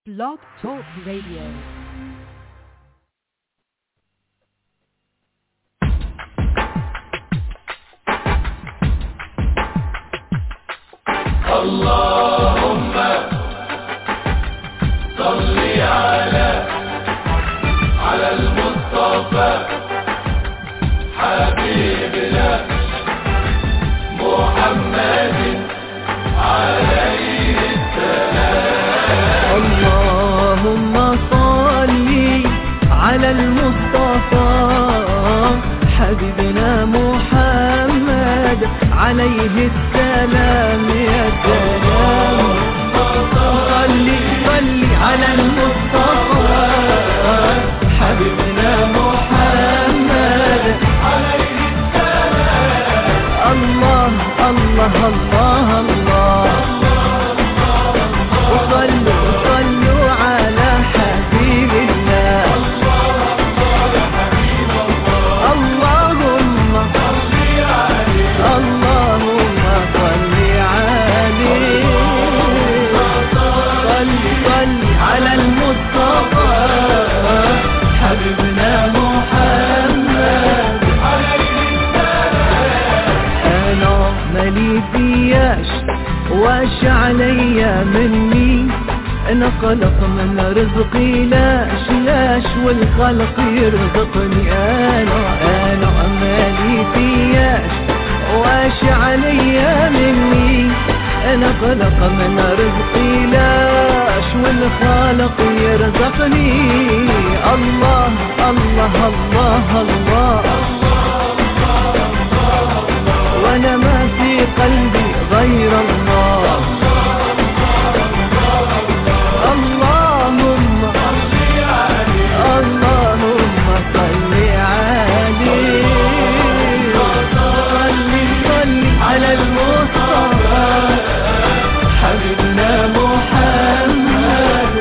Blog Talk Radio. اللهم صل على المصطفى حبيبنا محمد عليه السلام. اللهم صل على المصطفى حبيبنا محمد عليه السلام. يا سلام صل على المصطفى حبيبنا محمد عليه السلام. الله الله الله الله وصلوا على حبيب الله. اللهم صل عليه صل على المصطفى حبيبنا محمد. أنا مالي فياش واش عليا مني، أنا خلق من رزقي لاش والخلق يرزقني. أنا مالي فياش واش عليا مني، أنا خلق من رزقي لاش والخالق يرزقني. الله الله الله الله وأنا ما في قلبي غير الله. اللهم صل عليه صل على المصطفى حبيبنا محمد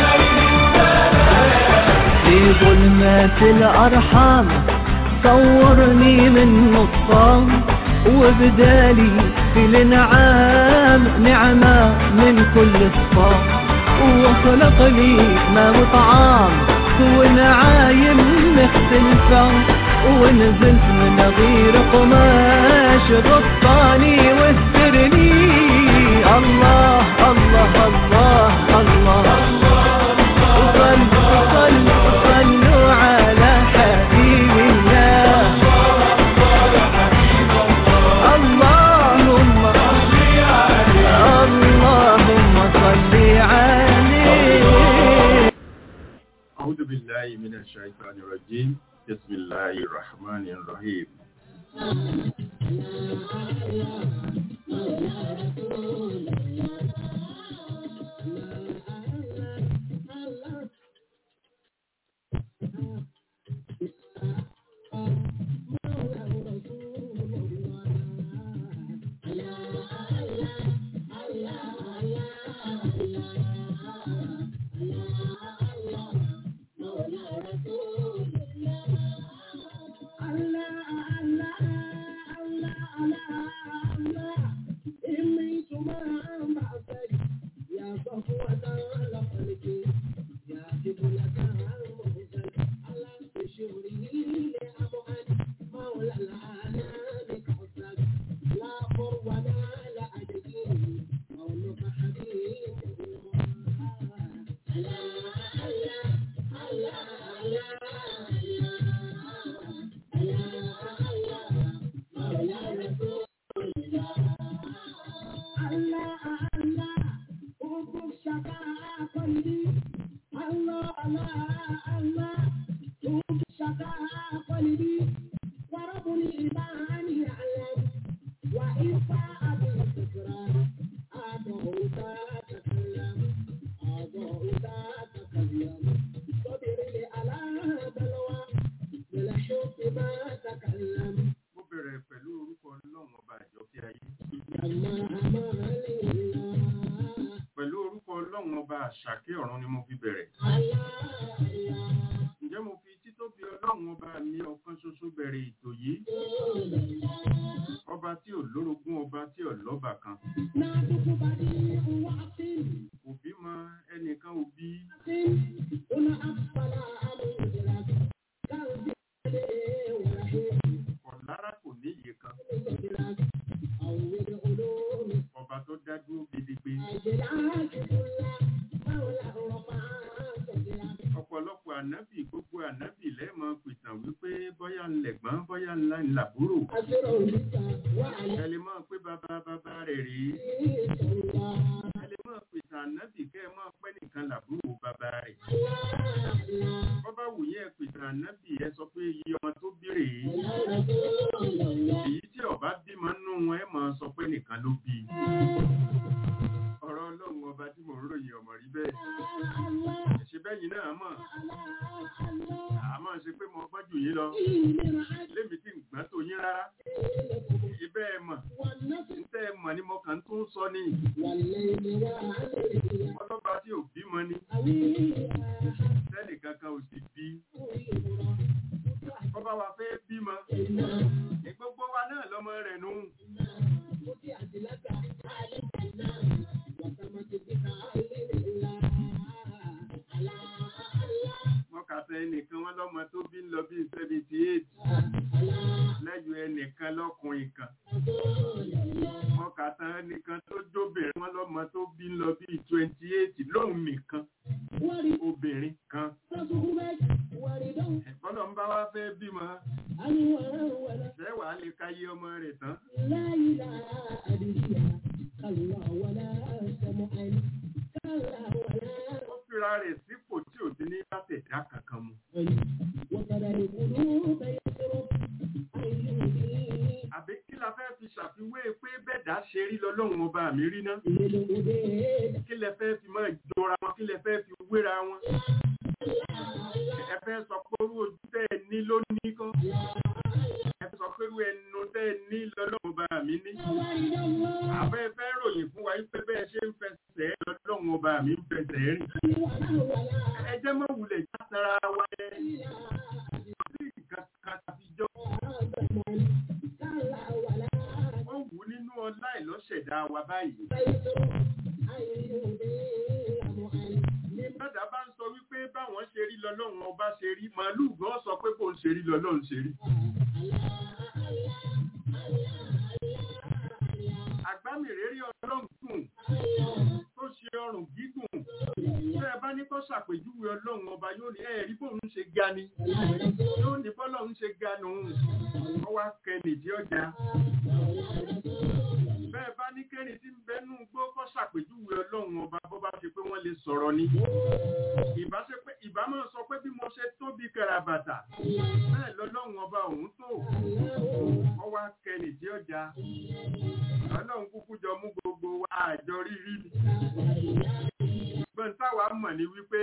في ظلمات الأرحام صورني من نصام، وبدالي في الانعام نعمة من كل صفام، وخلق لي ما وطعام ونعايم مختلفة، ونزلت من غير قماش غطاني واسترني. الله الله الله الله صلوا على حبيب الله. اللهم صل عليه. أعوذ بالله من الشيطان الرجيم. بسم الله الرحمن الرحيم. Àṣàkẹ́ ọ̀run ni mo fi bẹ̀rẹ̀. Ǹjẹ́ mo fi títóbi Ọlọ́run ọba mi ọ̀kan ṣoṣo bẹ̀rẹ̀ ètò yìí? Ọba tí ò lórogún, ọba tí ò lọ́bàkan. Òbí mọ ẹnìkan òbí bí. Ọ̀lára kò ní iye kan. Ọba tó dá dúró gidigbe. Ọ̀pọ̀lọpọ̀ ànábì, gbogbo ànábì lẹ́mọ̀ pìtàn wípé bọ́yá ńlẹ̀gbọ́n, bọ́yá ńlá ńlàbúrò. Ẹ lè mọ̀ pé bàbá rẹ̀ rí. Ẹ lè mọ̀ pìtàn ànábì kẹ́ ẹ mọ̀ pẹ́ nìkan làbúrò bàbá rẹ̀. Bọ́bá wù yẹ pìtàn ànábì ẹ sọ pé iye ọmọ tó bí rèé. Èyí tí ọba bímọ nú wọn ẹ mọ̀ sọ pé nìkan ló bí. Ọ̀rọ̀ Ọlọ́run ọba tí mò ń ròyìn ọmọ rí bẹ́ẹ̀. Ṣé bẹ́yìn náà mọ̀? Àmọ́ ṣe pé mo gbọ́n jù yín lọ. Lémi tí ń gbọ́n tó yín rárá. Ibẹ̀ ẹ mọ̀. Ntẹ́ ẹ mọ̀ ni mo kàn tún sọ ni. Ọlọ́ba tí ò bímọ ni. Sẹ́nì kankan ò sì bí. Bọ́bá wa fẹ́ bímọ. Gbogbo wa náà lọ́mọ rẹ̀ nù. Mọ́kàtà ẹnìkan wọ́n lọ́mọ tó bí ń lọ bí 78 lẹ́yìn ẹnìkan lọ́kùnrin kan. Mọ́kàtà ẹnìkan tó jóbìnrin wọ́n lọ́mọ tó bí ń lọ bí 28 lóhùn nìkan. Obìnrin kan. Ẹ̀kọ́lọ̀ ń bá wá fẹ́ bímọ. Ṣẹ́wàá lè káyé ọmọ rẹ̀ tán. Ó fira rẹ̀ sípò tí ò ti ní látẹ̀dá kankan mu. Àbí kí la fẹ́ fi ṣàfiwé pé bẹ́ẹ̀dá ṣe rí lọ́lọ́run ọba mi rí ná? Kí lẹ fẹ́ fi máa jọra wọn? Kí lẹ fẹ́ fi wéra wọn? Ẹ fẹ́ sọ pé orú ojú tẹ́ ẹ ní ló ní kọ́? Ẹ fẹ́ sọ pé orú ẹnu tẹ́ ẹ ní lọ́lọ́run ọba mi ní? Àbẹ́ fẹ́ ròyìn fún wa pé bẹ́ẹ̀ ṣe ń fẹsẹ̀ lọ́lọ́run ọba mi ń fẹsẹ̀ rìn. Ẹ jẹ́ mọ́ wulẹ̀ jásara wa ẹ̀. Bí nǹkan kan tàbí jọ. Wọ́n wù nínú ọlá ìlọ́ṣẹ̀dá wa báyìí. Dada bá ń sọ wípé báwọn ṣe rí lọ́lọ́run ọba ṣe rí, màálù gan sọ pé bóun ṣe rí lọ́lọ́run ṣe rí. Àgbámìrérí ọlọ́run gùn tó ṣe ọrùn gígùn. Bẹ́ẹ̀ bá ní kó ṣàpèjúwe ọlọ́run ọba yóò ní ẹ̀rí bóun ṣe ga ni. Yóò ní bọ́lọ́run ṣe ga nù. Wọ́n wá kẹ́ni tí ọjà. Bẹ́ẹ̀ bá ní kẹ́ni tí ń bẹnu gbó kó ṣàpèjúwe ọlọ́run ọba bó bá ṣe pé wọ́n lè sọ̀rọ̀ ni. Ìbá máa sọ pé bí mo ṣe tóbi kẹràbàtà bẹ́ẹ̀ lọ́lọ́run ọba òun tó. Wọ́n wá kẹ́ni tí ọjà. Ọlọ́run kúkú jọ mú gbogbo wa àjọ rírí ni. Gbọ́n táwa mọ̀ ní wípé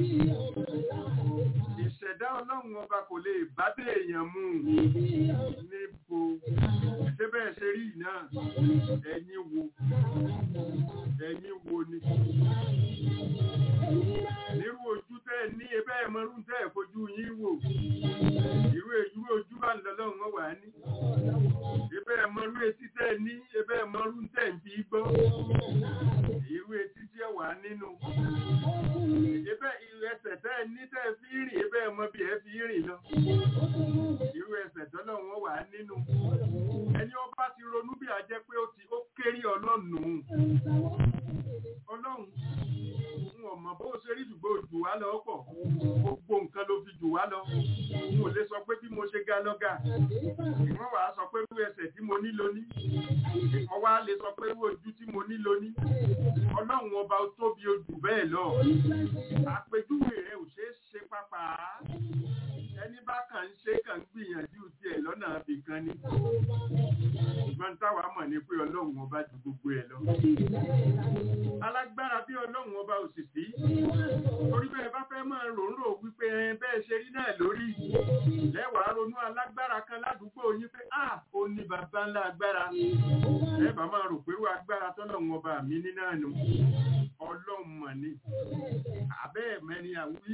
ìṣẹ̀dá ọlọ́run ọba kò lè bá dé èèyàn mú níbo. Ṣé bẹ́ẹ̀ ṣe rí náà? Ẹ̀yin wo ni? Nírú ojú tẹ́ ní ẹbẹ́ ẹ̀mọ́rún tẹ́ ẹ̀fojú yín wò. Irú ojú bá ń lọ́lọ́run wà ní. Ẹbẹ́ ẹ̀mọ́rún etí tẹ́ ní ẹbẹ́ ẹ̀mọ́rún tẹ́ ń fi gbọ́. Irú etí tí ẹ wà nínú. Ẹbẹ́ ẹsẹ̀ tẹ́ ní tẹ́ fi rìn ẹbẹ́ ẹ̀mọ́ bí ẹ fi rìn lọ. Irú ẹsẹ̀ tọ́lọ́run wà nínú. Ẹni ọba ti ronú bí a jẹ́ pé ó kéré ọlọ́run. Ọlọ́run ń ọmọ bó ṣe rí jù wá lọ pọ̀. Gbogbo nǹkan ló fi jù wá lọ. N ò lè sọ pé bí mo ṣe ga lọ́gà. Wọ́n wàá sọ pé irú ẹsẹ̀ tí mo ní lóní. Wọ́n wá lè sọ pé irú ojú tí mo ní lóní. Ọlọ́run ọba ó tóbi ojú bẹ́ẹ̀ lọ. Àpèjúwe rẹ̀ ò ṣeé ṣe pápá. Ẹni bá kàn ń ṣe kàn ń gbìyànjú tiẹ̀ lọ́nà àbìkan ni. Ìgbọ́n táwa mọ̀ ní pé ọlọ́run ọba ju gbogbo ẹ̀ lọ. Alágbára bí ọlọ́run ọba ò sì sí. Torí bẹ́ẹ̀ bá fẹ́ máa ròórò wípé bẹ́ẹ̀ ṣe rí náà lórí. Lẹ́wàá ronú alágbára kan ládùúgbò yín pé ó ní bàbá ńlá agbára. Ẹ bá máa rò pé wọ́n agbára tọ́lọ́run ọba mi ní náà nù. Ọlọ́run mọ̀ ni. Àbẹ́ẹ̀ mẹ́ni àwí.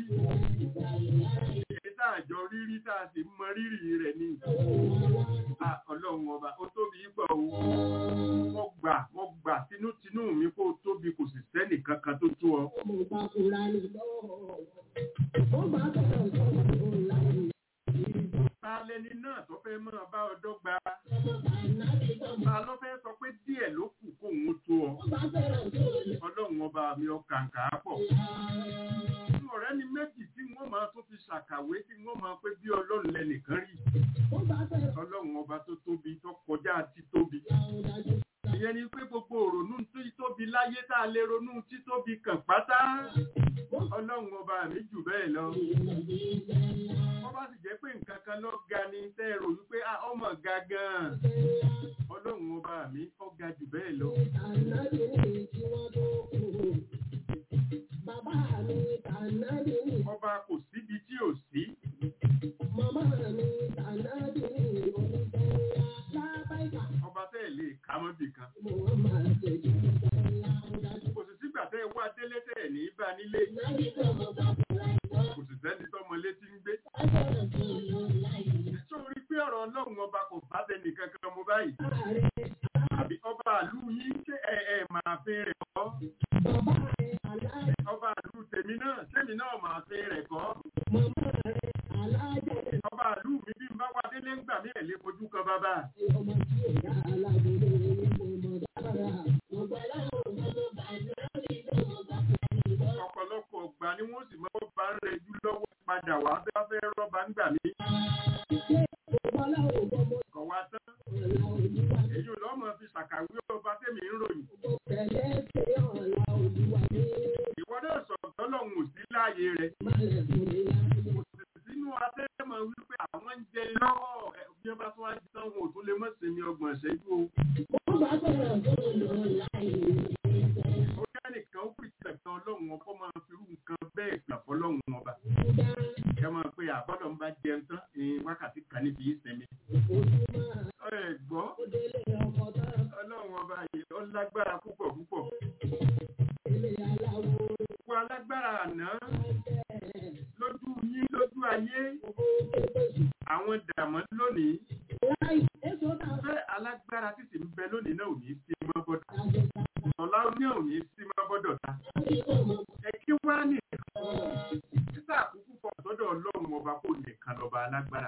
Tá àjọ rírí tá a sì mọ rírì rẹ̀ ni. Ọlọ́run ọba ó tóbi pọ̀ o. Wọ́n gbà tinútinú mi kó tóbi kò sì sẹ́nì kankan tó tó ọ. Ta lẹni náà tó fẹ́ máa bá ọ dọ́gba? Ta ló fẹ́ sọ pé díẹ̀ ló kù kóun tó ọ? Ọlọ́run ọba mi ọkàǹkà pọ̀. Ọ̀rẹ́ ni méjì tí wọ́n máa tó fi ṣàkàwé tí wọ́n máa pé bí Ọlọ́run lẹ́nìkan rí. Ọlọ́run ọba tó tóbi tó kọjá títóbi. Ìyẹn ni pé gbogbo òrònú títóbi láyé tá a lè ronú títóbi kàn pátá. Ọlọ́run ọba mi jù bẹ́ẹ̀ lọ. Wọ́n bá sì jẹ́ pé nǹkan kan ló ga ni tẹ́ ẹ rò wípé ọmọ ga gan-an. Ọlọ́run ọba mi ó ga jù bẹ́ẹ̀ lọ. Ọba kò síbi tí ò sí. Ọba tẹ́ ẹ̀ lè ká mọ́bì kan. Kò sì sígbà tẹ́ ẹ wá délé tẹ́ ẹ̀ ní bá nílé. Kò sì sẹ́ni tọ́mọ létí ń gbé. Sórí pé ọ̀rọ̀ Ọlọ́run ọba kò bá tẹnì kankan mo báyìí. Àbí ọba àlú yín ṣé ẹ máa fi rẹ̀ kọ́? Ọba àlú tèmi náà máa fi rẹ̀ kọ́. Ọba àlú mi bí n bá wá délé ń gbà mí ẹ̀ lé fojú kan bàbá. Ọ̀pọ̀lọpọ̀ ọgbà ni wọ́n sì máa bá ń rẹjú lọ́wọ́ padà wá bí wọ́n fẹ́ rọ́bà ń gbà mí. Kọ̀wá tán. Èyí ò lọ́mọ fi ṣàkàwé ọba tèmi ń ròyìn. Ìwọ náà sọ̀rọ̀ tọ́lọ́hun ò sí láàyè rẹ̀. Kò sì sínú atẹ́mọ̀ wípé àwọn ń jẹ lọ́wọ́ bí wọ́n bá tún wá jí tán wọn ò tún lè mọ̀ sí mi 30 ìṣẹ́jú o. Ó jẹ́ nìkan ó pè tẹ̀kan Ọlọ́run ọkọ̀ máa fi rú nǹkan bẹ́ẹ̀ gbà fọlọ́run ọba. Ẹ máa pe àbọ̀dọ̀ ń bá jẹun tán ní wákàtí kan níbi ìsinmi. Gbọ́ Ọlọ́run ọba yìí ó lágbára púpọ̀ púpọ̀. Gbogbo alágbára àná lójú yín lójú ayé àwọn dàmọ́ lónìí. Bẹ́ẹ̀ alágbára tí sì ń bẹ lónìí náà ò ní sí mọ́ bọ́dọ̀. Ọ̀la ní ò ní sí mọ́ bọ́dọ̀ ta. Ẹ kí wá ní títà àkókò pọ̀ sọ́dọ̀ Ọlọ́run ọba kò nìkan lọ́ba alágbára.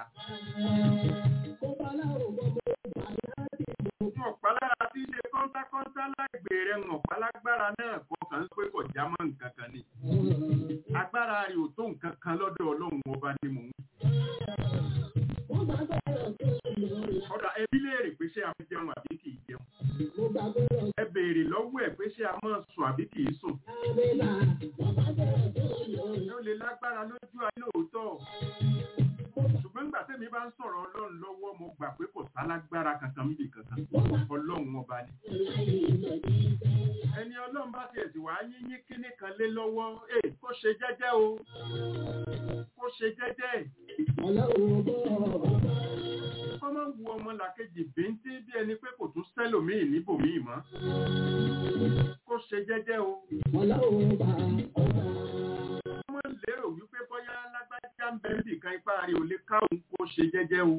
Ọ̀pálára tí ṣe kọ́ńtákọ́ńtá láìgbè rẹ̀ ọ̀pálágbára náà kọkàn ń pé kò já mọ́ nǹkan kan ni. Agbára rẹ̀ ò tó nǹkan kan lọ́dọ̀ Ọlọ́run ọba ni mò ń. Ọ̀dà ẹbí léèrè pé ṣé a máa jẹun àbí kì í jẹun. Ẹ béèrè lọ́wọ́ ẹ̀ pé ṣé a máa sùn àbí kì í sùn. Ó lè lágbára lójú ayé lóòótọ́. Ṣùgbọ́n nígbà tẹ́mi bá ń sọ̀rọ̀ Ọlọ́run lọ́wọ́ mo gbà pé kò sálágbára kankan níbi kankan. Ọlọ́run ọba ni. Ẹni Ọlọ́run bá tiẹ̀ sì wá yín kíní kan lé lọ́wọ́. Kó ṣe jẹ́jẹ́ o. Kó ṣe jẹ́jẹ́. Kọ́ máa ń wu ọmọ làkejì bíntín bí ẹni pé kò tún sẹ́lòmíì níbòmíì mọ́. Kó ṣe jẹ́jẹ́ o. Wọ́n lérò wípé bóyá lágbájá ń bẹ́ẹ̀ nìkan ipá rẹ̀ ò lè káwọn kó ṣe jẹ́jẹ́ o.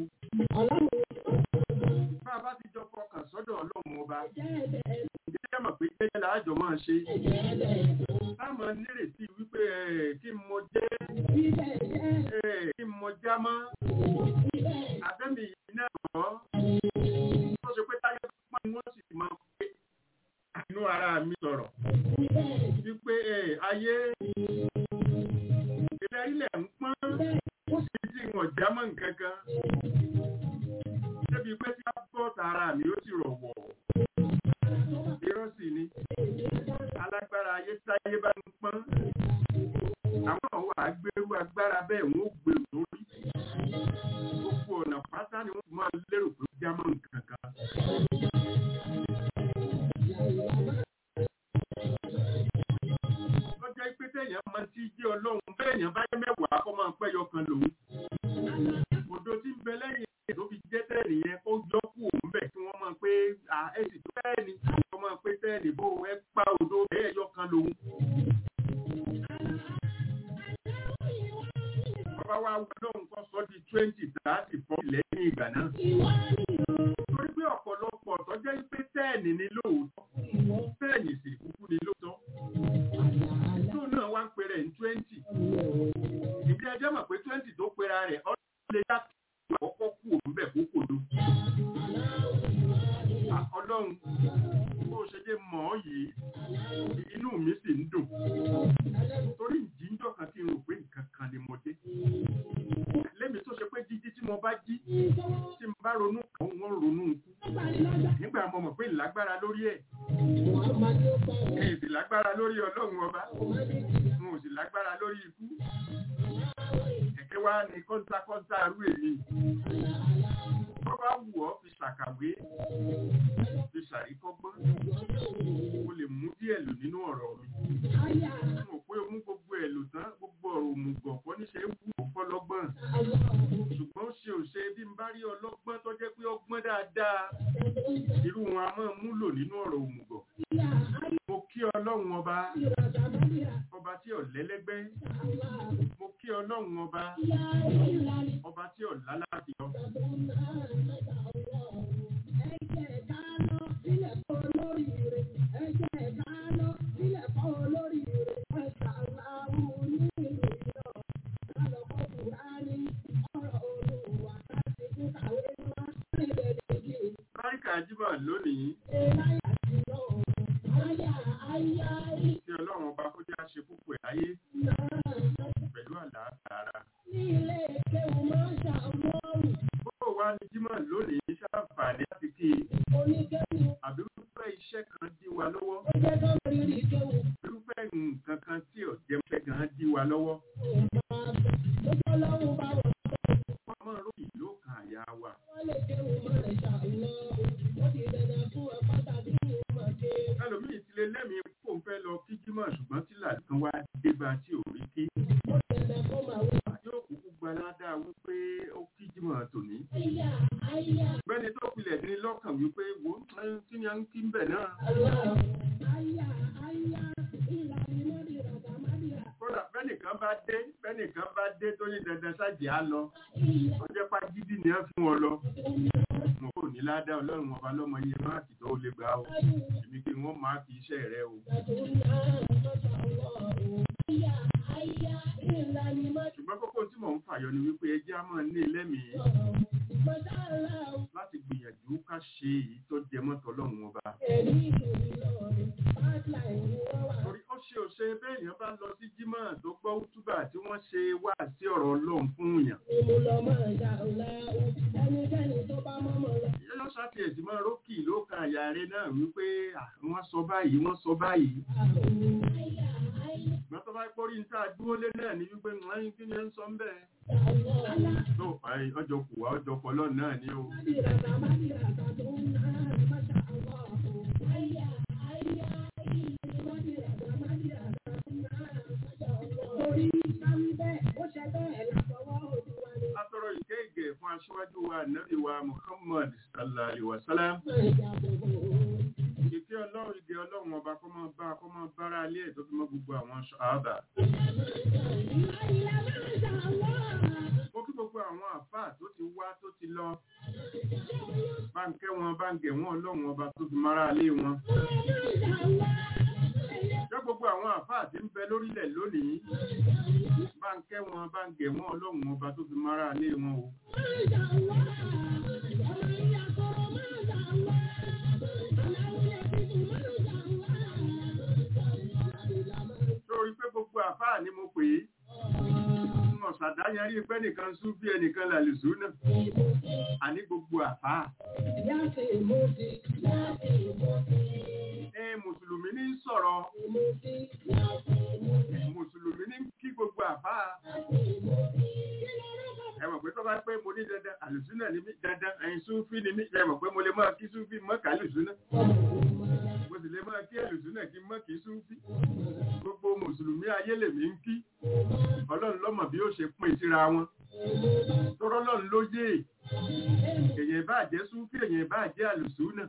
Bá a bá ti jọ fọkàn sọ́dọ̀ Ọlọ́run ọba. Jẹ́jẹ́ mọ̀ pé jẹ́jẹ́ làájọ máa ṣe. Táwọn nírètí wípé kí mo jẹ́ kí mo já mọ́. Àbẹ́mi yìí náà rọ̀. Tó ṣe pé táyé pọ́n ni wọ́n sì máa pé inú ara mi sọ̀rọ̀. Wípé ayé ilẹ̀ ilẹ̀ ń pọ́n ó sì ti wọ̀n já mọ́ nǹkan kan. Débi pé tí a bọ́ tààrà mi ó sì rọ̀ wọ̀. Irọ́ sì ni. Alágbára ayé táyé bá ń pọ́n. Àwọn ọ̀wọ́ àgbérú agbára bẹ́ẹ̀ wọ́n ó gbèrú lórí. Gbogbo ọ̀nà pátá ni wọ́n máa lérò pé ó já mọ́ nǹkan kan. Lọ́jọ́ pé téèyàn máa ti jẹ́ Ọlọ́run téèyàn bá jẹ́ mẹ́wàá kó máa pẹ́ yọkan lòun. Òdo tí ń bẹ lẹ́yìn tó fi jẹ́ tẹ́ẹ̀nì yẹn ó yọ kú òun bẹ̀ kí wọ́n máa pé ẹ̀sìn tó tẹ́ẹ̀nì wọ́n máa pé tẹ́ẹ̀nì bó ẹ pa òdo bẹ́ẹ̀ yọkan lòun. Bàbá wa Ọlọ́run kan sọ di 20, 30, 40 lẹ́yìn ìgbà náà. Torí pé ọ̀pọ̀lọpọ̀ tó jẹ́ pé tẹ́ẹ̀nì ni lóòótọ́, tẹ́ẹ̀nì sì kúkú ni lóòótọ́. Tó náà rẹ̀ ní 20 ìdí ẹjẹ́ mọ̀ pé 20 tó pera rẹ̀ ọlọ́run lè dá àkọ́kọ́ kú òun bẹ̀ kó kòdó ọlọ́run bó ṣe dé mọ̀ ọ́ yìí inú mi sì ń dùn torí ìjíǹjọ́ kan kí n rò pé nǹkan kan ni mo dé lẹ́mi tó ṣe pé jíjí tí mo bá jí tí mo bá ronú kan wọ́n ronú ikú nígbà mo mọ̀ pé ìlágbára lórí ẹ̀ èsì lágbára lórí ọlọ́run ọba mo sì lágbára lórí ikú ẹ̀kẹ́ wá ní kọ́ńtà rú èmi tó bá wù ọ́ fi ṣàkàwé fi ṣàríkọ́gbọ́n mo lè mú díẹ̀ lò nínú ọ̀rọ̀ mi mo pé o mú gbogbo ẹ̀ lò tán gbogbo ọ̀rọ̀ òmùgọ̀ kọ́ níṣẹ́ wù ó fọlọ́gbọ́n ṣùgbọ́n ṣe ò ṣe bí n bá rí ọlọ́gbọ́n tó jẹ́ pé ọgbọ́n dáadáa irú wọn a máa mú lò nínú ọ̀rọ̀ òmùgọ̀ mo kí ọlọ́run ọba tí ò lẹ́lẹ́gbẹ́ mo kí ọlọ́run ọba tí ò lálàáfíà Jímọ̀ lónìí tí ọlọ́run ọba kó jẹ́ àṣẹ púpọ̀ láyé pẹ̀lú àlàáfíà. Bó wá ní Jímọ̀ lónìí ṣàǹfààní láti kí àbí irúfẹ́ iṣẹ́ kan dí wa lọ́wọ́ irúfẹ́ nǹkan kan tí ọ̀jẹ̀mẹ́ kan dí wa lọ́wọ́. Wọ́n máa ròyìn ló kan àyà wa. Ẹlòmíì ti lè lẹ́mìí kó ń fẹ́ lọ kí Jímọ̀ ṣùgbọ́n tí làdùn wá dé bá tí ò rí kí. Yóò kúkú gbaládá wípé ó kí Jímọ̀ tòní. Bẹ́ẹ̀ni tó pilẹ̀ ní lọ́kàn wípé wo kí ni a ń kí ń bẹ̀ náà. Kódà bẹ́nìkan bá dé tó ní dandan sájì á lọ. Wọ́n jẹ́ pàgídí ni ẹ fún ọ lọ. Mo kò ní ládá ọlọ́run ọba lọ́mọ iye máàkì tó lè gbà ó. Èmi kí wọ́n máa fi iṣẹ́ rẹ o. Ṣùgbọ́n kókó tí mò ń fàyọ ni wípé ẹjẹ́ á máa ní lẹ́mìí láti gbìyànjú ká ṣe èyí tó jẹ mọ́tò ọlọ́run ọba. Torí ó ṣe òṣè béèyàn bá lọ sí Jímọ̀ tó gbọ́ útúbà tí wọ́n ṣe wá sí ọ̀rọ̀ ọlọ́run fún yàn. Yẹ́lọ́ ṣàkíyèsí máa rókì ló kan àyà rẹ̀ náà wípé wọ́n sọ báyìí. Ìgbà tó bá pọ́rí ní tá a dúró lé náà ní wípé wọ́n kí ni ẹ ń sọ ń bẹ̀. Tó ọjọ́ kù wá ọjọ́ pọ̀lọ́ náà ni o. Atọ́rọ ìkẹ́gẹ̀ fún aṣíwájú wa Ànábì wa Muhammad sallallahu alaihi wasallam. Ìkẹ́ ọlọ́run ìdè ọlọ́run ọba kó máa bára alẹ́ ẹ̀ tó fi mọ́ gbogbo àwọn ṣàhábà. Ó kí gbogbo àwọn àfáà tó ti wá tó ti lọ. Báńkẹ́ wọn ọlọ́run ọba tó fi mara alẹ́ wọn. Jẹ́ gbogbo àwọn àfáà tí ń bẹ lórílẹ̀ lónìí. Báńkẹ́ wọn ọlọ́run ọba tó fi mara alẹ́ wọn o. Lórí pé gbogbo àfáà ni mo pè é. Ọ̀sàdáyẹrí pé nìkan súfí ẹnìkan làlùsù náà. Àní gbogbo àfáà. Mùsùlùmí ní sọ̀rọ̀. Mùsùlùmí ní kí gbogbo àfáà. Ẹ mọ̀ pé tó bá pé mo ní dandan àlùsù náà ní mí dandan ẹ̀yin súfí ní mí. Ẹ mọ̀ pé mo lè máa kí súfí mọ́ kàlùsù náà. Mo sì lè máa kí àlùsù náà kí mọ́ kí súfí. Gbogbo mùsùlùmí ayé lèmi ń kí. Ọlọ́run ló mọ̀ bí ó ṣe pín síra wọn. Tọ́rọ́ lọ́run ló yé. Èyàn bá jẹ́ súfí, èyàn bá jẹ́ àlùsù náà.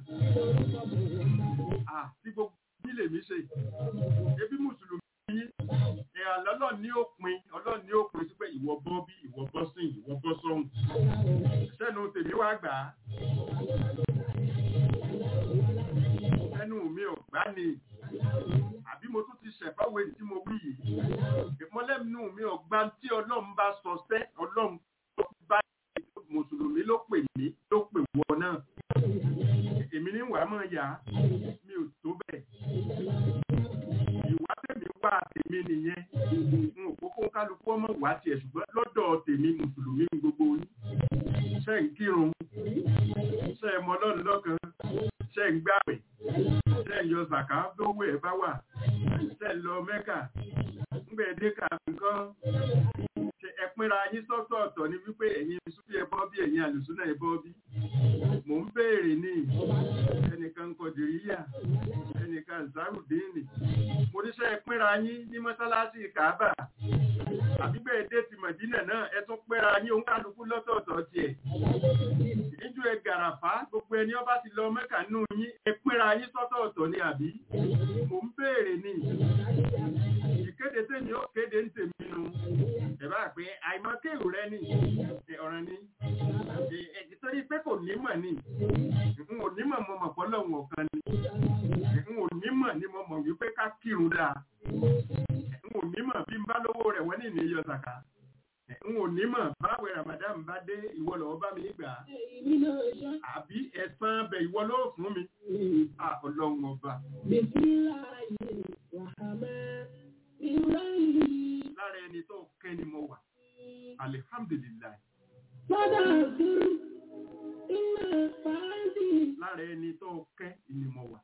Tí gbogbo bí lèmi ṣe. Ebi mùsùlùmí yín. Ọlọ́run ní òpin sí pé ìwọ bọ́ bí, ìwọ bọ́ sí, ìwọ bọ́ sọ́hùn. Sẹ́nu tèmi wá gbà á. Ẹnu mi ò gbá ni. Àbí mo tún ti ṣẹ̀fáwé tí mo wí yìí. ohun mi ọgbà tí ọlọ́run bá sọ sẹ́ ọlọ́run tó bá mùsùlùmí ló pè mí ló pè wọ náà èmi ní wàá mọ̀ yá mi ò tó bẹ́ẹ̀ ìwà tèmi wá tèmi nìyẹn n ò kókó kálukú ọmọ wá tiẹ̀ ṣùgbọ́n lọ́dọ̀ tèmi mùsùlùmí gbogbo yín ṣe ń kírun ṣe ń mọ ọlọ́run lọ́kan ṣe ń gbàwẹ̀ ṣe ń yọ zàká lówó ẹ̀ bá wà ṣe ń lọ mẹ́kà ńgbẹ̀dẹ́ kà nǹkan ṣe ẹ̀pínra yín sọ́tọ̀ọ̀tọ̀ ní wípé ẹ̀yin súnbí ẹbọ bí ẹ̀yin àlùsúnà ẹbọ bí mò ń béèrè ní ẹnìkan kọ̀dìríyà ẹnìkan zárùdíìnì mo níṣẹ́ ẹ̀pínra yín ní mọ́sálásí kàábà àbígbẹ̀dẹ́ ti mọ̀dínà náà ẹ tún pẹ́ra yín òun kálukú lọ́tọ̀ọ̀tọ̀ tiẹ̀ níjú ẹ gàràfá gbogbo ẹni ọba ti lọ mẹ́kà nù yín ẹ̀pínra yín sọ́tọ̀ọ̀tọ̀ ni àbí mò ń béèrè ní ìkéde tèmi ó kéde ń tèmi nu ẹ̀bá pé àìmọ́kéwù rẹ ní ọ̀ràn ni torí pé kò nímọ̀ ni n ò nímọ̀ mo mọ̀ pọ́lọ́hún ọ̀kan ni n ò nímọ̀ ni mo mọ̀ wípé ká kírun dáa n ò nímọ̀ bí n bá lówó rẹ̀ wọ́n ní ìníyọ sàkà n ò nímọ̀ báwẹ̀ Ramadan bá dé ìwọ lọ́wọ́ bá mi gbà àbí ẹ̀san bẹ̀ ìwọ ló fún mi ọlọ́run ọba. lára ẹni tó kẹ́ ni mo wà alihamdulilayi. lára ẹni tó kẹ́ ni mo wà.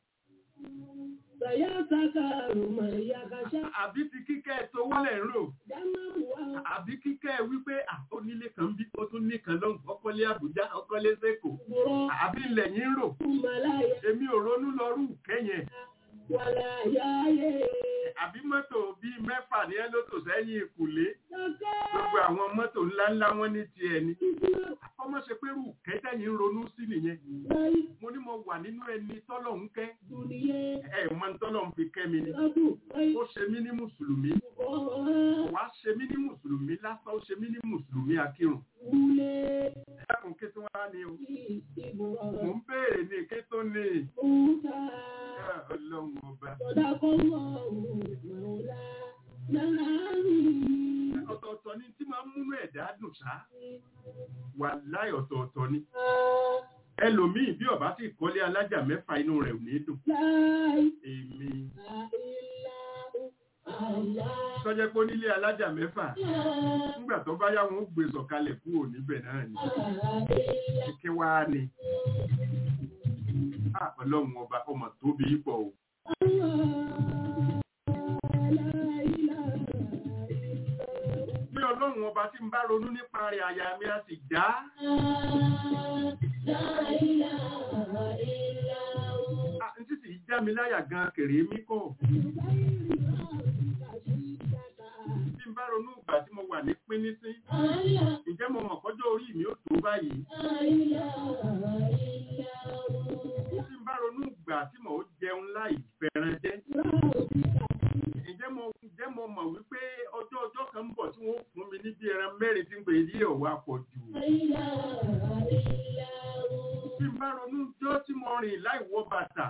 Àbí ti kíkẹ́ tó wọ́lẹ̀ ń rò. Àbí kíkẹ́ wípé onílé kan bí ó tún nìkan lọ́hùn ọkọ́lé Àbújá ọkọ́lé Sẹ́kò. Àbí ilẹ̀ yín rò. Èmi ò ronú lọ́rù kẹ́yẹn. Àbí mọ́tò bíi mẹ́fà ní ẹ́ ló tò sẹ́yìn ìkùlé. Gbogbo àwọn mọ́tò ńláńlá wọn ní tiẹ̀ ni. Ọmọ ṣe pé rù kẹ́tẹ́yìn ń ronú sí nìyẹn. Mo ní mo wà nínú ẹni tọ́lọ̀ ń kẹ́. Mọ tọ́lọ̀ ń fi kẹ́ mi ni. Ó ṣe mí ní Mùsùlùmí. Wàá ṣe mí ní Mùsùlùmí lásán, ó ṣe mí ní Mùsùlùmí akírun. Ẹkùn kí tí wọ́n á ní o. Mò ń béèrè ní ké tó ní. Ọlọ́run ọba. Ọ̀tọ̀ọ̀tọ̀ ni tí máa ń múnú ẹ̀dá dùn ṣá. Wàláhì ọ̀tọ̀ọ̀tọ̀ ni. Ẹlòmíì bí ọba sì kọ́lé alájà mẹ́fà inú rẹ̀ ò ní dùn. Èmi. Sọ́jẹ́ pé onílé alájà mẹ́fà. Nígbà tó bá yá wọn ó gbé sọ̀kalẹ̀ kúrò níbẹ̀ náà ni. Kí wá ni? Ọlọ́run ọba ọmọ tóbi pọ̀ o. Bí ọlọ́run ọba tí ń bá ronú nípa rẹ̀ àyà mi á sì já. N tí sì já mi láyà gan kèrè mí kọ̀. Bí n bá ronú ìgbà tí mo wà ní pínísí, ǹjẹ́ mo mọ̀ kọjọ́ orí mi ó tó báyìí? Tí n bá ronú ìgbà tí mo jẹun láì fẹ́ràn jẹ́. Ǹjẹ́ mo mọ̀ wípé ọjọ́ kan ń bọ̀ tí wọ́n fún mi ní bí ẹran mẹ́rin tí ń pè ní ọ̀wá pọ̀ jù. Tí n bá ronú jọ́ tí mo rìn láì wọ bàtà.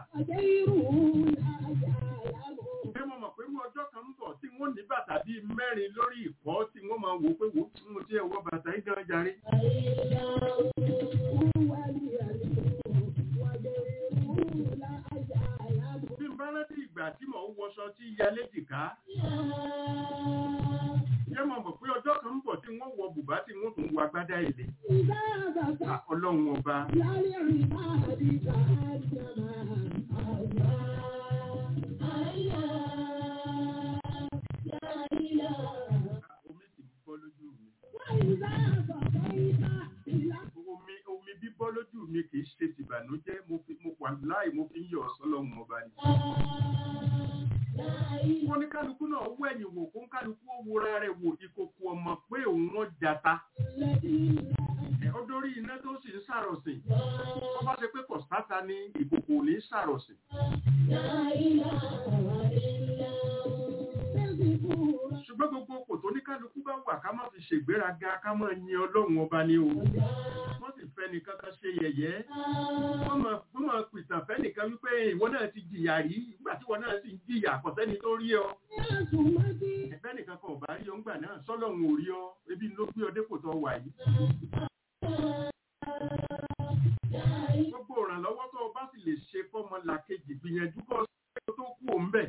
Ǹjẹ́ mo mọ̀ pé ọjọ́ kan ń bọ̀ tí wọ́n ní bàtà bíi mẹ́rin lórí ìkọ́ tí wọ́n máa wò pé wò tí mo ti ẹ̀wọ́ bàtà yìí gan jàre. Bí n bá rántí ìgbà tí mò ń wọṣọ tí ya léjìká. Ǹjẹ́ mo mọ̀ pé ọjọ́ kan ń bọ̀ tí wọ́n wọ bùbá tí wọ́n tún wọ agbádá èlé. Ọlọ́run ọba. Omi bíbọ́ lójú mi kì í ṣe tìbànújẹ́, mo wà láì mo fi ń yọ̀ sọ́lọ́run ọba ni. Wọ́n ní kálukú náà wọ ẹ̀yìn wò kó ń kálukú ó wúra rẹ̀ wò ìkòkò ọmọ pé òun wọ́n jata. Ó dórí iná tó sì ń sàrọ̀sìn. Wọ́n bá ṣe pé kò sáta ní ìkòkò ní sàrọ̀sìn. Ṣùgbọ́n gbogbo kò tó ní kálukú bá wà ká má fi ṣègbéraga ká má yin Ọlọ́run ọba ní o. Wọ́n sì fẹ́ fẹ́nìkan kan ṣe yẹ̀yẹ́ wọ́n máa pìtàn fẹ́nìkan wípé ìwọ náà ti jìyà rí nígbà tí ìwọ náà sì ń jìyà kò sẹ́ni tó rí ọ ẹgbẹ́ nìkan kan ò bá rí ọ ńgbà náà sọ́lọ́run ò rí ọ ebi ló gbé ọ dépò tó wà yìí. Gbogbo ìrànlọ́wọ́ tó o bá sì lè ṣe fọ́mọ làkejì gbìyànjú kọ́ tó kú òun bẹ̀.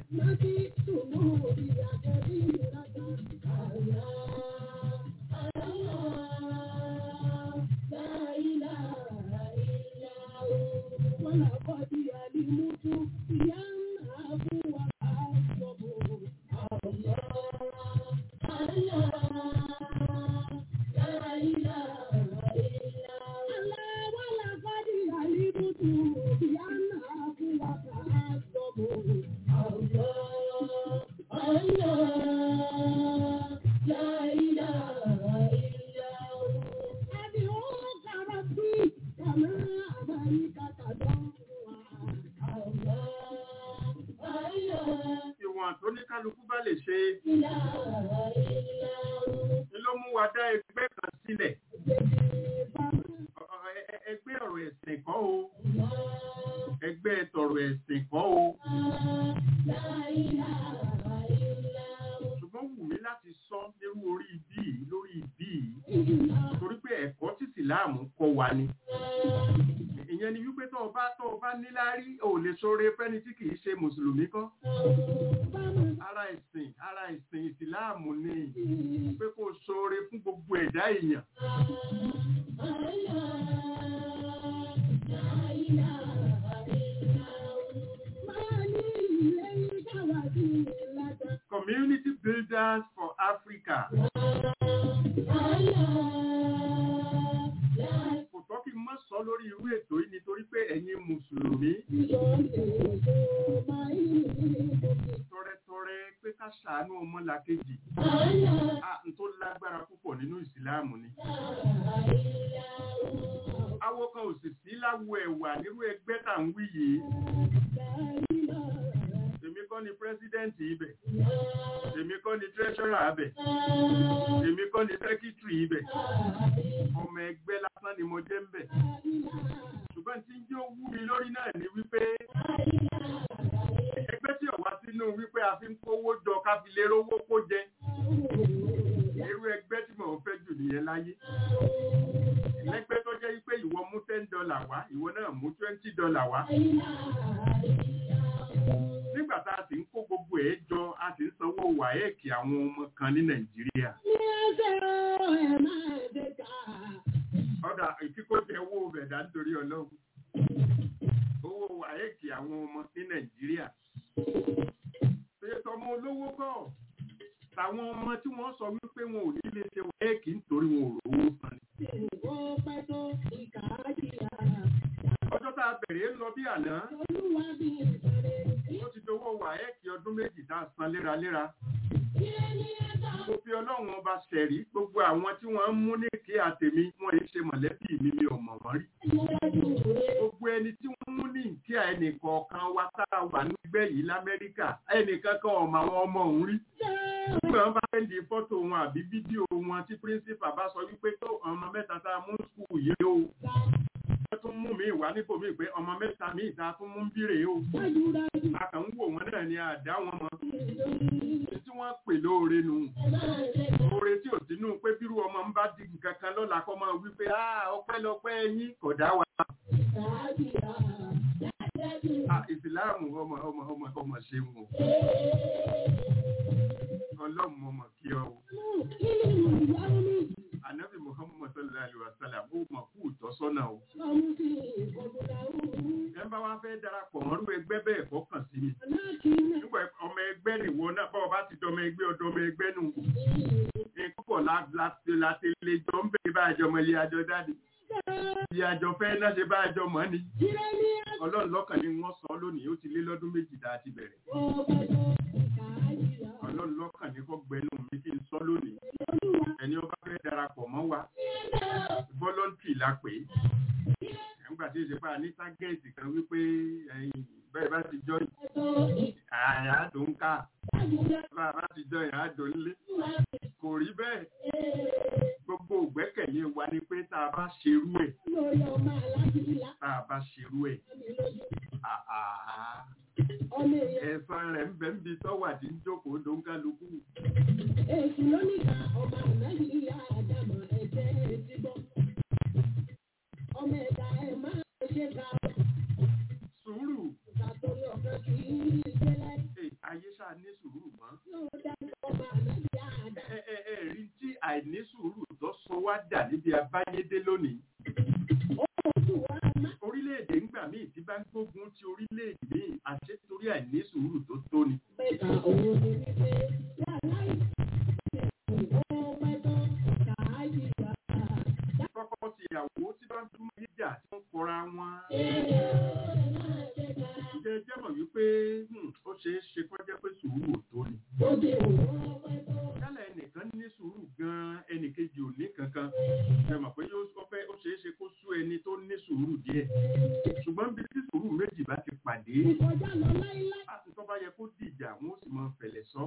Ìwọ̀n tó ní kálukú bá lè ṣe ló mú wa dá ẹgbẹ́ kan sílẹ̀. Ẹgbẹ́ ọ̀rọ̀ ẹ̀sìn kọ́ o. Ẹgbẹ́ tọ̀rọ̀ ẹ̀sìn kọ́ o. Ṣùgbọ́n wù mí láti sọ lérú orí ibi lórí ibi torí pé ẹ̀kọ́ tí Ìsìláàmù kọ́ wa ni. Ìyẹn ni wípé tó o bá níláárí ò lè ṣoore fẹ́ni tí kìí ṣe mùsùlùmí kọ́. Ara ìsìn Ìsìláàmù ni pé kó ṣoore fún gbogbo ẹ̀dá èèyàn. Community builders for Africa. Kò tọ́ kí n má sọ lórí irú ètò yìí nítorí pé ẹ̀yin mùsùlùmí tọrẹtọrẹ pé ká ṣàánú ọmọlàkejì n tó lágbára púpọ̀ nínú Ìsìláàmù ni. Awo kan ò sì sí láwo ẹ̀wà nírú ẹgbẹ́ tá ń wí yìí. Èmi kọ́ ni president ibẹ̀, èmi kọ́ ni treasurer ibẹ̀, èmi kọ́ ni secretary ibẹ̀, ọmọ ẹgbẹ́ lásán ni mo jẹ́ ń bẹ̀. Ṣùgbọ́n tí ń jẹ́ ó wú mi lórí náà ni wípé ẹgbẹ́ tí ọ̀wá sínú wípé a fi ń kówó jọ ká fi lè rówó kó jẹ. Irú ẹgbẹ́ tí mo fẹ́ jù nìyẹn láyé. Ẹgbẹ́ tó jẹ́ wípé ìwọ mú $10 wá, ìwọ náà mú $20 wá. Nígbà tá a sì ń kó gbogbo ẹ̀ jọ, a sì ń sanwó wàhẹ́ẹ̀kì àwọn ọmọ kan ní Nàìjíríà. Ọ̀dà ìkíkó jẹ owó bẹ̀dá nítorí Ọlọ́run. Owó wàhẹ́ẹ̀kì àwọn ọmọ ní Nàìjíríà. Ṣé tọmọ olówó kọ́? Tàwọn ọmọ tí wọ́n sọ wípé wọn ò ní lè ṣe wàhẹ́ẹ̀kì nítorí wọn ò rówó san. Ọjọ́ tá a bẹ̀rẹ̀ lọ bí àná. Ó ti dowó wàhẹ́ẹ̀kì ọdún méjì tá a san léraléra. Mo fi Ọlọ́run ọba ṣẹ̀rí gbogbo àwọn tí wọ́n ń mú ní kí àtèmi wọn yìí ṣe mọ̀lẹ́bí mi mi ò mọ̀ wọ́n rí. Gbogbo ẹni tí wọ́n mú ní kí ẹnì kọ̀ọ̀kan wa tá a wà nígbẹ́ yìí l'Amẹ́ríkà ẹnìkan kan ọmọ àwọn ọmọ òun rí. Nígbà wọn bá fẹ́ di fọ́tò wọn àbí fídíò wọn tí píríncípà bá sọ wípé tó ọmọ mẹ́ta tá a mú skul yìí o. Wọ́n tún mú mi wá nípò mi pé ọmọ mẹ́ta mi ìta tún mú bírè o. A kàn ń wò wọ́n náà ni àdá wọn mọ́. Tí wọ́n pè lóore nù. Oore tí ò sínú pé bírú ọmọ ń bá di nǹkan kan lọ́la kọ́ máa wí pé ọpẹ́lọpẹ́ yín kò dá wa. Ìsìláàmù ọmọ ṣe wọn. Ọlọ́run ọmọ kí ọ. Ànábì Muhammad sallallahu alaihi wasallam ó mọ̀ kú ìtọ́sọ́nà o. Ẹ bá wá fẹ́ darapọ̀ mọ́rú ẹgbẹ́ bẹ́ẹ̀ kọ́kàn sí mi. Nígbà ọmọ ẹgbẹ́ nìwọ náà bá ọba ti dọmọ ẹgbẹ́ ọdọ ọmọ ẹgbẹ́ nù. Púpọ̀ láti lè jọ ń bẹ̀rẹ̀ bá àjọ ọmọ ilé àjọ dáadé. Ilé àjọ fẹ́ náà ṣe bá àjọ mọ́ ni. Ọlọ́run lọ́kàn ni wọ́n sọ lónìí ó ti lé lọ́dún méjì tá a ti bẹ̀rẹ̀. Ọlọ́run lọ́kàn ni kò gbẹnu mi kí n sọ lónìí. Ẹni ọba fẹ́ darapọ̀ mọ́ wa. Voluntary la pè é. Nígbà tí ìṣèpá ní tágẹ́ẹ̀tì kan wípé bẹ́ẹ̀ bá ti jọ àyà tó ń ká. Bá ti jọ ìyá tó ń lé. Kò rí bẹ́ẹ̀. Gbogbo gbogbo ìgbẹ́kẹ̀lé wa ni pé tá a bá ṣerú ẹ̀ lórí ọmọ aláàbíyá tá a bá ṣerú ẹ̀ mi lójú. àà Ọmọ èèyàn ẹ̀san rẹ̀ ń bẹ ń bi tọ́wà tí ń jókòó ló ń kálukú. èsì lónìkà ọmọ àlábíyá àdàmọ̀ ẹ̀jẹ̀ ti gbọ́. Ọmọ ẹ̀dá ẹ̀ máa ṣe ká Sùúrù ìtàtọ̀rí ọ̀fẹ́ kì í ṣe láì. ayé ṣáà ní sùúrù mọ́. Yóò dájú ọmọ àlábíyá àdàmọ̀. Rí tí àìní sùúrù tó sọ wá dà níbi abáyédé lónìí. Oṣù wa máa Orílẹ̀-èdè ńgbà míì tí bá ń gbógun ti orílẹ̀-èdè míì àṣẹ torí àìní sùúrù tó tó ni. pẹ̀ka òun ni wípé yàrá ìṣẹ̀lẹ̀ ọmọ ẹ̀tọ́ ṣáájú ìgbà. Kọ́kọ́ ti ìyàwó tí bá ń tún yíjà tí wọ́n kọra wọn. Ǹjẹ́ jẹ́ mọ̀ wípé ó ṣeé ṣe kó jẹ́ pé sùúrù ò tó ni. Yálà ẹnìkan ní sùúrù gan-an ẹnìkejì ò ní kankan. Ẹ mọ̀ pé ó ṣeé ṣe kó sú ẹni tó ní sùúrù díẹ̀. Ṣùgbọ́n bí tí sùúrù méjì bá ti pàdé, Ìkọjá lọ láíláí. tó bá yẹ kó dìjà wọn ó sì máa fẹ̀lẹ̀ sọ.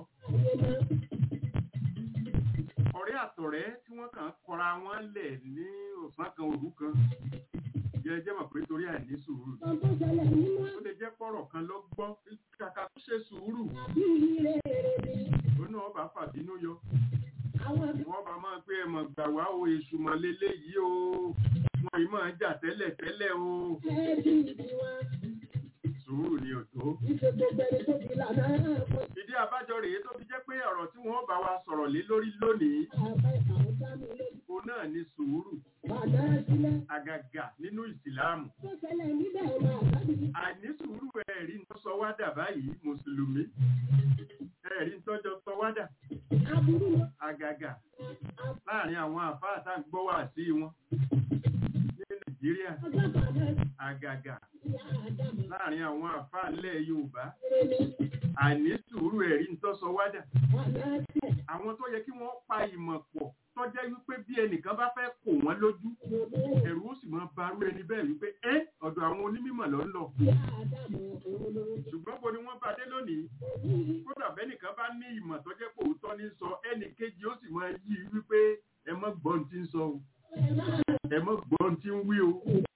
Ọ̀rẹ́ àtọ̀rẹ́ tí wọ́n kàn kọra wọn lẹ̀ ní ọ̀sán kan òru kan. Jẹ́ mọ̀ pé torí àìní sùúrù. Ọ̀pọ̀ ṣẹlẹ̀ nínú Ó lè jẹ́ pọ̀rọ̀ kan lọ gbọ́ kàkà tó ṣe sùúrù. àbí ire èrè ni. Ó náà bá fàbínú yọ. Àwọn Wọ́n bá máa pé ẹmọ̀ gbà wá o èṣù mọ̀ lélẹ̀ yìí o. Wọ́n yìí máa jà tẹ́lẹ̀ o. ẹbí ìwà Sùúrù ni ò tó. ìṣe gbogbo ẹni tó fi lànà ẹ̀kọ́ Ìdí àbájọ rèé tó fi jẹ́ pé ọ̀rọ̀ tí wọ́n bá wa sọ̀rọ̀ lé lórí lónìí, àbá ìkàwé dámi lójú. òun náà ni sùúrù. Bàdá sílẹ̀. Àgàgà nínú ìsìláàmù. Tó ṣẹlẹ̀ níbẹ̀ ọmọ àlábíyá. Àìní sùúrù ẹ̀rí ń sọ wá dà báyìí Mùsùlùmí. Ẹ̀rí ń tọ́jọ́ sọ wá dà. Aburú lọ. Àgàgà láàrin àwọn àfáà tá ń gbọ́ wá sí wọn ní Nàìjíríà. Ọjọ́ bàbá Àgàgà ìyá àdàmọ̀ láàrin àwọn àfáà ilẹ̀ Yorùbá. rere ni. Àìní sùúrù ẹ̀rí ń tọ́ sọ wá dà. Bàdá sílẹ̀. Àwọn tó yẹ kí wọ́n pa ìmọ̀ pọ̀ tó jẹ́ wípé bí ẹnìkan bá fẹ́ kò wọ́n lójú, ẹ̀rù ó sì máa barú ẹni bẹ́ẹ̀ wípé ọ̀dọ̀ àwọn onímọ̀ ló ń lọ. Ìyá àdàmọ̀ òun ló ń Ṣùgbọ́n bo ni wọ́n bá dé lónìí? Kódà bẹ́nìkan bá ní ìmọ̀ tó jẹ́ pé òótọ́ ní sọ, ẹnì kejì ó sì máa yí wípé ẹ mọ́ gbọ́n tí ń sọ o, ẹ mọ́ gbọ́n tí ń wí o.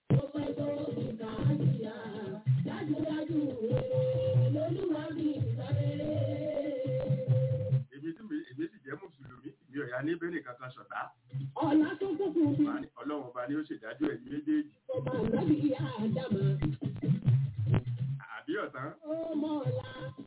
Èmi sì jẹ́ Mùsùlùmí, mi ò yá ní bẹ́ẹ̀ kankan ṣọ̀tá. Ọ̀la tó gbogbo fi Ọlọ́run ọba ni ó ṣèdájọ́ ẹ̀yin méjèèjì. ọba àlábíyá àdàmọ̀. Àbí ọ̀tán? Ọmọ ọ̀la.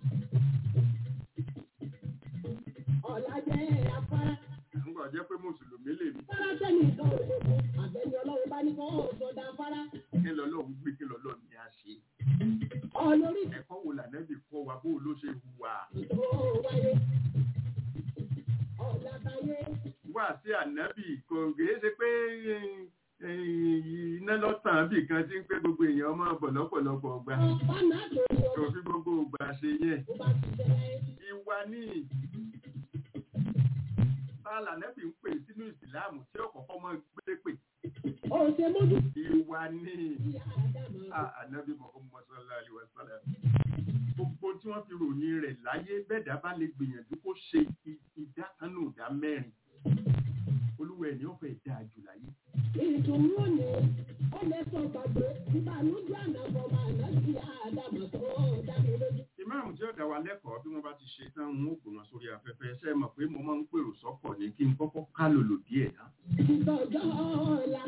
Ọ̀la jẹ́ afárá. ń gbọ́ jẹ́ pé Mùsùlùmí lè mí. Fárá tẹ́lẹ̀ ìtàn òṣogbo. Àbẹ̀ni Ọlọ́run bá ní kọ́ ọ̀sọ̀dà fárá. Kí lọ́lọ́run gbé kí lọ́lọ́run ní a ṣe. Ọlórí Ẹ̀kọ́ wo lànàbì kọ́ wa bó ló ṣe hùwà. tó wáyé. Ọ̀la táyé. Wà sí ànábì kò gèé ṣe pé iná lọ́tàn bì kan tí ń pé gbogbo èèyàn ọmọ bọ̀ lọ́pọ̀lọpọ̀ ọgbà. Ọ̀pá náà tó yọ. Kò fi gbogbo ògbà ṣe yẹn. Ó bá ti ṣẹlẹ̀. Ìwà ní sáàlà nẹ́bì ń pè sínú ìsìláàmù tí ọ̀kọ̀ọ̀kan máa gbé pè. Ó ṣe mójú. Ìwà ní Ìyá àdàmọ̀. ànábì Muhammad sallallahu alaihi wasallam. Gbogbo tí wọ́n fi ròyìn rẹ̀ láyé bẹ́ẹ̀dá bá lè gbìyànjú kó ṣe ìdá kan nù ìdá mẹ́rin. Olúwa ẹ̀ ní ọ̀fẹ́ ìdá jù láyé. Ìdùnnú òní. Ó lè sọ gbàgbé. Ìbànújẹ́ ànàbọ̀ máa ná sí àdàmọ̀ tó dá mi lójú. Ìmáàmù tí ó dá wa lẹ́kọ̀ọ́ bí wọ́n bá ti ṣe tán wọn ó gbòòrò sórí afẹ́fẹ́ ṣe mọ̀ pé mo máa ń pèrò sọ́kọ̀ ní kí n kọ́kọ́ ká lòlò díẹ̀ náà. Ìtọ́jọ́ ọ̀la.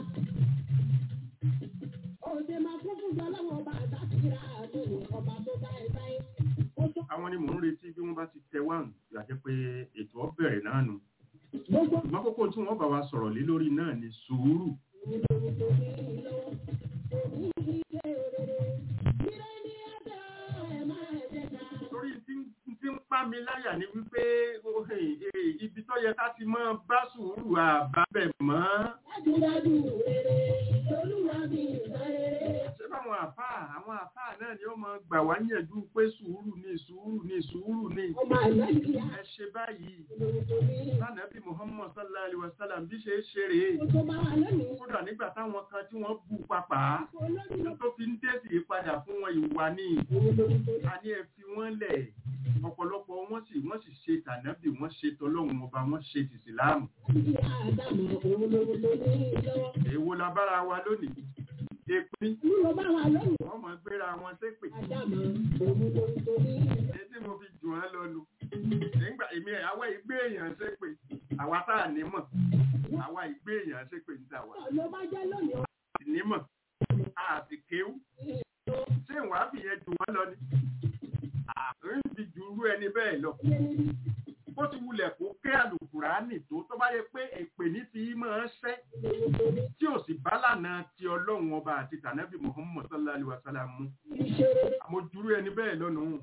Òde máa kún fún Ọlọ́run ọba àtàkìrà àtòyè ọba tó dá ẹ sáyé. Àwọn ni mò ń retí bí wọ́n bá ti tẹ wá yàtọ̀ pé ètò ó bẹ̀rẹ̀ náà nù. Gbogbo Ṣùgbọ́n kókó tí wọ́n bá wa sọ̀rọ̀ lé lórí náà ni sùúrù. ìlú tó ní lọ́wọ́. Òní ìṣe òrèrè. Ìrẹ́ ní ẹ̀dá ẹ̀ máa ẹ̀jẹ̀ ká. Torí tí ń pa mi láyà ni wípé ibi tó yẹ ká ti máa bá sùúrù àbábẹ̀ mọ́. Dájúdájú rere, Olúwa bí ìgbà rere. Ṣé báwọn àwọn àfáà náà ni ó máa gbà wá níyànjú pé sùúrù ni ẹ ṣe báyìí lánàbí Muhammad sallallahu alaihi wasallam bí ṣe ṣe rèé kódà nígbà táwọn kan tí wọ́n bú papà tó fi ń dẹ́sì padà fún wọn ìwà ní àní ẹ fi wọ́n lẹ̀ ọ̀pọ̀lọpọ̀ wọ́n sì ṣe tànábì wọ́n ṣe tọlọ́hun ọba wọ́n ṣe tìsìláàmù èwo la bára wa lónìí èpin wọ́n mọ̀ gbéra wọn ṣépè tí mo fi jù wọ́n lọ́nu nígbà èmi àwa ìgbé èèyàn ṣépè àwa tá à nímọ̀ àwa ìgbé èèyàn ṣépè ń tà wá nímọ̀ àti kéwú ṣé ìwà fìyẹn jù wọ́n lọ ni àárín fi jù rú ẹni bẹ́ẹ̀ lọ bó ti wulẹ̀ kó ké àlùkùránì tó bá yẹ pé èpè ní ti máa ń ṣẹ́ tí ò sì bá lànà ti ọlọ́run ọba àti tànábì Muhammad sallallahu alaihi wasallam mú àmọ́ jùrú ẹni bẹ́ẹ̀ lọ́nà òun.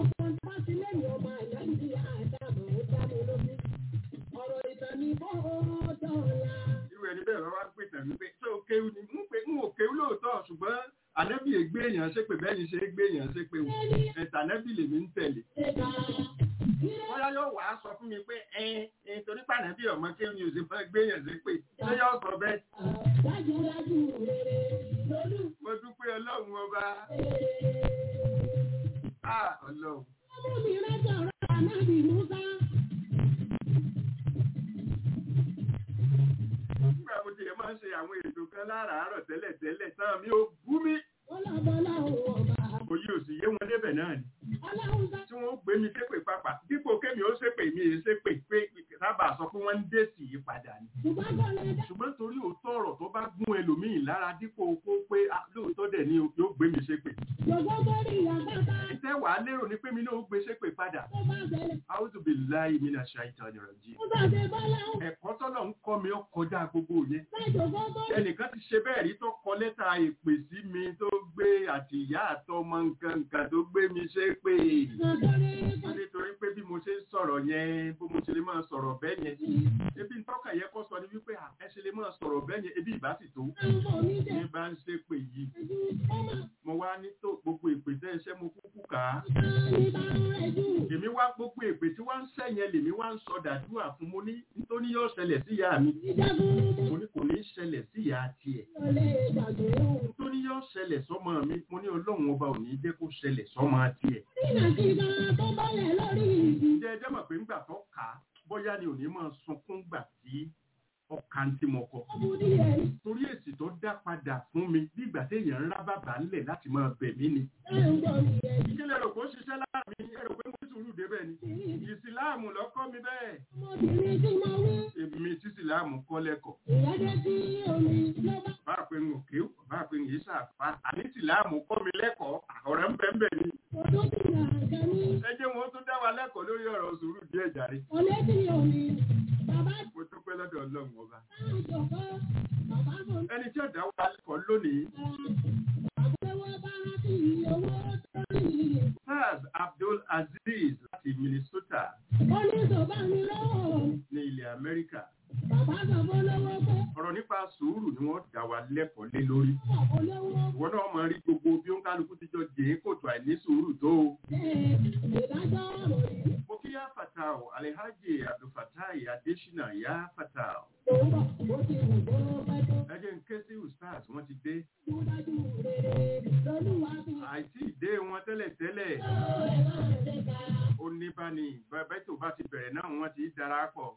irú ẹni bẹ́ẹ̀ wá pè tàn wípé ṣé o kéwú ni n ò kéwú lóòótọ́ ṣùgbọ́n ànábì ègbé èèyàn ṣépè bẹ́ẹ̀ ni ṣe é gbé èèyàn ṣépè wò ẹ̀tànábì lèmi ń tẹ̀lé bóyá yóò wá sọ fún mi pé torí pàdánù ọmọ kí ni òsì fẹ́ gbéyàn sí pé ṣé yóò sọ bẹ́ẹ̀. mo dúpẹ́ ọlọ́run ọba. ọlọ́run. nígbà mo tiẹ̀ máa ń ṣe àwọn ètò kan láràárọ̀ tẹ́lẹ̀ tán mi ò bú mi. òye òsì yé wọn débẹ̀ náà ni. tí wọ́n gbé mi ṣépè pápá dípò kémi ó ṣépè mi èé ṣépè pé sábà sọ pé wọ́n ń dé sí i padà ni. ṣùgbọ́n torí òótọ́ ọ̀rọ̀ tó bá gún ẹlòmíì lára dípò kó pé lóòótọ́ dẹ̀ ni yóò gbé mi ṣépè. ìtẹ́ wàá lérò ní pé mi náà ó gbé ṣépè padà. A'udhu billahi minash shaitanir rajim. ẹ̀kọ́ tọ́lọ̀ ń kọ́ mi ó kọjá gbogbo yẹn. ẹnìkan ti ṣe bẹ́ẹ̀ rí tó kọ lẹ́tà èpè sí mi tó gbé àtìyá àtọmọ nǹkan tó gbé mi ṣépè. nítorí pé bí mo ṣe ń sọ̀rọ̀ yẹn bó mo ṣe lè máa sọ̀rọ̀ bẹ́ẹ̀ yẹn ebi ń tọ́ka yẹ kó sọ ni wípé ẹ ṣe lè máa sọ̀rọ̀ bẹ́ẹ̀ yẹn ebi ìbá sì tó ní bá ń ṣe pé yìí mo wá ní tó gbogbo èpè tẹ́ ẹ ṣẹ́ mo kúkú kà á èmi wá gbogbo èpè tí wọ́n ń ṣẹ́ yẹn lèmi wá ń sọ dàdúrà fún mo ní nítorí yóò ṣẹlẹ̀ sí ìyá mi mo ní kò ní ṣẹlẹ̀ sí ìyá tiẹ̀ nítorí yóò ṣẹlẹ̀ sọ́mọ mi mo ní ọlọ́run ọba ò ní jẹ́ kó ṣẹlẹ̀ sọ́mọ tiẹ̀. Ǹjẹ́ ẹjẹ́ mọ̀ pé ńgbà tó kà á bóyá ni ò ní máa sunkún gbà tí ọkàn tí mo kọ. Torí èsì tó dá padà fún mi bí ìgbà téèyàn ń rá bàbá ńlẹ̀ láti máa bẹ̀ mí ni. Ìkílẹ̀ rò kó ṣiṣẹ́ lára mi, ẹ̀rọ pé mo sùúrù débẹ̀ ni. Ìsìláàmù ló kọ́ mi bẹ́ẹ̀. Èmi tí ìsìláàmù kọ́ lẹ́kọ̀ọ́. Bá a pe ń òkè, bá a pe ń yìí ṣàfà. Àní ìsìláàmù kọ́ mi lẹ́kọ̀ọ́, ọ̀rẹ́ ń bẹ̀ ń bẹ̀ ni. Ẹ jẹ́ wọn tún dá wa lẹ́kọ̀ọ́ lórí ọ̀rọ̀ sùúrù díẹ̀ jàre. Mo tún pẹ́ lọ́dọ̀ Ọlọ́run ọba. Ẹni tí ọ̀dà wa lẹ́kọ̀ọ́ lónìí. Sars Abdul Aziz láti Minnesota ní ilẹ̀ Amẹ́ríkà. Ọ̀rọ̀ nípa sùúrù ni wọ́n dá wa lẹ́kọ̀ọ́ lé lórí. Wọ́n náà máa rí gbogbo bí ó ń kálukú ti jọ jẹ́ kòtò àìní sùúrù tó. Mo kí yá Fatao, Alhaji Abdulfatai Adesina yá Fatao. Ẹ jẹ́ ń ké sí Ustaz, wọ́n ti dé. Àìsí ìdé wọn tẹ́lẹ̀tẹ́lẹ̀. Ó ní bá ní bàbá tó bá ti bẹ̀rẹ̀ náà wọ́n ti darapọ̀.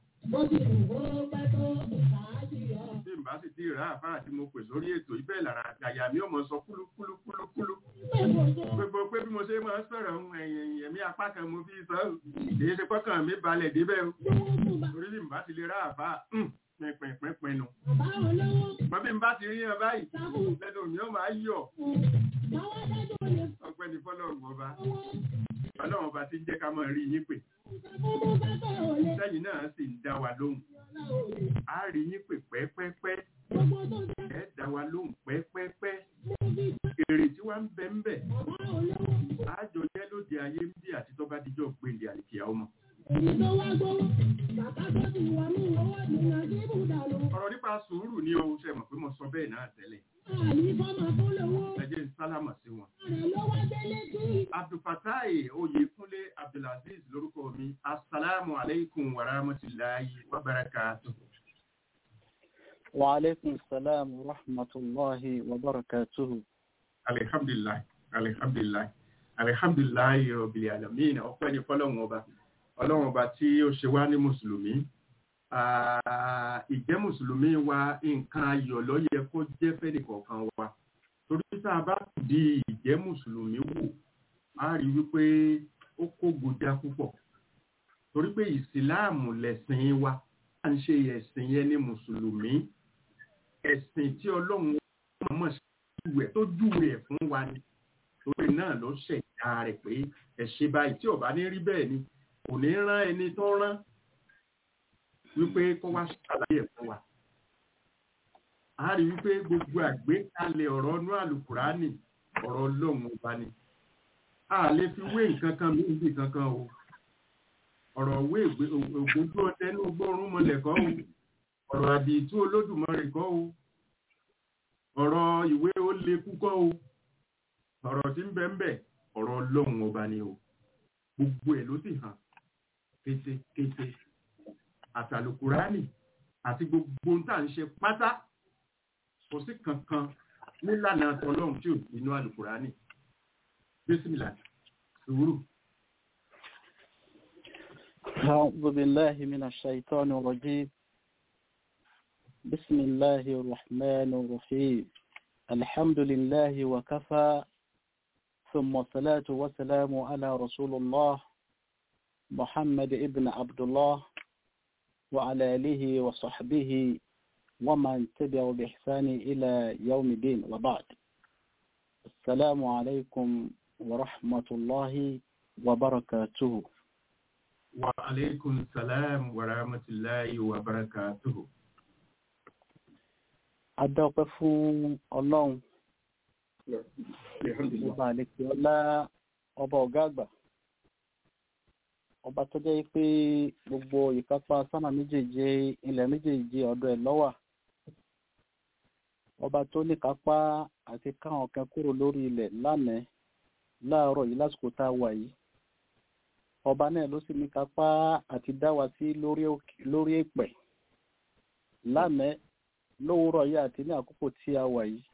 Bí n bá sì ti rà àfáà tí mo pè sórí ètò ibẹ̀ lára àyà mi ò mọ̀ sọ kúlúkúlúkúlú. Gbogbo pé bí mo ṣe máa ń sọ̀rọ̀ ẹ̀mí apá kan mo fi sọ èyí ṣe pọ́kàn mi balẹ̀ débẹ̀ o. Orí bí n bá ti lè rà àfáà pínpín nù. Mọ́ bí n bá ti rí yan báyìí lẹ́nu mi ó máa yọ̀. Ọ̀gbẹ́ni fọ́lọ́run ọba. Ọlọ́run ọba ti ń jẹ́ ká máa rí yín pè. Sẹ́yìn náà sì ń dá wa lóhùn. A rí yín pè pẹ́pẹ́pẹ́. Ẹ dá wa lóhùn pẹ́pẹ́pẹ́. Èrè tí wá ń bẹ ń bẹ. Àjọ jẹ́ lóde ayé ń bí àti tó bá dijọ́ gbèǹdé àlìkìyà ọmọ. Ọ̀rọ̀ nípa sùúrù ni o ṣe mọ̀ pé mo sọ bẹ́ẹ̀ náà tẹ́lẹ̀. ẹ jẹ́ sálámà sí wọn. Abdulfatai Oyèkúnlé Abdulaziz lórúkọ mi. Assalamu alaikum wa rahmatullahi wa barakatuh. Wa alaikum salam wa rahmatullahi wa barakatuh. Alhamdulillah, alhamdulillah, alhamdulillah rabbil alamin. Ọpẹ́ ni fọ́lọ́run ọba. Ọlọ́run ọba tí ó ṣe wá ní Mùsùlùmí. Ìjẹ́ Mùsùlùmí wa nǹkan ayọ̀ ló yẹ kó jẹ́ fẹ́nìkọ̀ọ̀kan wa. Torí tá a bá di ìjẹ́ Mùsùlùmí wò, a rí wípé ó kó gòdá púpọ̀. Torí pé Ìsìláàmù lẹ̀sìn wa, à ń ṣe ẹ̀sìn yẹn ní Mùsùlùmí. Ẹ̀sìn tí Ọlọ́run mọ̀ sí ìwẹ̀ tó júwe ẹ̀ fún wa ni. Torí náà ló ṣẹ̀dá rẹ̀ pé ẹ̀ṣẹ̀ báyìí tí ò bá ní rí bẹ́ẹ̀ ni, kò ní rán ẹni tó rán wípé kó wá ṣàlàyé ẹ̀ fún wa. A rí wípé gbogbo àgbékalẹ̀ ọ̀rọ̀ inú àlùkùránì ọ̀rọ̀ Ọlọ́run ọba ni. A lè fi wé nǹkan kan méjì kankan o. Ọ̀rọ̀ wé ògbójú ọdẹ ní gbọ́rún mọ́lẹ̀ kọ́ o. Ọ̀rọ̀ àdìtú Olódùmarè kọ́ o. Ọ̀rọ̀ ìwé ó lè kú kọ́ o. Ọ̀rọ̀ tí ń bẹ ń bẹ ọ̀rọ̀ Ọlọ́run ọba ni o. Gbogbo ẹ̀ ló sì hàn kété àtàlùkùránì àti gbogbo ń tà ń ṣe pátá kò sí kankan nílànà Ọlọ́run tí ò nínú àlùkùránì. Bísímìlà sùúrù. أعوذ بالله من الشيطان الرجيم. بسم الله الرحمن الرحيم. الحمد لله وكفى ثم الصلاة والسلام على رسول الله محمد ابن عبد الله وعلى آله وصحبه ومن تبعه بإحسان إلى يوم الدين وبعد. السلام عليكم ورحمة الله وبركاته. وعليكم السلام ورحمة الله وبركاته. Adọ́pẹ́ fún Ọlọ́run. Ọba àlekè ọlá, ọba ọ̀gá àgbà. Ọba tó jẹ́ pé gbogbo ìkápá sánmà méjèèje, ilẹ̀ méjèèje ọ̀dọ̀ ẹ̀ ló wà. Ọba tó ní kápá àti káwọn kan kúrò lórí ilẹ̀ lánàá láàárọ̀ yìí lásìkò tá a wà yìí. Ọba náà ló sì ní kápá àti dá wa sí lórí èpẹ̀ lánàá lówùúrọ̀ yìí àti ní àkókò tí a wà yìí.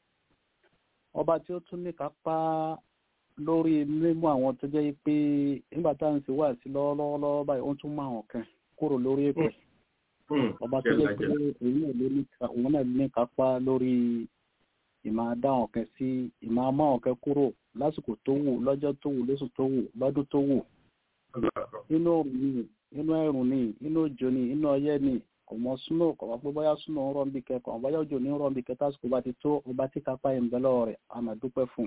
Ọba tí ó tún ní kápá lórí mímú àwọn tó jẹ́ pé nígbà tá à ń sì wà sí lọ́wọ́lọ́wọ́ báyìí ó tún mú àwọn kan kúrò lórí èpẹ̀. Ọba tó jẹ́ pé òun náà ní kápá lórí ìmọ̀ àdá àwọn kan sí ìmọ̀ àmọ́ àwọn kan kúrò lásìkò tó wù, lọ́jọ́ tó wù, lóṣù tó wù, lọ́dún tó wù. Inú òrùn ni, inú ẹ̀rùn ni, inú òjò ni, inú ọyẹ́ ni, kò mọ súnú, kò wá pé bóyá súnú ń rọ̀ níbi kẹ́kọ̀ọ́, bóyá òjò ní ń rọ̀ níbi kẹta àsìkò bá ti tó ọba tí kápá ẹ̀ ń bẹ lọ́wọ́ rẹ̀, a máa dúpẹ́ fún.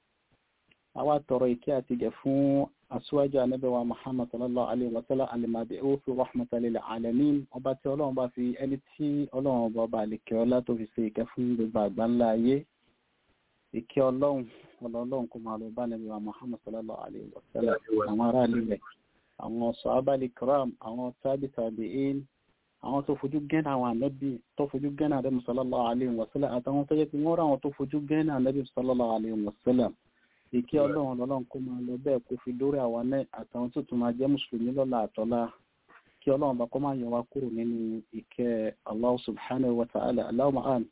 Àwa tọrọ ìkẹ́ àti ìgẹ̀ fún aṣíwájú Ànábì wa Muhammad sallallahu alaihi wa sallam al-mab'uth rahmatan lil alamin. Ọba tí Ọlọ́run bá fi ẹni tí Ọlọ́run bá àlekè ọlá tó fi ṣe ìkẹ́ fún gbogbo àgbáńlá ayé. Ìkẹ́ Ọlọ́run kó máa lọ bá Ànábì wa Muhammad sallallahu alaihi wa sallam, àwọn ará ilẹ̀, àwọn sàhábà kiram, àwọn tabi'in, àwọn tó fojú gẹ́nà àwọn ànábì tó fojú gẹ́nà Ànábì sallallahu alaihi wa sallam àtàwọn tó jẹ́ pé wọ́n rà àwọn tó fojú gẹ́nà Ànábì sallallahu alaihi wa sallam. Ìkẹ́ Ọlọ́run kó máa lọ bẹ́ẹ̀ kó fi dórí àwọn náà àtàwọn tó tún máa jẹ́ mùsùlùmí lọ́la àtọ́lá. Kí Ọlọ́run bá kó máa yọ wá kúrò nínú ìkẹ́ Allah subhanahu wa ta'ala. Allahumma amin.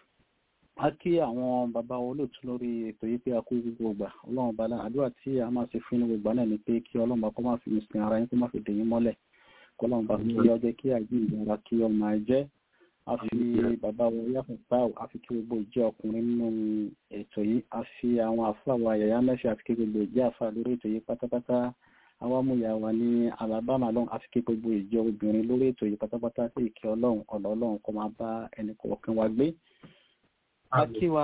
A kí àwọn bàbá olóòtú lórí ètò yìí pé a kú gbogbo ìgbà. Ọlọ́run bá náà àdúrà tí a máa ṣe fún ní gbogbo náà ni pé kí Ọlọ́run bá kó máa fi mùsùlùmí ara yín kó máa fi dè yín mọ́lẹ̀. Kọ́lọ́run bá kí ọjọ́ kí àjíǹde ara kí ọmọ máa jẹ́. A fi bàbá wa yàtọ̀ báwò, a fi kí gbogbo ìjẹ́ ọkùnrin nínú ètò yìí. A fi àwọn àfáà wa yàyà mẹ́fẹ́, a fi kí gbogbo ìjẹ́ àfáà lórí ètò yìí pátápátá. Àwọn amúyà wa ní Alabama lọ́hùn, a fi kí gbogbo ìjẹ́ obìnrin lórí ètò yìí pátápátá pé ìkẹ́ Ọlọ́run kó máa bá ẹnì kọ̀ọ̀kan wa gbé. A kí wa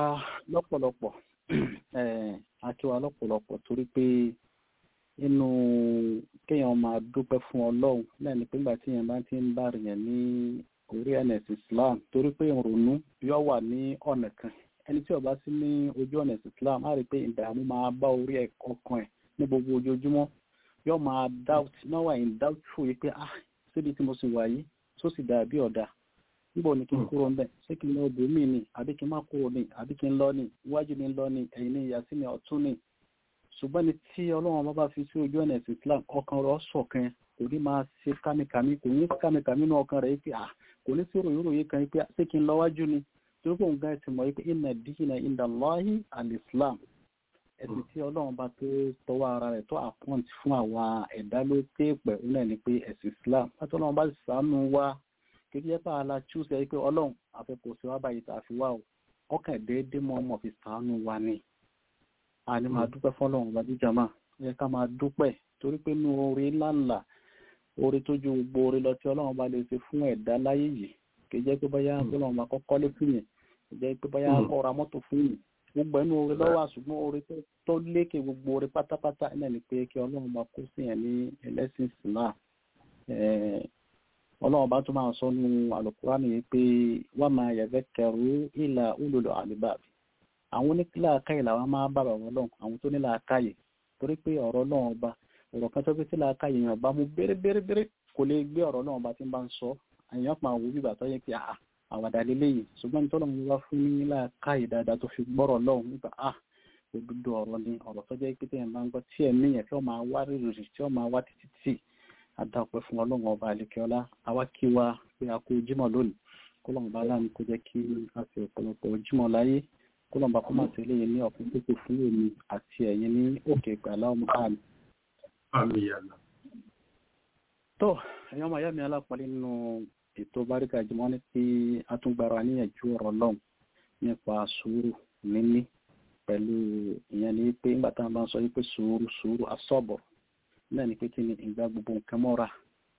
lọ́pọ̀lọpọ̀ torí pé inú kéèyàn máa dúpẹ́ fún Ọlọ́run náà ni pé nígbà tí èèyàn bá ti ń bá rèèyàn ní orí ẹ̀nẹ̀sì Islam, torí pé ìrònú yóò wà ní ọ̀nà kan. Ẹni tí ó bá sí ní ojú ọ̀nà Islam á rí pé ìdààmú máa bá orí ọkàn ẹ̀ ní gbogbo ojoojúmọ́. Yóò máa doubt, náà wà in doubtful yìí pé síbi tí mo sì wà yìí tó sì dàbí ọ̀dà. níbo ni kí n kúrò ń bẹ̀ ṣé kí n lọ bò mí ni àbí kí n má kúrò ní àbí kí n lọ ní iwájú ni lọ ní ẹ̀yìn ní ìyá sí ní ọ̀tún ní. ṣùgbọ́n ní tí ọlọ́run bá fi sí ojú ọ̀nà ẹ̀sìn Islam ọkàn rẹ̀ ṣọ̀kan kò ní máa ṣe kámikàmí kò ní kámikàmí ní ọkàn rẹ̀ pé kò ní sí ròyìnròyìn kan pé ṣé kí n lọ wájú ni torí pé òun gan ti mọ̀ pé inna dina inda Allahi al-Islam ẹ̀sìn tí ọlọ́run bá tó tọwọ́ ara rẹ̀ tó àpọ́ǹtì fún àwa ẹ̀dá ló pé pẹ̀ náà ni pé ẹ̀sìn Islam láti ọlọ́run bá sì sàánú wa kékeré yẹn bá a la chúùsì ẹ pé ọlọ́run àfẹ́kọ̀ọ́ sí wa báyìí tá a fi wá o ọkàn déédéé mọ́ ọmọ fi sàánú wa ni a ní máa dúpẹ́ fọlọ́run bá jíjà máa yẹ ká máa dúpẹ́ torí pé inú oore ńláńlá oore tó ju gbogbo oore lọ tí ọlọ́run bá lè ṣe fún ẹ̀dá láyé yìí kì í jẹ́ pé bóyá ọlọ́run bá kọ́kọ́ lé fún yẹn kì í jẹ́ pé bóyá ọ̀rọ̀ mọ́tò fún yẹn gbogbo ẹnu oore lọ́wọ́ àṣùgbọ́n oore tó lékè gbogbo oore pátápátá náà ni pé kí ọlọ́run bá kó sí yẹn ní ẹlẹ́sìn Islam ọlọ́run bá tún máa sọ nínú Al-Qur'ani yìí pé wa ma yadhakkaru illa ulul albab àwọn onílàákàyè làwọn máa bá bàbá ọlọ́run àwọn tó nílàákàyè torí pé ọ̀rọ̀ ọlọ́run ọba ọ̀rọ̀ kan tó fi sílàákàyè yẹn ọba mú bérebére kò lè gbé ọ̀rọ̀ ọlọ́run ọba tí ń bá ń sọ àyàn pa àwọn òbí bàtọ́ yẹ pé àwàdà lélẹ́yìn ṣùgbọ́n ní tọ́lọ́run wá fún nílàákàyè dáadáa tó fi gbọ́rọ̀ ọlọ́run nípa òdodo ọ̀rọ̀ ni ọ̀rọ̀ tó jẹ́ pé tẹ̀yìn bá ń gbọ́ tí ẹ̀mí yẹn tí wọ́n máa wá rírì tí wọ́n máa wá títí tí adápẹ́ fún ọlọ́run ọba àlekẹ́ọ́lá àwa kí wa pé a kú jímọ̀ lónìí kọ́lọ́run bá láàmú kó jẹ́ kí a fi ọ̀pọ̀lọpọ̀ jímọ̀ láyé kọ́lọ́run bá kó máa tẹ̀lé yẹn ní ọ̀pọ̀ pípò fún èmi àti ẹ̀yin ní òkè ìgbàlá ọmọ àmì. àmì yàrá. tó ẹ̀yin ọmọ ìyá mi alápọ̀lẹ́ nínú ètò Báríkà Jímọ̀ ní pé a tún gbára níyànjú ọ̀rọ̀ lọ́hùn nípa sùúrù níní pẹ̀lú ìyẹn ni pé nígbà tá a bá ń sọ pé sùúrù asọ́bọ̀ náà ni pé kí ni ìgbà gbogbo nǹkan mọ́ra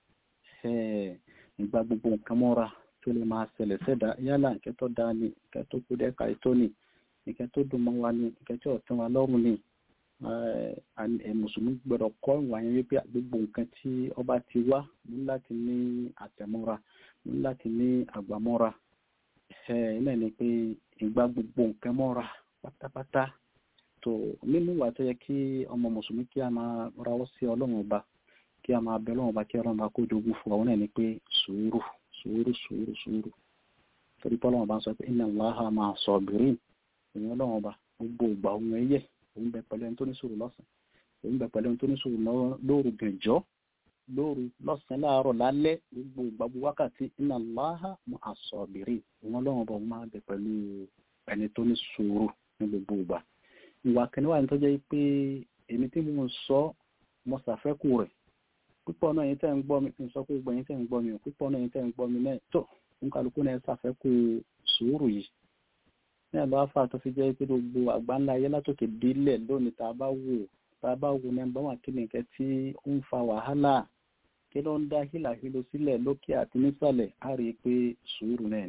ìgbà gbogbo nǹkan mọ́ra tó lè máa ṣẹlẹ̀ sẹ́dá yálà nǹkan tó dáa ni nǹkan tó kú dẹ́ka ètò ni nǹkan tó dùn mọ́ wa ni nǹkan tí ọ̀tún wa lọ́rùn ni mùsùlùmí gbọ́dọ̀ kọ́ ìwà yẹn wípé gbogbo nǹkan tí ọba ti wá ní láti ní àtẹ̀mọ́ra ní láti ní àgbàmọ́ra náà ni pé ìgbà gbogbo nǹkan mọ́ra pátápátá tó nínú ìwà tó yẹ kí ọmọ mùsùlùmí kí a máa rawọ́ sí ọlọ́run ọba kí a máa bẹ ọlọ́run ọba kí ọlọ́run ọba kó jogún fún àwọn náà ni pé sùúrù torí pé ọlọ́run ọba ń sọ pé inna Allaha ma'a sabirin ìyẹn ọlọ́run ọba gbogbo ìgbà ohun ẹyẹ òun bẹ pẹ̀lú ẹni tó ní sùúrù lọ́sàn òun bẹ pẹ̀lú ẹni tó ní sùúrù lóru gànjọ́ lóru lọ́sàn láàárọ̀ lálẹ́ gbogbo ìgbà gbogbo wákàtí inna Allaha ma'a sabirin ìyẹn ọlọ́run ọba máa bẹ pẹ̀lú ẹni tó ní sùúrù ní gbogbo ìgbà ìwà kẹniwà ní tó jẹ́ pé èmi tí mo ń sọ mo ṣàfẹ́kù rẹ̀ púpọ̀ náà yín tẹ́ ń gbọ́ mi kí n sọ pé gbogbo yín tẹ́ ń gbọ́ mi púpọ̀ náà yín tẹ́ ń gbọ́ mi náà tó nkálukú náà ṣàfẹ́kù sùúrù yìí ní àlọ́ àfà tó fi jẹ́ pé gbogbo àgbáńlá ayé látòkè délẹ̀ lónìí tá a bá wo nẹ́ẹ̀bá wà kí nìkẹ́ tí ó ń fa wàhálà kí ló ń dá hílàhílo sílẹ̀ lókè àti nísàlẹ̀ á rí i pé sùúrù náà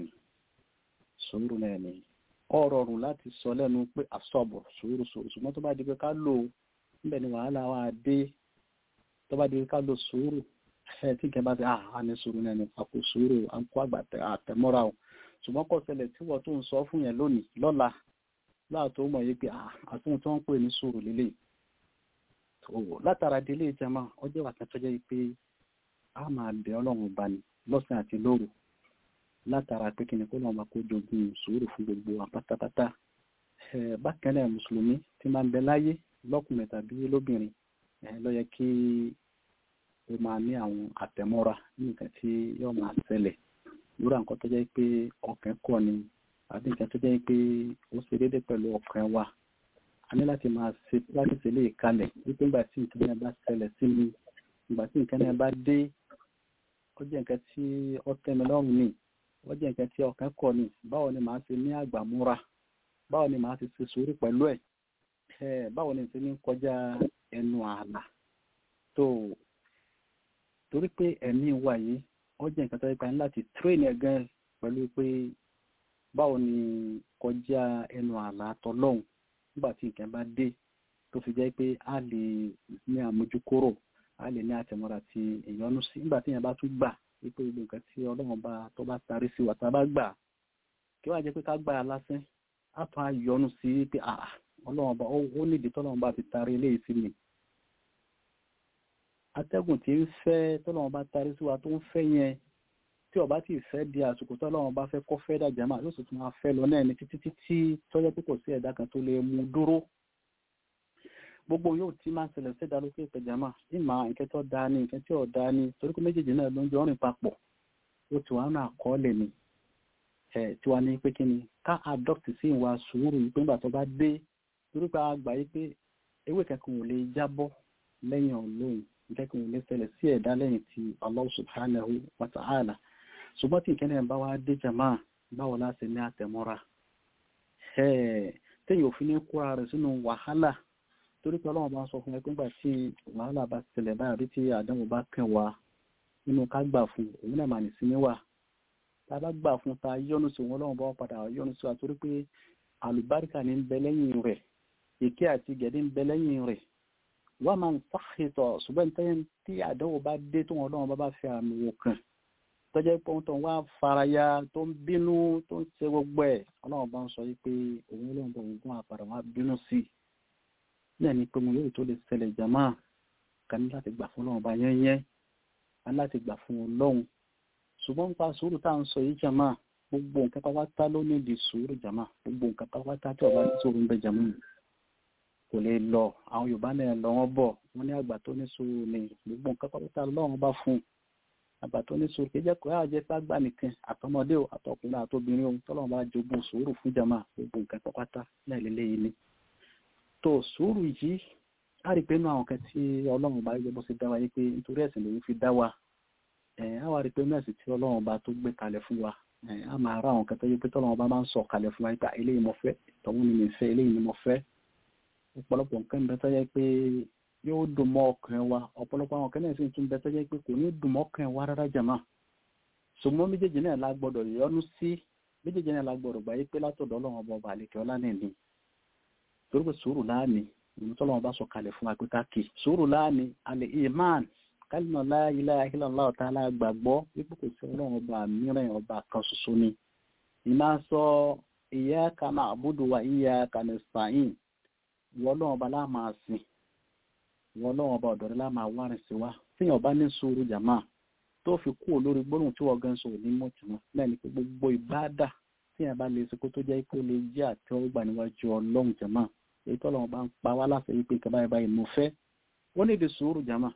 ni ọ̀rọ̀ rùn láti sọ lẹ́nu pé àsọ̀bọ̀ sùúrù ṣùgbọ́n tó bá di pé ká lò ó níbẹ̀ ni wàhálà wa dé tó bá di pé ká lò sùúrù tí kẹ́ bá ti ní sùúrù náà ni àpò sùúrù à ń kó àgbà àtẹ̀mọ́ra o ṣùgbọ́n kò ṣẹlẹ̀ tí wọ́n tó ń sọ fún yẹn lónìí lọ́la láàtó mọ̀ yé pé àtúntò tó ń pè ní sùúrù lílé látara délé ìjẹmọ́ ọjọ́ wà kẹtọ́ jẹ́ pé a máa bẹ̀ ọlọ́run bá ní lọ́sàn àti lóru látara pé kí ni kó lọ́wọ́ máa kó jogún sùúrù fún gbogbo wa pátápátá bákan náà mùsùlùmí tí máa ń bẹ láyé lọ́kùnrin tàbí lóbìnrin ló yẹ kí ó máa ní àwọn àtẹ̀mọ́ra ní nǹkan tí yóò máa ṣẹlẹ̀ lórí nǹkan tó jẹ́ pé ọkàn kọ́ ni àbí nǹkan tó jẹ́ pé ó ṣe déédéé pẹ̀lú ọkàn wa a ní láti máa ṣe láti ṣe lè kalẹ̀ wípé nígbà tí nǹkan náà bá ṣẹlẹ̀ sí mi nígbà tí nǹkan náà bá dé ó jẹ́ nǹkan tí ó tẹ́ mi lọ́rùn ni wọ́n jẹ́ nǹkan tí ọkàn kọ́ ni báwo ni màá ṣe ní àgbàmúra báwo ni màá ṣe sùúrù pẹ̀lú ẹ̀ báwo ni ṣe ní kọjá ẹnu ààlà tó torí pé ẹ̀mí wa yìí ó jẹ́ nǹkan tó yẹ ká ní láti train ẹ̀ gan pẹ̀lú pé báwo ni kọjá ẹnu ààlà tọlọ́hun nígbà tí nǹkan bá dé tó fi jẹ́ pé a lè ní àmójúkúrò a lè ní àtẹ̀mọ́ra ti ìyọnu sí nígbà tí yẹn bá tún gbà wípé gbogbo nǹkan tí ọlọ́run bá tó bá tarí sí wa tá a bá gbà kí wàá jẹ́ pé ká gbà á lásán á tún á yọnu sí pé ọlọ́run bá ó nídìí tọ́lọ́run bá fi tarí eléyìí sí mi. atẹ́gùn tí ń fẹ́ tọ́lọ́run bá tarí sí wa tó ń fẹ́ yẹn tí ó bá ti fẹ́ di àsìkò tó Ọlọ́run bá fẹ́ kó fẹ́ dà jàmá yóò sì tún máa fẹ́ lọ náà ní títí tó jẹ́ pé kò sí ẹ̀dá kan tó lè mú dúró. Gbogbo yóò tí máa ń ṣẹlẹ̀ sí ẹ̀dá lókè ìpẹ́ jàmá ìmọ̀ nǹkan tó dáa ní nǹkan tí ò dáa ní torí pé méjèèjì náà ló ń jọ rìn papọ̀ ó ti wà náà kọ́lẹ̀ ni tí wàá ní pé kí ni ká adopt sí ìwà sùúrù yìí pé nígbà tó bá dé torí pé a gbà yí pé ewé kankan ò lè jábọ́ lẹ́yìn Ọlọ́run kankan ò lè ṣẹlẹ̀ sí ẹ̀dá lẹ́yìn tí Allah subhanahu wa ta'ala ṣùgbọ́n tí ìkẹ́ni ẹ̀ bá wá dé jàmá báwo láti ní àtẹ̀mọ́ra téèyàn ò fi ní kóra rẹ̀ sínú wàhálà torí pé Ọlọ́run bá ń sọ fún ẹ pé nígbà tí wàhálà bá ṣẹlẹ̀ báyìí tí àdánwò bá kàn wá nínú ká gbà fún òun náà mà ní sí níwà tá a bá gbà fún ta yọ́nú sí òun Ọlọ́run bá wọ́n padà yọ́nú sí wa torí pé àlùbáríkà ní ń bẹ lẹ́yìn rẹ̀ èké àti gẹ̀dẹ̀ ń bẹ lẹ́yìn rẹ̀ wọ́n máa ń sáhìtọ̀ ṣùgbọ́n tẹ́yìn tí àdánwò bá dé tó wọn Ọlọ́run bá fi àmì wò kàn tọ́jẹ́ pé òun tó ń wá faraya tó ń bínú tó ń ṣe gbogbo ẹ̀ Ọlọ́run bá ń sọ yí pé òun Ọlọ́run bá òun àpàrà wá bínú sí i náà ni pé mo yóò tó lè ṣẹlẹ̀ jàmá kan láti gbà fún Ọlọ́run bá yẹ́nyẹ́ láti gbà fún Ọlọ́run ṣùgbọ́n nípa sùúrù tá à ń sọ yìí jàmá gbogbo nǹkan pátá ló ní di sùúrù jàmá gbogbo nǹkan pátá tí ọba ní sùúrù ń bẹ jàmá kò lè lọ àwọn Yorùbá náà lọ wọn bọ̀ wọ́n ní àgbà tó ní sùúrù ni gbogbo nǹkan pátá lọ́wọ́n bá fún àgbà tó ní sùúrù kì í jẹ́ kó yára jẹ́ ságbà nìkan àtọmọdé o àtọkùnrin àtobìnrin ohun tọ́lọ́wọ́n bá jogún sùúrù fún jàmá gbogbo nǹkan pátá náà lélẹ́yìn ni tó sùúrù yìí a rí pé inú àwọn kan tí Ọlọ́run bá yẹ bó ṣe dá wa yìí pé nítorí ẹ̀sìn lòun fi dá wa a wá rí pé inú ẹ̀sìn tí Ọlọ́run bá tó gbé kalẹ̀ fún wa a máa rá àwọn kan tó yẹ pé tọ́lọ́run bá máa ń sọ kalẹ̀ fún wa pé eléyìí mo fẹ́ tọ̀hún ni mi fẹ́ eléyìí ni mo fẹ́ ọ̀pọ̀lọpọ̀ nǹkan bẹ tó yẹ pé yóò dùn mọ́ ọkàn wa ọ̀pọ̀lọpọ̀ àwọn kan náà sì tún bẹ tó yẹ pé kò ní dùn mọ́ ọkàn wa rárá jàmá ṣùgbọ́n méjèèjì náà la gbọ́dọ̀ yọ́nú sí méjèèjì náà la gbọ́dọ̀ gbà yí pé látọ̀dọ̀ Ọlọ́run ọba àlekè ọlá náà ni torí pé sùúrù láàní ìlú tọ́lọ́wọ́n bá sọ kalẹ̀ fún agbẹ́ta kì sùúrù láàní alẹ́ iman kálínà la ilaha illallah ta'ala gbàgbọ́ wípé kò sí Ọlọ́run ọba mìíràn ọba kan ṣoṣo ni ìmá sọ iyyaka na'budu wa iyyaka nasta'in wọ́n Ọlọ́run ọba láàmà sìn wọ́n Ọlọ́run ọba ọ̀dọ̀ rẹ̀ láàmà wárìn sí wa tíyàn bá ní sùúrù jàmá tó fi kú olórí gbólóhùn tí wọ́n gan sọ ní mọ̀tìmọ́ náà ni pé gbogbo ìbádà tíyàn bá lè ṣe kó tó jẹ́ pé ó lè jẹ́ àtẹ́wọ́gbà níwájú Ọlọ́run jàmá èyí tọ́lọ́run bá ń pa wá láṣẹ yìí pé nǹkan báyìí báyìí mo fẹ́ ó ní ìdí sùúrù jàmá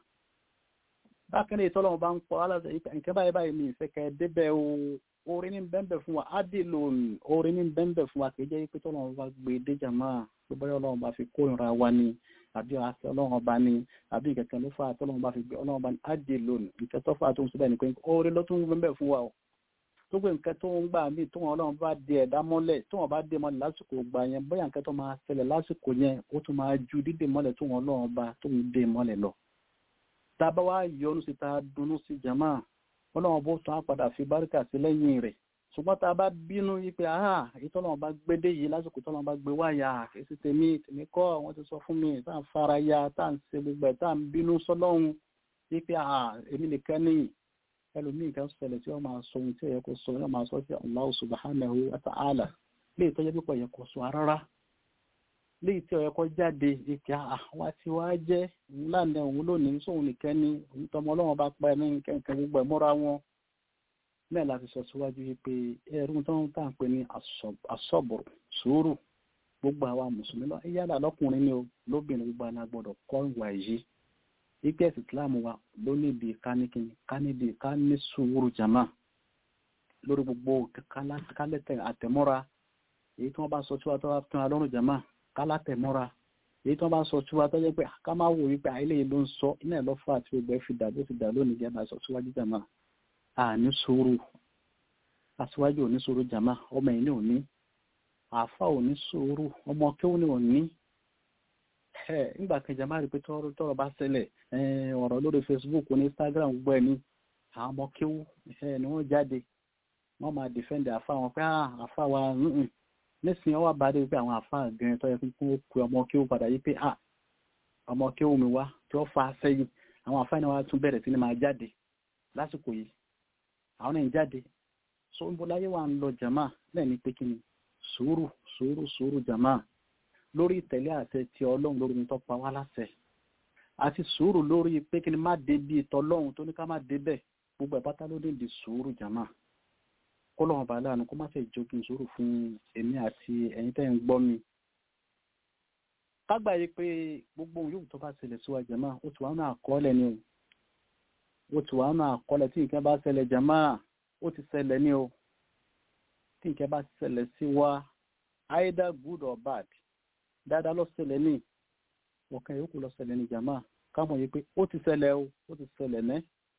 bákan náà tọ́lọ́run bá ń pa wá láṣẹ yìí pé nǹkan báyìí báyìí mi ìfẹ́ kẹ́ débẹ̀ o orin ní bẹ́ńbẹ̀ fún wa ádìlò orin ní bẹ́ńbẹ̀ fún wa kì í jẹ́ pé tọ́lọ́run bá gbé dé jàmá pé bóyá Ọlọ́run bá fi kórìíra wa ni àbí àṣẹ Ọlọ́run bá ní àbí ìkẹ̀kẹ́ ló fà tọ́lọ́run bá fi gbé Ọlọ́run bá ní ádìlò nǹkan tó fà tó ń síbẹ̀ ní pé orin ló tún bẹ́ńbẹ̀ fún wa o tó gbé nǹkan tó ń gbà mí tó wọn Ọlọ́run bá di ẹ̀dá mọ́lẹ̀ tó wọn bá dé mọ́lẹ̀ lásìkò gbà yẹn bóyá nǹkan tó máa ṣẹlẹ̀ lásìkò yẹn ó tún máa ju dídè mọ́lẹ̀ tó wọn Ọlọ́run bá tó ń dé mọ́lẹ̀ lọ. tá a bá wá yọnu sí ta dunú sí jàmá Ọlọ́run bó tún á padà fi báríkà sí lẹ́yìn rẹ̀ ṣùgbọ́n tá a bá bínú yí pé èyí tọ́lọ́run bá gbé dé yìí lásìkò tọ́lọ́run bá gbé wáyà èsì tèmi kọ́ wọ́n ti sọ fún mi tá à ń fara ya tá à ń ṣe gbogbo ẹ̀ tá à ń bínú sọ́lọ́run yí pé èmi nìkan nìyí ẹlòmíì kan ṣẹlẹ̀ tí wọ́n máa sọ ohun tí ó yẹ kó sọ wọ́n máa sọ sí Allah subhanahu wa ta'ala léè tó yẹ pípọ̀ yẹ kó sọ rárá léè tí ó yẹ kó jáde ìkà àwa tí wàá jẹ́ ńláńdẹ òun lónìí sóhun nìkan ni òun tọmọ Ọlọ́run bá pa ẹni kẹ̀kẹ́ gbogbo ẹ̀ mọ́ra wọn náà láti sọ síwájú yìí pé ẹrú tó ń tà ń pè ní asọ́bùrù sùúrù gbogbo àwa mùsùlùmí lọ yálà lọ́kùnrin ni o lóbìnrin gbogbo àná gbọ́dọ̀ kọ́ ìwà yìí ìgbẹ́ ìsìláàmù wa ló níbi káníbi ká ní sùúrù jàmá lórí gbogbo kálẹ́tẹ̀ àtẹ̀mọ́ra èyí tí wọ́n bá sọ tíwá tó wá tún alọ́rùn jàmá kálátẹ̀mọ́ra èyí tí wọ́n bá sọ tíwá tó jẹ́ pé ká má wò wípé àìlè ló ń sọ iná ẹ̀ lọ́fà àti gbogbo ẹ̀ fi dà bó ti dà lónìí jẹ́ bá sọ síwájú jàmá àní sùúrù aṣíwájú òní sùúrù jàmá ọmọ ẹ̀yìn òní àáfà òní sùúrù ọmọ kéwù ní òní nígbà kẹjà máa rí pé tọ́rọ̀ bá ṣẹlẹ̀ ọ̀rọ̀ lórí Facebook ní Instagram gbogbo ẹ̀ ní àwọn ọmọ kéwú ni wọ́n jáde wọ́n máa defend àfà wọn pé àfà wa nísìnyí wọ́n bá dé pé àwọn àfà gan tó yẹ kó pe ọmọ kéwú padà yí pé ọmọ kéwú mi wá tí wọ́n fa sẹ́yìn àwọn àfà náà wá tún bẹ̀rẹ̀ sí ni máa jáde lásìkò yìí àwọn náà ń jáde so ń bọ́ láyé wa ń lọ jàmá náà ní pé kí ni sùúrù jàmá lórí ìtẹ̀lé àṣẹ ti Ọlọ́run lórí ní tó pa wá láṣẹ àti sùúrù lórí pé kí ni má dé bí ìtọ́lọ́run tó ní ká má dé bẹ́ẹ̀ gbogbo ìpátá ló ní di sùúrù jàmá kọ́lọ́run bá láàánú kó má ṣe jogún sùúrù fún èmi àti ẹ̀yin tẹ́ ń gbọ́ mi. kágbà yìí pé gbogbo ohun yóò tó bá ṣẹlẹ̀ sí wa jàmá ó ti wà nínú àkọọ́lẹ̀ ni ó ti wà nínú àkọọ́lẹ̀ tí nǹkan bá ṣẹlẹ̀ jàmá ó ti ṣẹlẹ̀ ni o tí nǹkan bá ṣẹlẹ̀ sí wa either good or bad dáadáa ló ṣẹlẹ̀ ní ọ̀kan yòókù ló ṣẹlẹ̀ ní jàmá kámọ̀ yìí pé ó ti ṣẹlẹ̀ o ó ti ṣẹlẹ̀ ní.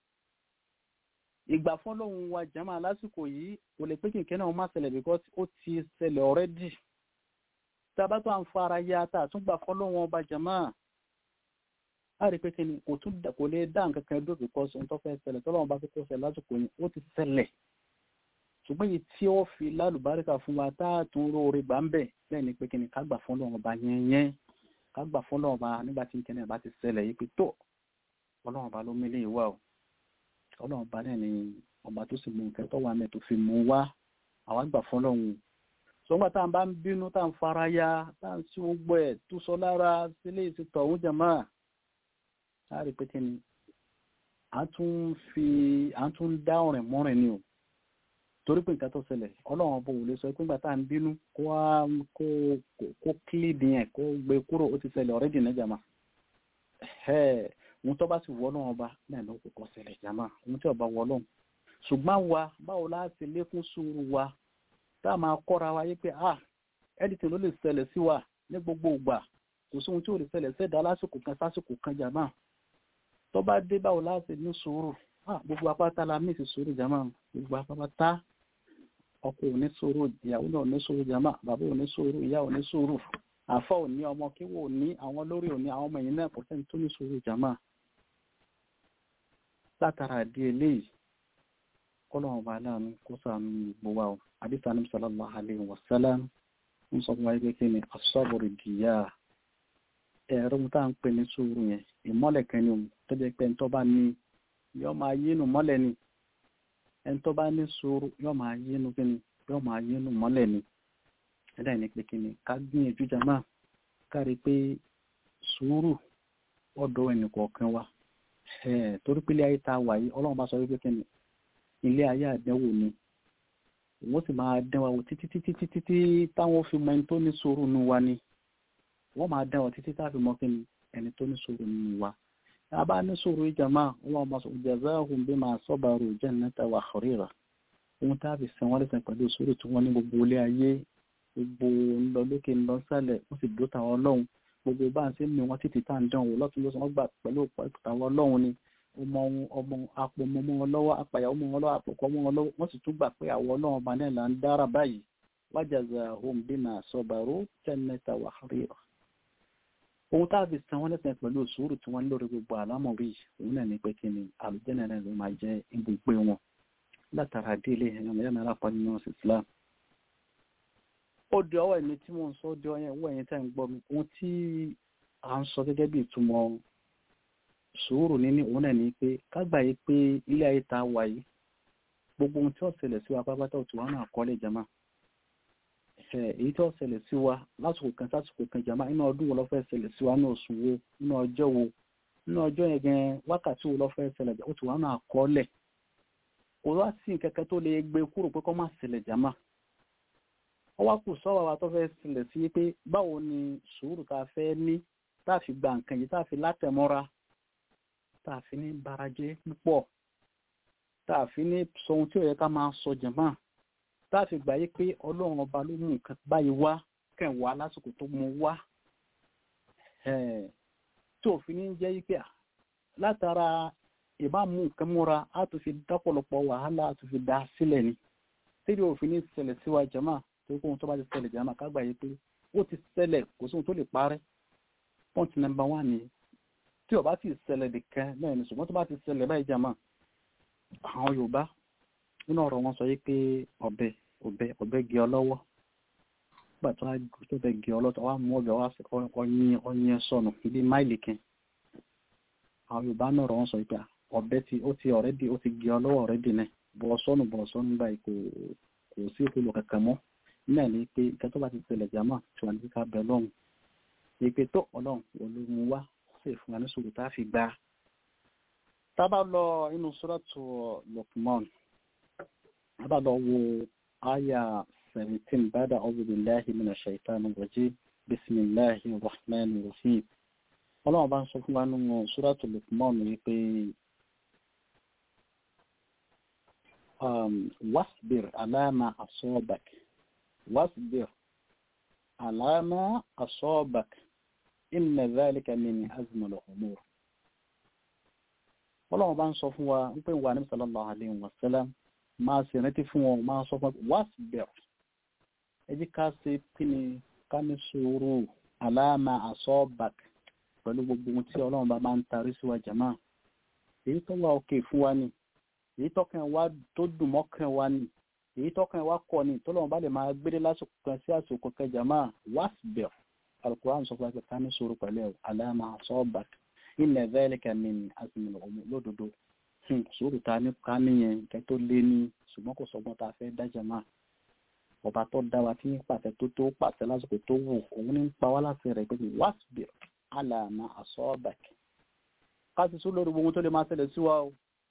ìgbà fọ́lọ́hun wa jàmá lásìkò yìí kò lè pé kìnkẹ́ náà má ṣẹlẹ̀ because ó ti ṣẹlẹ̀ already. tábà tó à ń fara ya tá a tún gbà fọ́lọ́hun ọba jàmá a rí pé kí ni kò lè dá nǹkan kan dúró because ohun tó fẹ́ ṣẹlẹ̀ tọ́lọ́hun bá kókó ṣẹlẹ̀ lásìkò yìí ó ti ṣẹlẹ̀. ṣùgbọ́n yìí tí ó fi lálùbáríkà fún wa tá a tún róore gbà ń bẹ̀ lẹ́yìn pé kí ni ká gbà fọ́lọ́hun ọba yẹn ká gbà fọ́lọ́hun ọba nígbà tí nǹkan náà bá ti ṣẹlẹ̀ yìí pé tó ọlọ́run ọba ló mélé ìwà o ọlọ́run ọba náà ni ọba tó sì mú nǹkan tó wà mẹ́ tó fi mú wá àwa gbà fọ́lọ́hun sọgbà tá à ń bá ń bínú tá à ń fara ya tá à ń sí gbogbo ẹ̀ tó sọ lára sílé ìsìtọ̀ ọ̀hún jàmá á rí pé kí ni à ń tún dá ọ̀rìn mọ́rin ni o torí pé nǹkan tó ṣẹlẹ̀ ọlọ́run ọba ò lè sọ pé nígbà tá à ń bínú kó kílíìdì yẹn kó gbé kúrò ó ti ṣẹlẹ̀ ọ̀rẹ́dì náà jàmá ohun tó bá sì wọ́ ọlọ́run ọba náà ló kò kọ́ ṣẹlẹ̀ jàmá ohun tí ọba wọ́ ọlọ́run ṣùgbọ́n wa báwo láti lékún sùúrù wa tá a máa kọ́ra wa yé pé ẹ̀dìtì ló lè ṣẹlẹ̀ sí wa ní gbogbo ìgbà kò sí ohun tí ò lè ṣẹlẹ̀ sẹ́dá lásìkò kan sásìkò kan jàmá tó bá dé báwo láti ní sùúrù gbogbo apáta la mí sí sùúrù jàmá gbogbo apáta ọkọ ò ní sùúrù ìyàwó náà ò ní sùúrù jàmá bàbá ò ní sùúrù ìyá ò ní sùúrù àfọ ò ní ọmọ kíwò ò ní àwọn lórí ò ní àwọn ọmọ ẹ̀yìn náà kò sẹ́ni tó ní sùúrù jàmá látara di eléyìí kọ́lọ́run ọba aláàánú kó ṣàánú gbogbo wa o àdìsá ní sallallahu alaihi wasallam ń sọ fún wa pé kí ni as-sabru dìyà ẹ̀rọ tá à ń pè ní sùúrù yẹn ìmọ́lẹ̀ kan ni òun tó jẹ́ pé ẹni tó bá ní yọ́ máa yínú mọ́lẹ̀ ni ẹni tó bá ní sùúrù yọ́ máa yínú kí ni yọ́ máa yínú mọ́lẹ̀ ni ẹ̀dá ìní pé kí ni ká gbìyànjú jàmá kárí pé sùúrù ọ̀dọ̀ ẹnì kọ̀ọ̀kan wa torí pé ilé ayé tá a wà yìí ọlọ́run bá sọ wípé kí ni ilé ayé àdánwò ni wọ́n sì máa dánwò wò títí táwọn fi mọ ẹni tó ní sùúrù nù wa ni wọ́n máa dánwò títí tá a fi mọ kí ni ẹni tó ní sùúrù nù wa àbá ní sùúrù ìjàmá wọ́n máa sọ jazahum bima sabaru jannatan wa harira ohun tá a fi sẹ́wọ́n lẹ́sẹ̀ pẹ̀lú sùúrù tí wọ́n ní gbogbo ilé ayé gbogbo ńlọ lókè ńlọ sálẹ̀ wọ́n sì dúró tàwọn ọlọ́run gbogbo bá ń ṣe ní wọn títí tá à ń dánwò lọ́tún lọ́sàn wọ́n gbà pẹ̀lú tàwọn ọlọ́run ni ọmọ apò mọ́ wọn lọ́wọ́ apàyàwó mọ́ wọn lọ́wọ́ àpòkọ́ mọ́ wọn lọ́wọ́ wọ́n sì tún gbà pé àwọn ọlọ́run ọba náà là ń dára báyìí wajazahum bima sabaru jannatan wa harira ohun tá a fi san wọ́n lẹ́sẹ̀ pẹ̀lú sùúrù tí wọ́n ń lórí gbogbo àlámọ̀rí òun náà ní pé kí ni àlùjànnà náà ló máa jẹ́ ibùgbé wọn látara délé ẹ̀yàn mẹ́rin alápá nínú Islam. ó di ọwọ́ ẹ̀mí tí mò ń sọ ó di ọwọ́ ẹ̀yìn tẹ́ ń gbọ́ mi ohun tí à ń sọ gẹ́gẹ́ bí ìtumọ̀ sùúrù níní òun náà ní pé kágbà yìí pé ilé ayé ta wà yìí gbogbo ohun tí ó ṣẹlẹ̀ sí wa pápátá òtún wọn náà kọ́lé jama èyí tí ó ṣẹlẹ̀ sí wa lásìkò kan sásìkò kan jama inú ọdún wo ló fẹ́ ṣẹlẹ̀ sí wa ní oṣù wo inú ọjọ́ yẹn gan wákàtí wo ló fẹ́ ṣẹlẹ̀ òtún wọn náà kọ́lé kò wá sí nǹkan kan tó lè gbé kúrò pé kó má ṣẹlẹ̀ jama ọwá kù sọ́wọ́ wa tó fẹ́ ṣẹlẹ̀ sí pé báwo ni sùúrù tá a fẹ́ ní tá a fi gba nǹkan yìí tá a fi látẹ̀mọ́ra tá a fi ní barajẹ́ púpọ̀ tá a fi ní sọ ohun tí ó yẹ ká máa sọ jàmá tá a fi gbà yí pé ọlọ́run ọba ló mú nǹkan báyìí wá kẹwàá lásìkò tó mú wá tí òfin ní jẹ́ yí pé látara ìbámu nǹkan múra á tún fi dápọ̀lọpọ̀ wàhálà á tún fi dá sílẹ̀ ni tí òfin ní ṣẹlẹ̀ sí wa jàmá tó kó ohun tó bá ti ṣẹlẹ̀ jàmá ká gbà yí pé ó ti ṣẹlẹ̀ kò sí ohun tó lè parẹ́ pọ́ǹtì nọ́mbà 1 ni tí ó bá ti ṣẹlẹ̀ nìkan náà ní ṣùgbọ́n tó bá ti ṣẹlẹ̀ báyìí jàmá àwọn Yorùbá nínú ọ̀rọ̀ wọn sọ yí pé ọ̀bẹ gé ọ lọ́wọ́ nígbà tó bẹ gé ọ lọ́tọ̀ wá mú ọ̀bẹ wá ọyìn sọnù bí máìlì kan àwọn Yorùbá náà ọ̀rọ̀ wọn sọ yí pé ọ̀bẹ ó ti gé ọ lọ́wọ́ ọ̀rẹ́dì náà bọ̀ sọnù báyìí kò sí ìpolò kankan mọ́ náà ní pé ìkẹ́ tó bá ti ṣẹlẹ̀ jàmá tí wọ́n ní ká bẹ lọ́hùn ní pé tó ọlọ́run olóhùn wá sì fún wa ní sùúrù tá a fi gba tábà lọ inú suratu Luqman tábà lọ wo àyà 17 ba'da a'udhu billahi minash shaitanir rajim bismillahir rahmanir rahim ọlọ́run bá ń sọ fún wa nínú suratu Luqman wípé wasbir ala ma asabak wasbir ala ma asabak inna dhalika min azmi al-umur ọlọ́run bá ń sọ fún wa wípé wà ní sallallahu alayhi wa sallam máa ṣe rántí fún wọn máa sọ fún wasbir ẹjí ká ṣe kíni ká ní sùúrù ala ma asabak pẹ̀lú gbogbo ohun tí ọlọ́run bá máa ń tarí sí wa jàmáà èyí tó wà òkè fún wa ni èyí tọ́kàn wa tó dùn mọ́kàn wa ni èyí tọ́kàn wa kọ́ ni tọ́lọ́run bá lè máa gbélé lásìkò kan sí àsìkò kan jàmáà wasbir Al-Qur'an sọ fún wa ká ní sùúrù pẹ̀lú ala ma asabak inna dhalika min azmi al-umur lódodo sùúrù ta ní ká níyẹn nǹkan tó lé ní ṣùgbọ́n kò sọgbọ́n tá a fẹ́ dá jàmáà ọba tó dá wa tí ń pàṣẹ tó pàṣẹ lásìkò tó wù òun ní ń pa wá láti rẹ̀ pé wasbir ala ma asabak ká ti sún lórí gbogbo tó lè máa ṣẹlẹ̀ sí wa o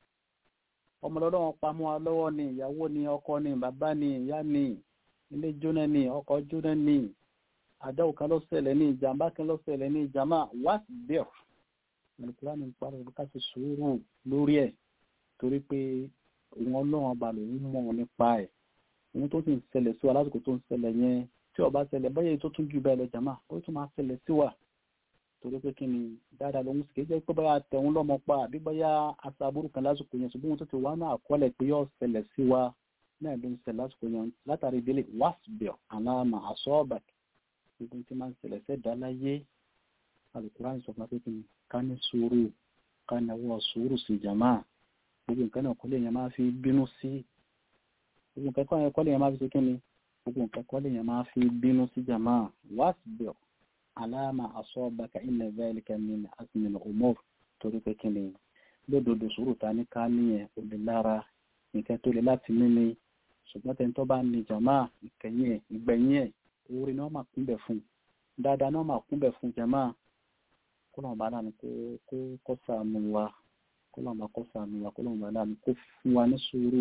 ọmọ lọ́lọ́wọ́ pamọ́ wa lọ́wọ́ ni ìyàwó ni ọkọ ni bàbá ni ìyá ni ilé jóná ni ọkọ̀ jóná ni àdáwò kan ló ṣẹlẹ̀ ní ìjàmbá kan ló ṣẹlẹ̀ ní ìjàmbá wasbir Al-Qur'an parọ́ ká ti sùúrù lórí ẹ̀ torí pé òun ọlọ́run ọba lòun mọ̀ nípa ẹ̀ òun tó sì ń ṣẹlẹ̀ sí wa lásìkò tó ń ṣẹlẹ̀ yẹn tí ó bá ṣẹlẹ̀ báyẹ̀ tó tún jù bẹ́ẹ̀ lọ jàmáà ó tún máa ṣẹlẹ̀ sí wa torí pé kí ni dáadáa lòun sì kéjẹ́ pé báyà tẹ̀hún lọ́mọ pa àbí báyà aṣàbúrú kan lásìkò yẹn ṣùgbọ́n tó ti wá náà àkọọ́lẹ̀ pé yóò ṣẹlẹ̀ sí wa náà ló ń ṣẹlẹ̀ lásìkò yẹn látàrí ìdílé wasbir ala ma asabak gbogbo tí máa ń ṣẹlẹ̀ sẹ́dá láyé Al-Qur'an sọ fún akékin ká ní sùúrù ká náwó sùúrù sí jàmáà gbogbo nǹkan náà kọ́lé yẹn máa fi bínú sí gbogbo nǹkan kọ́lé yẹn máa fi ṣe kí ni gbogbo nǹkan kọ́lé yẹn máa fi bínú sí jàmáà wasbir ala ma asabaka inna dhalika min azmi al-umur torí pé kí ni lódodo sùúrù ta ní ká níyẹn òde lára nǹkan tó lè láti níní ṣùgbọ́n tẹ́ni tó bá ní jàmáà ìgbẹ̀yìn ẹ̀ orí náà máa kúnbẹ̀ fún dáadáa náà máa kúnbẹ̀ fún jàmáà kọ́lọ́mù bá láàánú kó ṣàánú wa kọ́lọ́mù kó ṣàánú wa kọ́lọ́mù bá láàánú kó fún wa ní sùúrù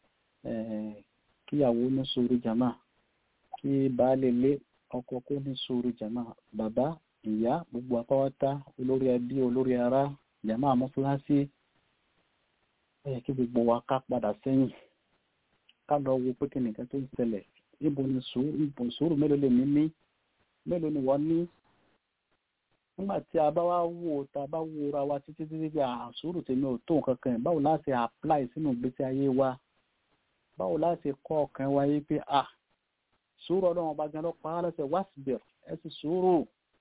kíyàwó ní sùúrù jàmáà kí baálé lé ọkọ kó ní sùúrù jàmáà bàbá ìyá gbogbo apáwátá olórí ẹbí olórí ará jàmáà mọ́sálásí kí gbogbo wa ká padà sẹ́yìn ká lọ wo pé kí nìkan tó ń ṣẹlẹ̀ ibo ni sùúrù mélòó lè ní mélòó ni wọ́n ní nígbà tí a bá wá wò tá a bá wo ra wa títí bí sùúrù tèmi ò tó nǹkan kan báwo láti apply sínú ìgbésí ayé wa báwo láti kọ́ ọkàn wa yé pé sùúrù ọlọ́run ọba gan lọ́pàá lọ́sẹ̀ wasbir ẹ ti sùúrù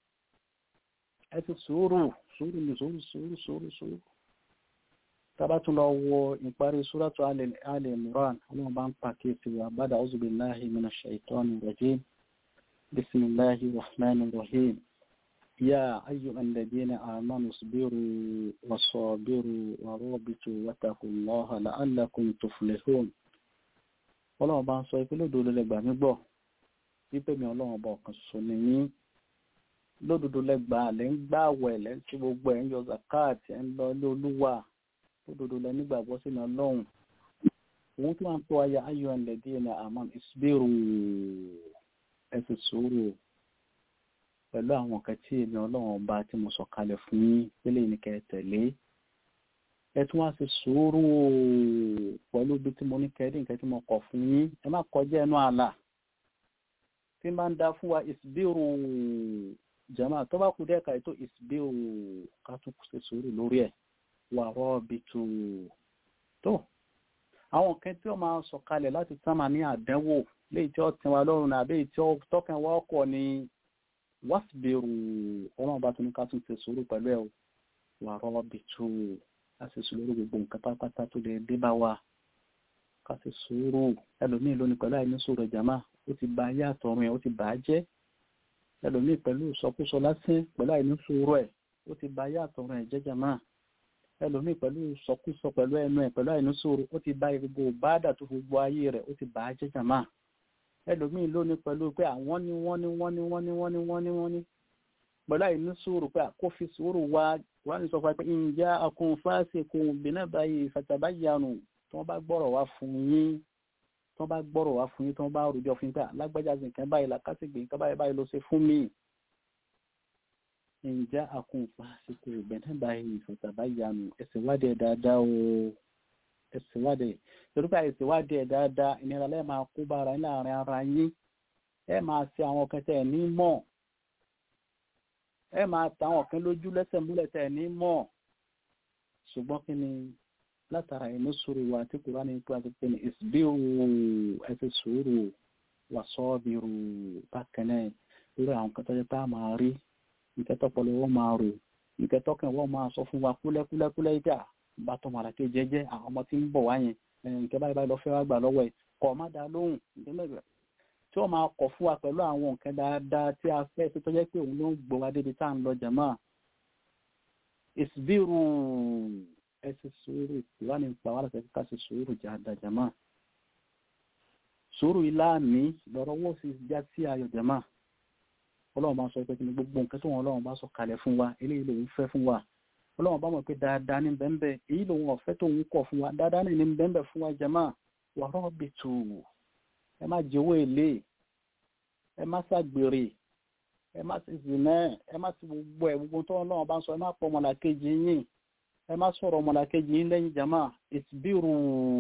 ní sùúrù tábà tún lọ wo ìparí suratu Al-Imran ọlọ́run bá ń pàkíyèsí wa ba'da a'udhu billahi minash shaitanir rajim bismillahir rahmanir rahim ya ayyuhal ladhina amanu isbiru wasabiru warabitu wattaqullaha la'allakum tuflihun ọlọ́run bá ń sọ ìpínlẹ̀ òdòdó lẹ́gbàá mi gbọ́ wípé mi ọlọ́run ọba ọ̀kan ṣoṣo ni yín lódodo lẹ́gbàá lẹ́ ń gbààwẹ̀ lẹ́ ń tí gbogbo ẹ̀ ń yọ zakat ẹ̀ ń lọ ilé olúwa lódodo lẹ́ nígbàgbọ́ sínú ọlọ́run òun tí wọ́n ń pọ̀ ayé ayọ̀ ẹ̀lẹ́dí ẹ̀ ní àmọ́ ìsbírù ẹ sì sùúrù pẹ̀lú àwọn nǹkan tí èmi ọlọ́run ọba tí mo sọ kalẹ̀ fún yín pélé ní kẹ́ ẹ tẹ̀lé ẹ tún wá sí sùúrù pẹ̀lú ibi tí mo ní kẹ́ẹ́dì nǹkan tí mo kọ̀ fún yín ẹ má kọjá ẹnu ààlà tí máa ń da fún wa ìsbírù jàmáà tó bá kú dẹ́ka ètò ìsbírù ká tún ṣe sùúrù lórí ẹ̀ wà rọ́ọ̀bìtù tó àwọn nǹkan tí ó máa sọ kalẹ̀ láti sáma ní àdánwò léyìí tí ó tẹ́ wa lọ́rùn náà àbí tí ó tọ́kàn wá ọkọ̀ ni wasbiru ọlọ́run bá tún ní ká tún ṣe sùúrù pẹ̀lú ẹ̀ wà rọ́ọ̀bìtù ká ṣe sùúrù gbogbo nǹkan pátápátá tó lè dé bá wa ká ṣe sùúrù ẹlòmíì lónìí pẹ̀lú àìní sùúrù jàmáà ó ti ba ayé àtọ̀run ẹ̀ ó ti bà á jẹ́ ẹlòmíì pẹ̀lú ìsọkúsọ lásán pẹ̀lú àìní sùúrù ẹ̀ ó ti ba ayé àtọ̀run ẹ̀ jẹ́ jàmáà ẹlòmíì pẹ̀lú ìsọkúsọ pẹ̀lú ẹnu ẹ̀ pẹ̀lú àìní sùúrù ó ti ba gbogbo bàdà tó gbogbo ayé rẹ̀ ó ti bà á jẹ́ jàmáà ẹlòmíì lónìí pẹ̀lú pé àwọn ní pẹ̀lú àìní sùúrù pé kó fi sùúrù wá wọ́n ní sọ fún wa pé in ja'akum fasiqun binaba'in fatabayyanu tí wọ́n bá gbọ́rọ̀ wá fún yín tí wọ́n bá gbọ́rọ̀ wá fún yín tí wọ́n bá rújọ fún yín pé lágbájá sí nǹkan báyìí làkàtìgbè nǹkan báyìí ló ṣe fún mi. in ja'akum fasiqun binaba'in fatabayyanu ẹ̀sìnwádìí dáadáa o ẹ̀sìnwádìí torí pé ẹ̀sìnwádìí ẹ̀ dáadáa ìnira lẹ́ẹ̀ máa kó bára láàrin ara yín ẹ máa ṣe àwọn kẹtẹ ẹ̀ ní mọ̀ ẹ máa ta àwọn kan lójú lẹ́sẹ̀ múlẹ̀ tẹ̀ ní mọ̀ ṣùgbọ́n kí ni látara ẹ̀mí sùúrù wa tí Kùránì nípa ti pè ní isbiru ẹ ti sùúrù wasabiru bákan náà lórí àwọn kan tó yẹ tá a máa rí nǹkan tó pọ̀lọ́ wọ́n máa rò nǹkan tó kàn wọ́n máa sọ fún wa kúlẹ́kúlẹ́kúlẹ́ ìjà bá tọ́ màrà ké jẹ́jẹ́ àwọn ọmọ tí ń bọ̀ wá yẹn nǹkan báyìí lọ fẹ́ wá gbà lọ́wọ́ ẹ̀ kọ̀ má dá lóhùn tí wọ́n máa kọ̀ fún wa pẹ̀lú àwọn nǹkan dáadáa tí a fẹ́ tó jẹ́ pé òun ló ń gbọ́ wa débi tá à ń lọ jàmá isbiru ẹ sì sùúrù ìwà ní pa wàhálà tẹ̀síká sí sùúrù jáda jàmá sùúrù ilá ní lọ́rọ̀ wọ́n sì já sí ayọ̀ jàmá ọlọ́run bá sọ pé kí ni gbogbo nǹkan tó wọn ọlọ́run bá sọ kalẹ̀ fún wa eléyìí lòun fẹ́ fún wa ọlọ́run bá mọ̀ pé dáadáa ní bẹ́ẹ̀ èyí lòun ọ̀fẹ́ tó ń kọ̀ fún wa dáadáa ní bẹ́ẹ̀ fún wa jàmá wà rọ́bìtù ẹ má jẹ owó èlé ẹ má ṣàgbèrè ẹ má sì zìnà ẹ má sì gbogbo tó ọlọ́run bá ń sọ ẹ má pọ̀ ọmọlàkejì yín ẹ má sọ̀rọ̀ ọmọlàkejì yín lẹ́yìn jàmá isbiru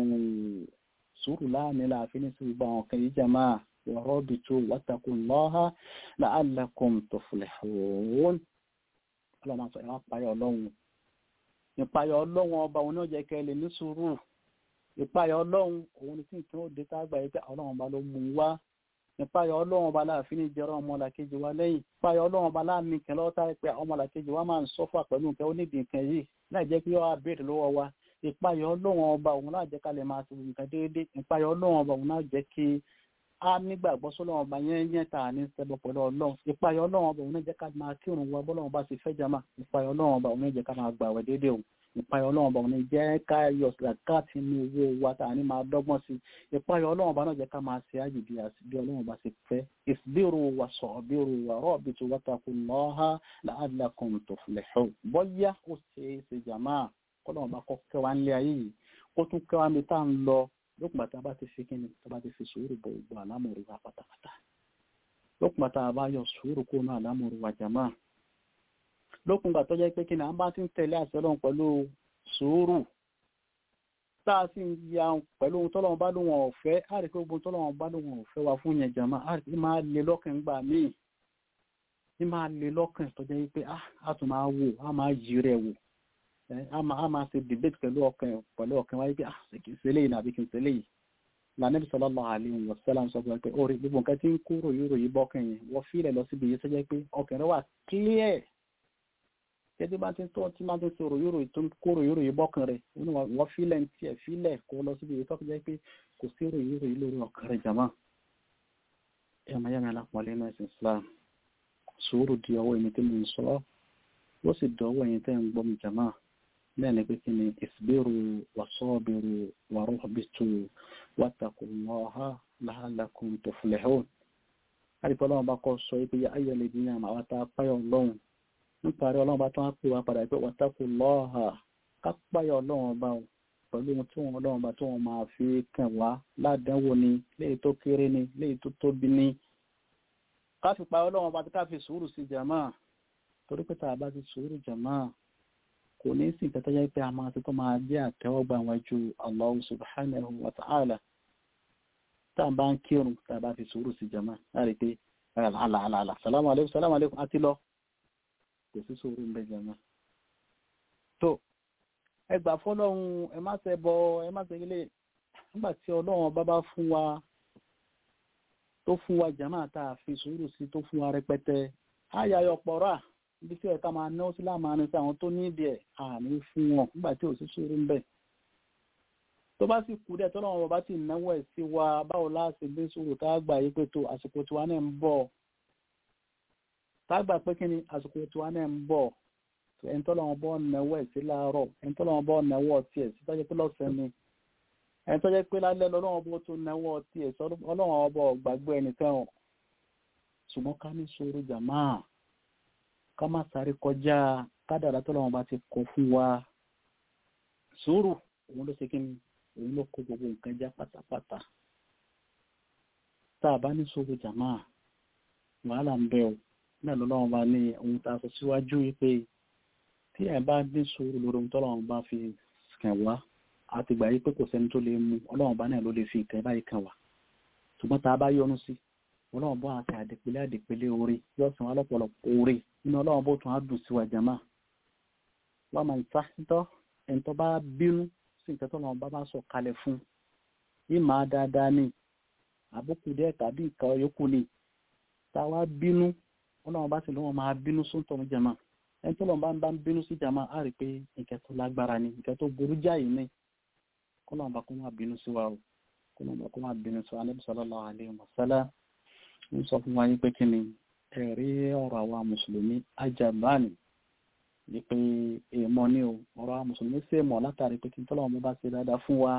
sùúrù láàmì láàfin ní sí gbogbo àwọn kan yìí jàmá wa rabitu wattaqullaha la'allakum tuflihun ọlọ́run máa sọ ẹ má payọ̀ ọlọ́run ìpayọ̀ ọlọ́run ọba òun náà jẹ́ kẹ́ lè ní sùúrù ìpayọ̀ ọlọ́run òun ni tí nǹkan ó dé tá a gbà yìí pé ọlọ́run ọba ló mú un wá ìpayọ̀ ọlọ́run ọba láàfin ní jẹ́rọ ọmọlàkejì wa lẹ́yìn ìpayọ̀ ọlọ́run ọba láàmì kan lọ́wọ́ tá pé ọmọlàkejì wa máa ń sọ́fà pẹ̀lú nǹkan onídìí nǹkan yìí láì jẹ́ pé ó wá béèrè lọ́wọ́ wa ìpayọ̀ ọlọ́run ọba òun náà jẹ́ ká lè máa ṣe nǹkan déédéé ìpayọ̀ ọlọ́run ọba òun náà jẹ́ kí a nígbàgbọ́ sọ́lọ́run ọba yẹn tà ní ṣẹbọ pẹ̀lú ọlọ́run ìpayọ̀ ọlọ́run ọba òun náà jẹ́ ká máa kírun wa bọ́lọ́run bá ti fẹ́ jama ìpayọ̀ ọlọ́run ọba òun náà jẹ́ ká máa gbààwẹ̀ déédéé òun ìpayọ̀ ọlọ́run ọba òun jẹ́ ká yọ sàkáàtì ní owó wa tà ní máa dọ́gbọ́n sí ìpayọ̀ ọlọ́run ọba náà jẹ́ ká máa ṣe àjì bí ọlọ́run ọba ṣe fẹ́ isbiru wa sabiru wa rabitu wattaqullaha la'allakum tuflihun bọ́yá ó ṣe é ṣe jàmá kọ́lọ́run ọba kọ́ kẹwàá ńlẹ̀ ayé yìí kó tún kẹwàá mi tá à ń lọ lókùnbà tá a bá ti fi kíni tá a bá ti fi sùúrù bọ̀ gbọ́ àlámọ̀rí wa pátápátá lókùnbà tá a bá yọ sùúrù kó náà àlámọ̀rí wa jàmá lókùngbà tó jẹ́ pé kí ni a bá ti ń tẹ̀lé àṣẹ Ọlọ́run pẹ̀lú sùúrù tá a sì ń ya pẹ̀lú ohun tọ́lọ́run bá lóun ọ̀fẹ́ á rí pé ohun tọ́lọ́run bá lóun ọ̀fẹ́ wa fún yẹn jàmá á rí pé máa le lọ́kàn gbà míì ní máa le lọ́kàn tó jẹ́ pé a tún máa wò a máa yí rẹ̀ wò a máa ṣe debate pẹ̀lú ọkàn wáyé pé kì í ṣe léyìí nàbí kì í ṣe léyìí lànàbí sallallahu alaihi wasallam sọ pé orí gbogbo nǹkan tí ń kó ròyìn bọ́kàn yẹn wọ́n fílẹ̀ lọ síbi yìí tó jẹ́ pé ọkàn rẹ̀ wà clear kẹ́tí bá ti tó tí máa ti sọ̀rọ̀ yóò ròyìn bọ́kàn rẹ̀ wọ́n fílẹ̀ ń tiẹ̀ fílẹ̀ kó lọ síbi yìí tó jẹ́ pé kò sí ròyìn lórí ọkàn rẹ̀ jàmá ẹ̀mọ̀yẹ́mẹ́ alápọ̀lẹ́ náà ẹ̀sìn Islam sùúrù di ọwọ́ ẹni tí mo ń sọ ó sì dọ̀wọ́ ẹni tẹ́ ń gbọ́ mi jàmá bẹ́ẹ̀ ni pé kí ni isbiru wasabiru warahbitu wattaqullaha la'allakum tuflihun àdìpọ̀ ọlọ́run bá kọ́ sọ pé ayọ̀ lè dín àmà wata páyọ̀ ọlọ́run níparí ọlọ́run bá tó wá pè wá padà pé wattaqullaha kápáyọ̀ ọlọ́run bá pẹ̀lú ohun tí wọn ọlọ́run bá tó wọn máa fi kàn wá ládánwò ni léyìí tó kéré ni léyìí tó tóbi ni ká fi pa ọlọ́run bá tó ká fi sùúrù sí jàmá torí pé tá a bá ti sùúrù jàmá kò ní sí ìkẹta jẹ́ pé a máa ti tó máa jẹ́ àtẹ́wọ́gbà wọn ju Allah subhanahu wa ta'ala tá a bá ń kírun tá a bá fi sùúrù sí jàmá láti pé àlàálà salamu alaikum àti lọ kò sí sùúrù ń bẹ jàmá tó ẹgbà fọ́lọ́run ẹ má ṣe bọ ẹ má ṣe ilé nígbà tí ọlọ́run bá fún wa tó fún wa jàmá tá a fi sùúrù sí tó fún wa rẹpẹtẹ ayayọ pọ̀rọ̀ ibi tí ẹ̀ka máa náwó sí láàmàrin sí àwọn tó ní ìdí ẹ̀ àní fún wọn nígbà tí ò sí sùúrù ń bẹ tó bá sì kú dẹ̀ tọ́lọ́run bàbá sì náwó ẹ̀ sí wa báwo láti gbé sùúrù tá a gbà yí pé tó àsìkò tiwa náà ń bọ̀ tá a gbà pé kí ni àsìkò tiwa náà ń bọ̀ ẹni tọ́lọ́run bọ́ náwó ẹ̀ sí láàárọ̀ ẹni tọ́lọ́run bọ́ náwó ọtí ẹ̀ sí tọ́jú pé lọ́sẹ̀ ni ẹni tọ́jú pé lálẹ́ lọ́lọ́run bọ́ tó náwó ọtí ẹ̀ sọ ọlọ́run ọbọ̀ gbàgbé ẹnìkan ṣùgbọ́n ká ní sùúrù jàmáà ká má sáré kọjá kádàrá tọ́lọ́run bá ti kọ fún wa sùúrù òun ló ṣe kí ni òun ló kó gbogbo nǹkan já pátápátá tá a bá ní sùúrù jàmáà wàhálà ń bẹ o náà lọ́lọ́run bá ní ohun tá a sọ síwájú wípé tí ẹ bá ní sùúrù lórí ohun tọ́lọ́run bá fi kàn wá àti gbà yí pé kò sẹ́ni tó lè mú ọlọ́run bá náà ló lè fi ìkẹ́ báyìí kàn wá ṣùgbọ́n tá a bá yọnu sí ọlọ́run bó àti àdìpẹ́lẹ́ orí yóò san wá lọ́pọ̀lọpọ̀ orí nínú ọlọ́run bó tún á dùn sí wa jàmáà wọ́n máa ń sá títọ́ ẹni tó bá bínú sí nǹkan tó lọ́wọ́ bá sọ kalẹ̀ fún ìmọ̀ dáadáa ní àbùkù díẹ̀ tàbí nǹkan yòókù ní táwa bínú ọlọ́run bá sì lọ́wọ́ máa bínú sóńtọ̀ ní jàmáà ẹni tó lọ́wọ́ bá ń bínú sí jàmáà á rí pé nǹkan tó lágbára ni nǹkan tó burú jáì ní kọ́lọ́run bá kó máa bínú sí wa o kọ́lọ́run bá kó máa bínú sí wa Ànábì sallallahu alaihi wasallam ń sọ fún wa yín pé kí ni ẹ̀rí ọ̀rọ̀ àwa mùsùlùmí ajabani ní pé èèmọ̀ ní o ọ̀rọ̀ àwa mùsùlùmí sí èèmọ̀ látàrí pé kí n tọ́lọ́run bá ṣe dáadáa fún wa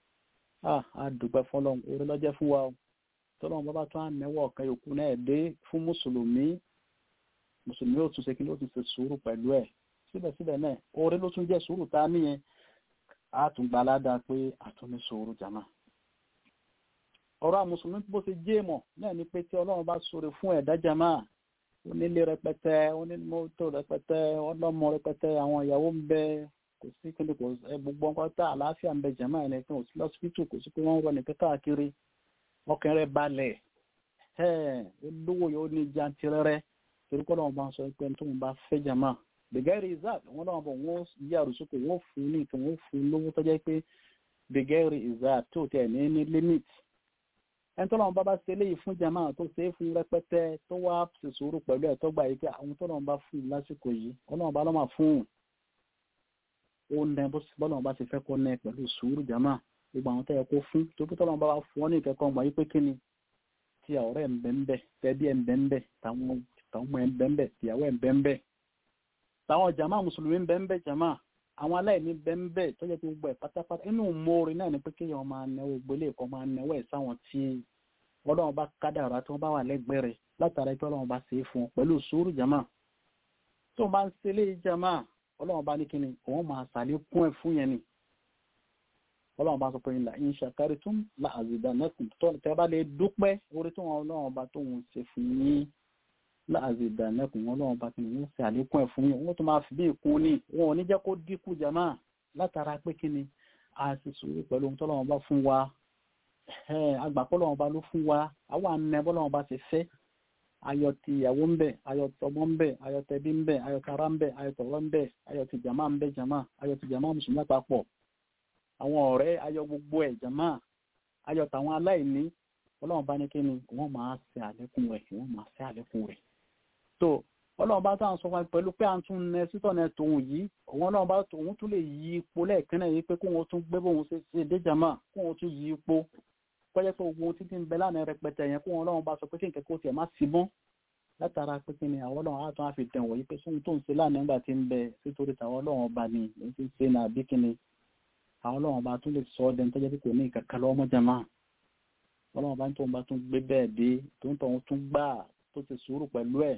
á dúpẹ́ fọ́lọ́run orí lọ́jẹ́ fún wa o tọ́lọ́run bá tún á mẹ́wọ́ ọ̀kan yòókù náà dé fún mùsùlùmí ó tún ṣe kí ló tún ṣe sùúrù pẹ̀lú ẹ̀ síbẹ̀síbẹ̀ náà orí ló tún jẹ́ sùúrù tá a níyẹn á tún gba aládàá pé a tún ní sùúrù jàmáà ọ̀rọ̀ àwọn mùsùlùmí bó ṣe jẹ́ ìmọ̀ náà ni pé tí ọlọ́run bá ṣoore fún ẹ̀dá jàmáà onílé rẹpẹtẹ onímọ́tò rẹpẹtẹ ọlọ́mọ rẹpẹtẹ àwọn ìyàwó ń bẹ kò sí kíni kò gbogbo nǹkan tá àlàáfíà ń bẹ jàmáà ẹni pé kò sí lọ́sibítù kò sí pé wọ́n ń rọ nìkan káàkiri ọkàn rẹ balẹ̀ olówó yóò ní jantirẹrẹ torí pé ọlọ́run bá ń sọ pé tó ń bá fẹ́ jàmáà bẹ̀gẹ́rì izak wọn lọ́wọ́ bọ̀ wọ́n yí àrùsókè wọ́n fún ní ìtàn wọ́n fún lówó tọ́jẹ́ pé bẹ̀gẹ́rì izak tó tẹ̀ ní limit ẹni tó lọ́wọ́ bá ṣe léyìí fún jàmáà tó ṣe é fún rẹpẹtẹ tó wá ṣe sùúrù pẹ̀lú ẹ̀ tó gbà yìí pé àwọn tó lọ́wọ́ bá fún un lásìkò yìí ọlọ́wọ́ bá lọ́wọ́ fún un ó nẹ bọ́lọ́wọ́ bá ṣe fẹ́ kọ́ nẹ pẹ̀lú sùúrù jàmáà gbogbo àwọn tó yẹ kó fún tó kí tọ́lọ́wọ́ bá fún ọ ní ìkẹ́kọ̀ọ́ gbà yìí pé kí ni tí ọ̀rẹ́ ń bẹ ń bẹ tẹ́bí ẹ̀ ń bẹ ń bẹ táwọn ọmọ ẹ̀ ń bẹ ń bẹ tìyàwó ẹ̀ ń bẹ ń bẹ táwọn jàmáà mùsùlùmí ń bẹ ń bẹ jàmáà àwọn aláìní bẹ ń bẹ tó jẹ́ pé gbogbo ẹ̀ pátápátá inú mọ́ọ̀rì náà ni pé kéèyàn máa náwó gbélé ẹ̀kọ́ máa náwó ẹ̀ sáwọn tí ọlọ́run bá kádàrá tí wọ́n bá wà lẹ́gbẹ̀ẹ́ rẹ̀ látara pé ọlọ́run bá ṣe é fún ọ pẹ̀lú sùúrù jàmáà tó máa ń ṣe lé jàmáà ọlọ́run bá ní kíni òun máa ṣàlékún ẹ̀ fún yẹn ni ọlọ́run bá sọ pé la in shakartum la azidannakum tó tẹ́ bá lè dúpẹ́ orí tó wọn ọlọ́run bá tóun ṣe fún yín la azidannakum ọlọ́run bá kíni wọ́n ṣe àlékún ẹ̀ fún yín wọ́n tó máa fi bí ìkún ní wọn ò ní jẹ́ kó dínkù jàmáà látara pé kíni a sì sùúrù pẹ̀lú ohun tọ́lọ́run bá fún wa agbàpọ̀lọ́wọ́n bá ló fún wa àwọn àna bọ́lọ́wọ́n bá ti fẹ́ ayọ̀ ti ìyàwó ń bẹ ayọ̀ tọmọ ń bẹ ayọ̀ tẹbí ń bẹ ayọ̀ tara ń bẹ ayọ̀ tọ̀rọ̀ ń bẹ ayọ̀ ti jàmá ń bẹ jàmá ayọ̀ ti jàmá mùsùlùmí lápapọ̀ àwọn ọ̀rẹ́ ayọ̀ gbogbo ẹ̀ jàmá ayọ̀ tàwọn aláìní ọlọ́wọ́n bá ní kí ni wọ́n máa ṣe àlékún rẹ̀ tó ọlọ́wọ́n bá tàn sọ fún wa pẹ̀lú pé à ń tún nẹ sítọ̀ nẹ tòun yìí òun ọlọ́wọ́n bá òun tún lè yí ipò lẹ́ẹ̀kan náà yìí pé kóun tún gbé bóun ṣe dé jàmá kóun tún yí ipò kọ́jẹ́ pé ogun títí ń bẹ lánàá rẹpẹtẹ yẹn kún ọlọ́run bá sọ pé kí n kẹ́kọ̀ọ́ tiẹ̀ má sí mọ́ látara pé kí ni àwọn ọlọ́run á tún á fi dẹ̀ wọ̀nyí pé sóhun tó ń ṣe lánàá nígbà tí ń bẹ sítorí tàwọn ọlọ́run ọba ni èyí ti ń ṣe náà bí kí ni àwọn ọlọ́run ọba tún lè sọ ọ́ dẹni tọ́jẹ́ pé kò ní ìkàkà lọ́wọ́ mọ́ jàmá ọlọ́run ọba tó ń bá tún gbé bẹ́ẹ̀ dé tó ń tọ̀hún tún gbà tó ti sùúrù pẹ̀lú ẹ̀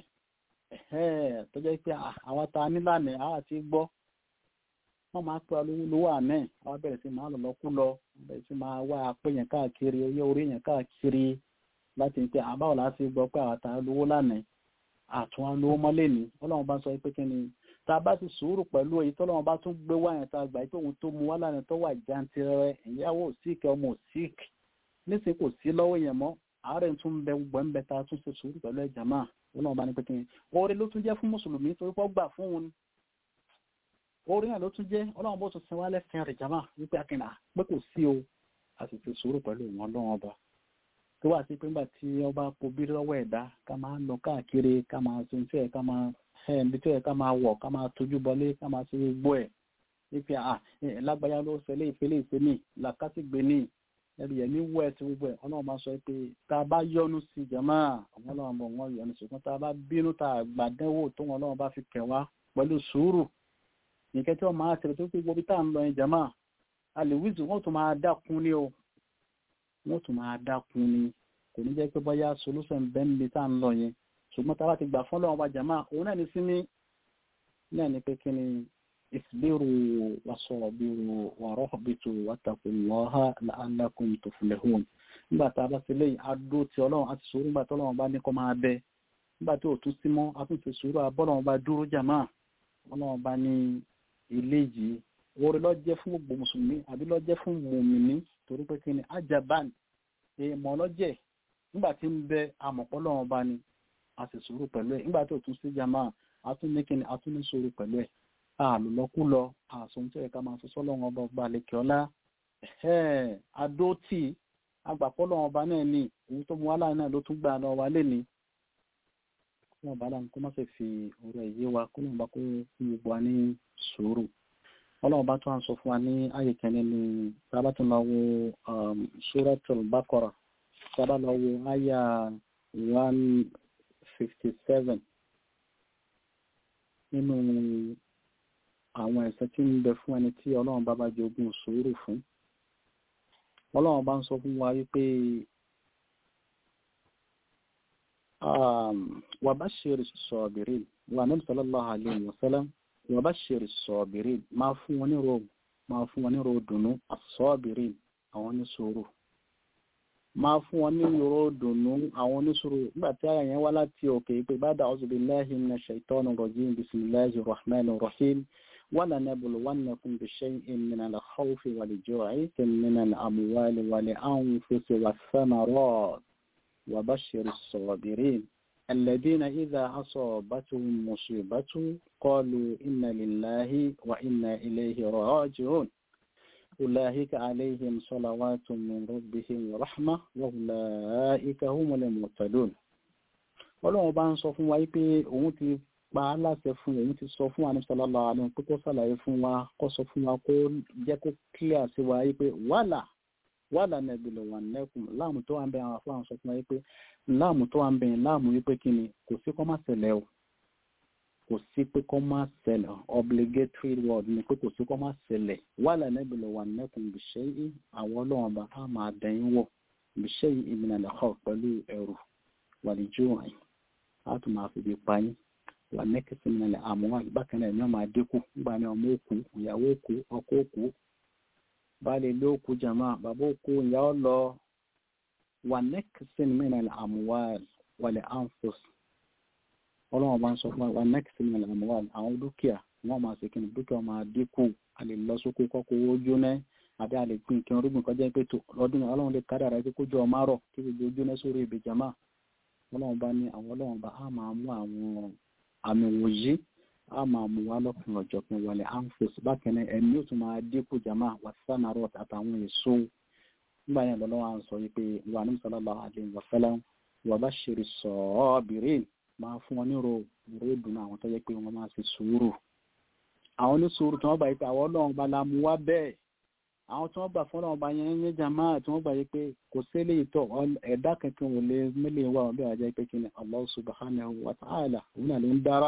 tọ́jẹ́ pé àwọn ta nílànà àwọn àti gbọ́ wọ́n máa pẹ́ olówó àná àwọn bẹ̀rẹ̀ sí máa lọ́kú lọ bẹ̀rẹ̀ sí máa wá apẹ̀yàn káàkiri oyé orí èèyàn káàkiri láti pé àbáwò láti gbọ́ pé àwọn àtàwọn olówó lánàá àtún olówó mọ́lẹ̀ ní ọlọ́run bá sọ pé kí ni tá a bá ti sùúrù pẹ̀lú èyí tọ́lọ́run bá tún gbé wáyàn tá a gbà pé òun tó mu wá lánàá tó wà jantirẹrẹ ìyàwó síkì ọmọ síkì nísìnyí kò sí lọ́wọ́ yẹn mọ́ àárẹ̀ tún ń bẹ gbọ́ ń bẹ tá a tún ṣe sùúrù pẹ̀lú ẹ̀jà máa ọlọ́run bá ní pé kí ni oore ló tún jẹ́ fún mùsùlùmí torí pọ́ gbà fún òun orí náà ló tún jẹ́ ọlọ́run bó tún sin wá lẹ́sìn rẹ̀ jàmá wípé akínà pé kò sí o a sì ti sùúrù pẹ̀lú ìwọ̀n ọlọ́run ọba tó wà sí pé nígbà tí ọba pobí lọ́wọ́ ẹ̀dá ká máa lọ káàkiri ká máa ṣe tí ẹ̀ ká máa ibi tí ẹ̀ ká máa wọ̀ ká máa tójú bọlé ká máa ṣe gbogbo ẹ̀ wípé lágbáyá ló ṣẹlẹ̀ ìpele ìpele làkásìgbè ní ẹbí ẹ̀mí wọ ẹ̀ tí gbogbo ẹ̀ ọlọ́run máa sọ pé tá a bá yọnu sí jàmá àwọn ọlọ́run bọ̀ wọ́n yọnu sí fún tá a bá bínú tá a gbàdánwò tó wọn ọlọ́run bá fi kẹ̀ wá pẹ̀lú sùúrù nìkẹ́ tí wọ́n máa tẹ̀lé tó pé gbogbo tá à ń lọ yẹn jàmá àlèwìzù wọ́n tún máa dákun ní o wọ́n tún máa dákun ní kò ní jẹ́ pé bóyá solution bẹ́ẹ̀ níbi tá à ń lọ yẹn ṣùgbọ́n tá a bá ti gbà fún ọlọ́run wa jàmá òun náà ní sí ní náà ni pé kí ni isbiru wasabiru warahbitu wattaqullaha la'allakum tuflihun. Nígbà tá a bá sílé adó tí ọlọ́run àti sùúrù nígbà tí ọlọ́run bá ní kó máa bẹ nígbà tí ò tún sí mọ́ a tún ti sùúrù abọ́lọ́run bá dúró jàmá ọlọ́run bá ní ilé yìí orí lọ́jẹ́ fún gbogbo mùsùlùmí àbí lọ́jẹ́ fún mùmìnì torí pé kí ni ajaban èèmọ̀ lọ́jẹ́ nígbà tí ń bẹ amọ̀pọ̀lọ́run bá ní a sì sùúrù pẹ̀lú ẹ̀ nígbà tí ò tún sí jàmá a tún ní kí ni a tún ní sùúrù pẹ̀lú ẹ̀ àlùlọ́kúlọ àsùn tí ẹ̀ka máa sọ́sọ́ lọ́wọ́ ọba ọba lẹ́kẹ̀ ọlá adótì agbàpọ̀lọ́ ọba náà ní èyí tó mú wàhálà náà ló tún gbà lọ wa lẹ́ni fún ọba láàrín kó má sì fi ọ̀rọ̀ èyí wa kó lóun bá kó fún gbogbo wa ní sùúrù ọlọ́run bá tún à ń sọ fún wa ní ààyè kẹ́ni ní sábà tún lọ wo Suratul Baqara sábà lọ wo àyà 157 nínú àwọn ẹ̀ṣẹ̀ tí ń bẹ fún ẹni tí ọlọ́run bá bá jogún sùúrù fún ọlọ́run bá ń sọ fún wa wípé wabashiri sabirin wa nabi sallallahu alayhi wa sallam wabashiri sabirin máa fún wọn ní ro dùnú as-sabirin àwọn ní sùúrù máa fún wọn ní ro dùnú àwọn ní sùúrù nígbà tí àyà yẹn wá láti òkè pé ba'da a'udhu billahi minash shaitanir rajim bismillahir rahmanir rahim وَلَنَبْلُوَنَّكُمْ بِشَيْءٍ مِنَ الْخَوْفِ وَالْجُوعِ مِنَ الْأَمْوَالِ وَالْأَنفُسِ وَالثَّمَرَاتِ وَبَشِّرِ الصَّابِرِينَ الَّذِينَ إِذَا أَصَابَتْهُمْ مُصِيبَةٌ قَالُوا إِنَّا لِلَّهِ وَإِنَّا إِلَيْهِ راجعون أولئك عليهم صلوات من ربهم ورحمة وأولئك هم المهتدون. Ọlọ́run bá ń sọ fún wa pé òun ti pa aláṣẹ fún òun ti sọ fún Ànábì sallallahu alaihi wasallam pé kó ṣàlàyé fún wa kó sọ fún wa kó jẹ́ kó clear sí wa pé wàlà nabluwannakum láàmù tó wà ń bẹ àwọn afọ àwọn sọ fún wa pé láàmù tó wà ń bẹ láàmù wípé kí ni kò sí kó má ṣẹlẹ̀ o kò sí pé kó má ṣẹlẹ̀ obligatory word ni pé kò sí kó má ṣẹlẹ̀ wàlà nabluwannakum bishay'in àwọn ọlọ́run bá á máa dẹ̀yìn wọ̀ bishay'in minal khawf pẹ̀lú ẹ̀rù wal-ju'i á tún máa fi bí pa yín wà nẹ́kẹsì nílẹ̀ àmọ́ bákan náà ní ọmọ àdínkù nígbà ní ọmọ òkú ìyàwó òkú ọkọ òkú baálé ilé òkú jàmá bàbá òkú ìyàwó lọ wà nẹ́kẹsì nílẹ̀ àmúwá wàlẹ̀ anfus ọlọ́wọ́n bá ń sọ fún wa nẹ́kẹsì nílẹ̀ àmúwá àwọn dúkìá wọ́n máa ṣe kíni dúkìá máa dínkù a lè lọ sókè kọ́kọ́ owó jóná àbí a lè gbìn kí orúgbìn kọjá pé tó lọ́dún ọlọ́run lè kádàrá pé kójú ọmọ rọ̀ kí gbogbo jóná sórí ibè jàmá ọlọ́run bá ní àwọn ọlọ́run bá á máa mú àwọn àmì wòye a máa mú wá lọ́kùnrin ọ̀jọ̀gbọ́n wọlé anfos bákan náà ẹ̀mí yóò tún máa dínkù jama wasamarot àtàwọn èso nígbà yẹn lọ́wọ́ à ń sọ wípé wà ní sallallahu alaihi wasallam wa bashiri sabirin máa fún wọn ní ro ìdùnnú àwọn tó yẹ pé wọ́n máa fi sùúrù àwọn onísùúrù tí wọ́n gbà yí pé àwọn ọlọ́run bá la mú wá bẹ́ẹ̀ àwọn tí wọ́n gbà fún ọlọ́run bá yẹn ń jama tí wọ́n gbà yí pé kò sílẹ̀ ìtọ̀ ẹ̀dá kankan ò lè mílẹ̀ wà bí wàá jẹ́ pé kí ni Allah subhanahu wa ta'ala òun náà ló ń dára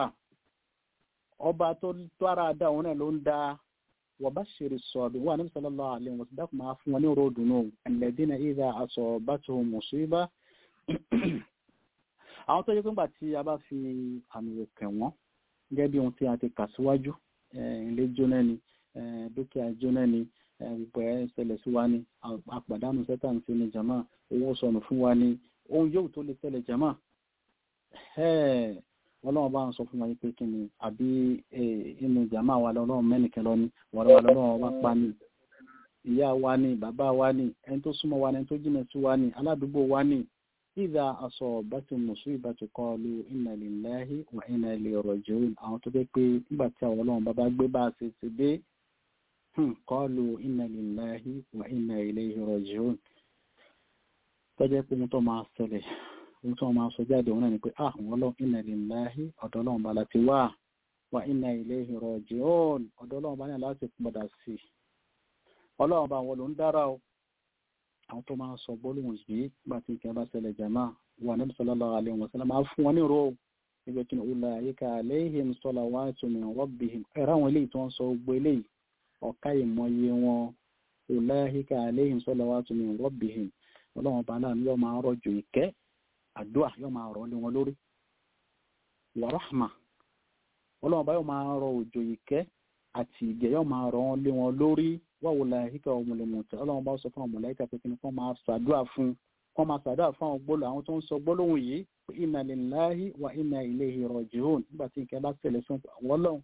ọba tó dára dá òun náà ló ń dá wa bashiri sabirin wà Nabi sallallahu alaihi wasallam máa fún wọn ní ròdùnú alladhina idha asabatuhum musiba àwọn tó yẹ pé nígbà tí a bá fi àmì òkè wọn gẹ́gẹ́ bí ohun tí a ti kà síwájú ilé jóná ni dúkìá jóná ni gbogbo ẹ̀ ṣẹlẹ̀ sí wa ni àpàdánù sẹ́tàn sí ni jama owó sọnù fún wa ni ohun yóò tó lè ṣẹlẹ̀ jama ọlọ́run bá ń sọ fún wa pé kí ni àbí inú jama wa lọ́lọ́run mẹ́nìkan lọ ni wọ́n wà lọ́lọ́run wá pa ni ìyá wa ni bàbá wa ni ẹni tó súnmọ́ wa ni ẹni tó jìnà sí wa ni aládùúgbò wa ni idha asabatum musibatu qalu inna lillahi wa inna ilayhi raji'un àwọn tó jẹ́ pé nígbà tí àwọn ọlọ́run bá gbé bá a ṣe ti dé qalu inna lillahi wa inna ilayhi raji'un tọ́jẹ́ pé ohun tó máa ṣẹlẹ̀ ohun tó máa sọ jáde òun náà ni pé àwọn ọlọ́run inna lillahi ọ̀dọ̀ ọlọ́run bá láti wá wa inna ilayhi raji'un ọ̀dọ̀ ọlọ́run bá ní láti padà sí ọlọ́run bá wọn ló ń dára o àwọn tó máa sọ gbólóhùn yìí nígbà tí ìkẹ́ bá ṣẹlẹ̀ jàmá wà Nabi sallallahu alaihi wasallam máa fún wọn ní ro ìgbẹ́ kí ni ulaika alaihim salawatun min rabbihim ẹ̀rọ àwọn eléyìí tó ń sọ gbogbo eléyìí ọ̀ká ìmọ̀ye wọn ulaika alaihim salawatun min rabbihim ọlọ́run bá láàánú yóò máa rọ̀jò ìkẹ́ àdúrà yóò máa rọ̀ lé wọn lórí wa rahma ọlọ́run bá yóò máa rọ òjò ìkẹ́ àti ìgẹ̀ yóò máa rọ wọn lé wọn lórí wáwo la ìkẹ́ ọmọlẹ́mọ̀tẹ́ ọlọ́run bá sọ fún àwọn mọ̀lẹ́kà pé kí ni kọ́ máa ṣàdúrà fún àwọn gbólóhùn àwọn tó ń sọ gbólóhùn yìí pé inna lillahi wa inna ilayhi raji'un nígbà tí nǹkan bá ṣẹlẹ̀ sí àwọn ọlọ́run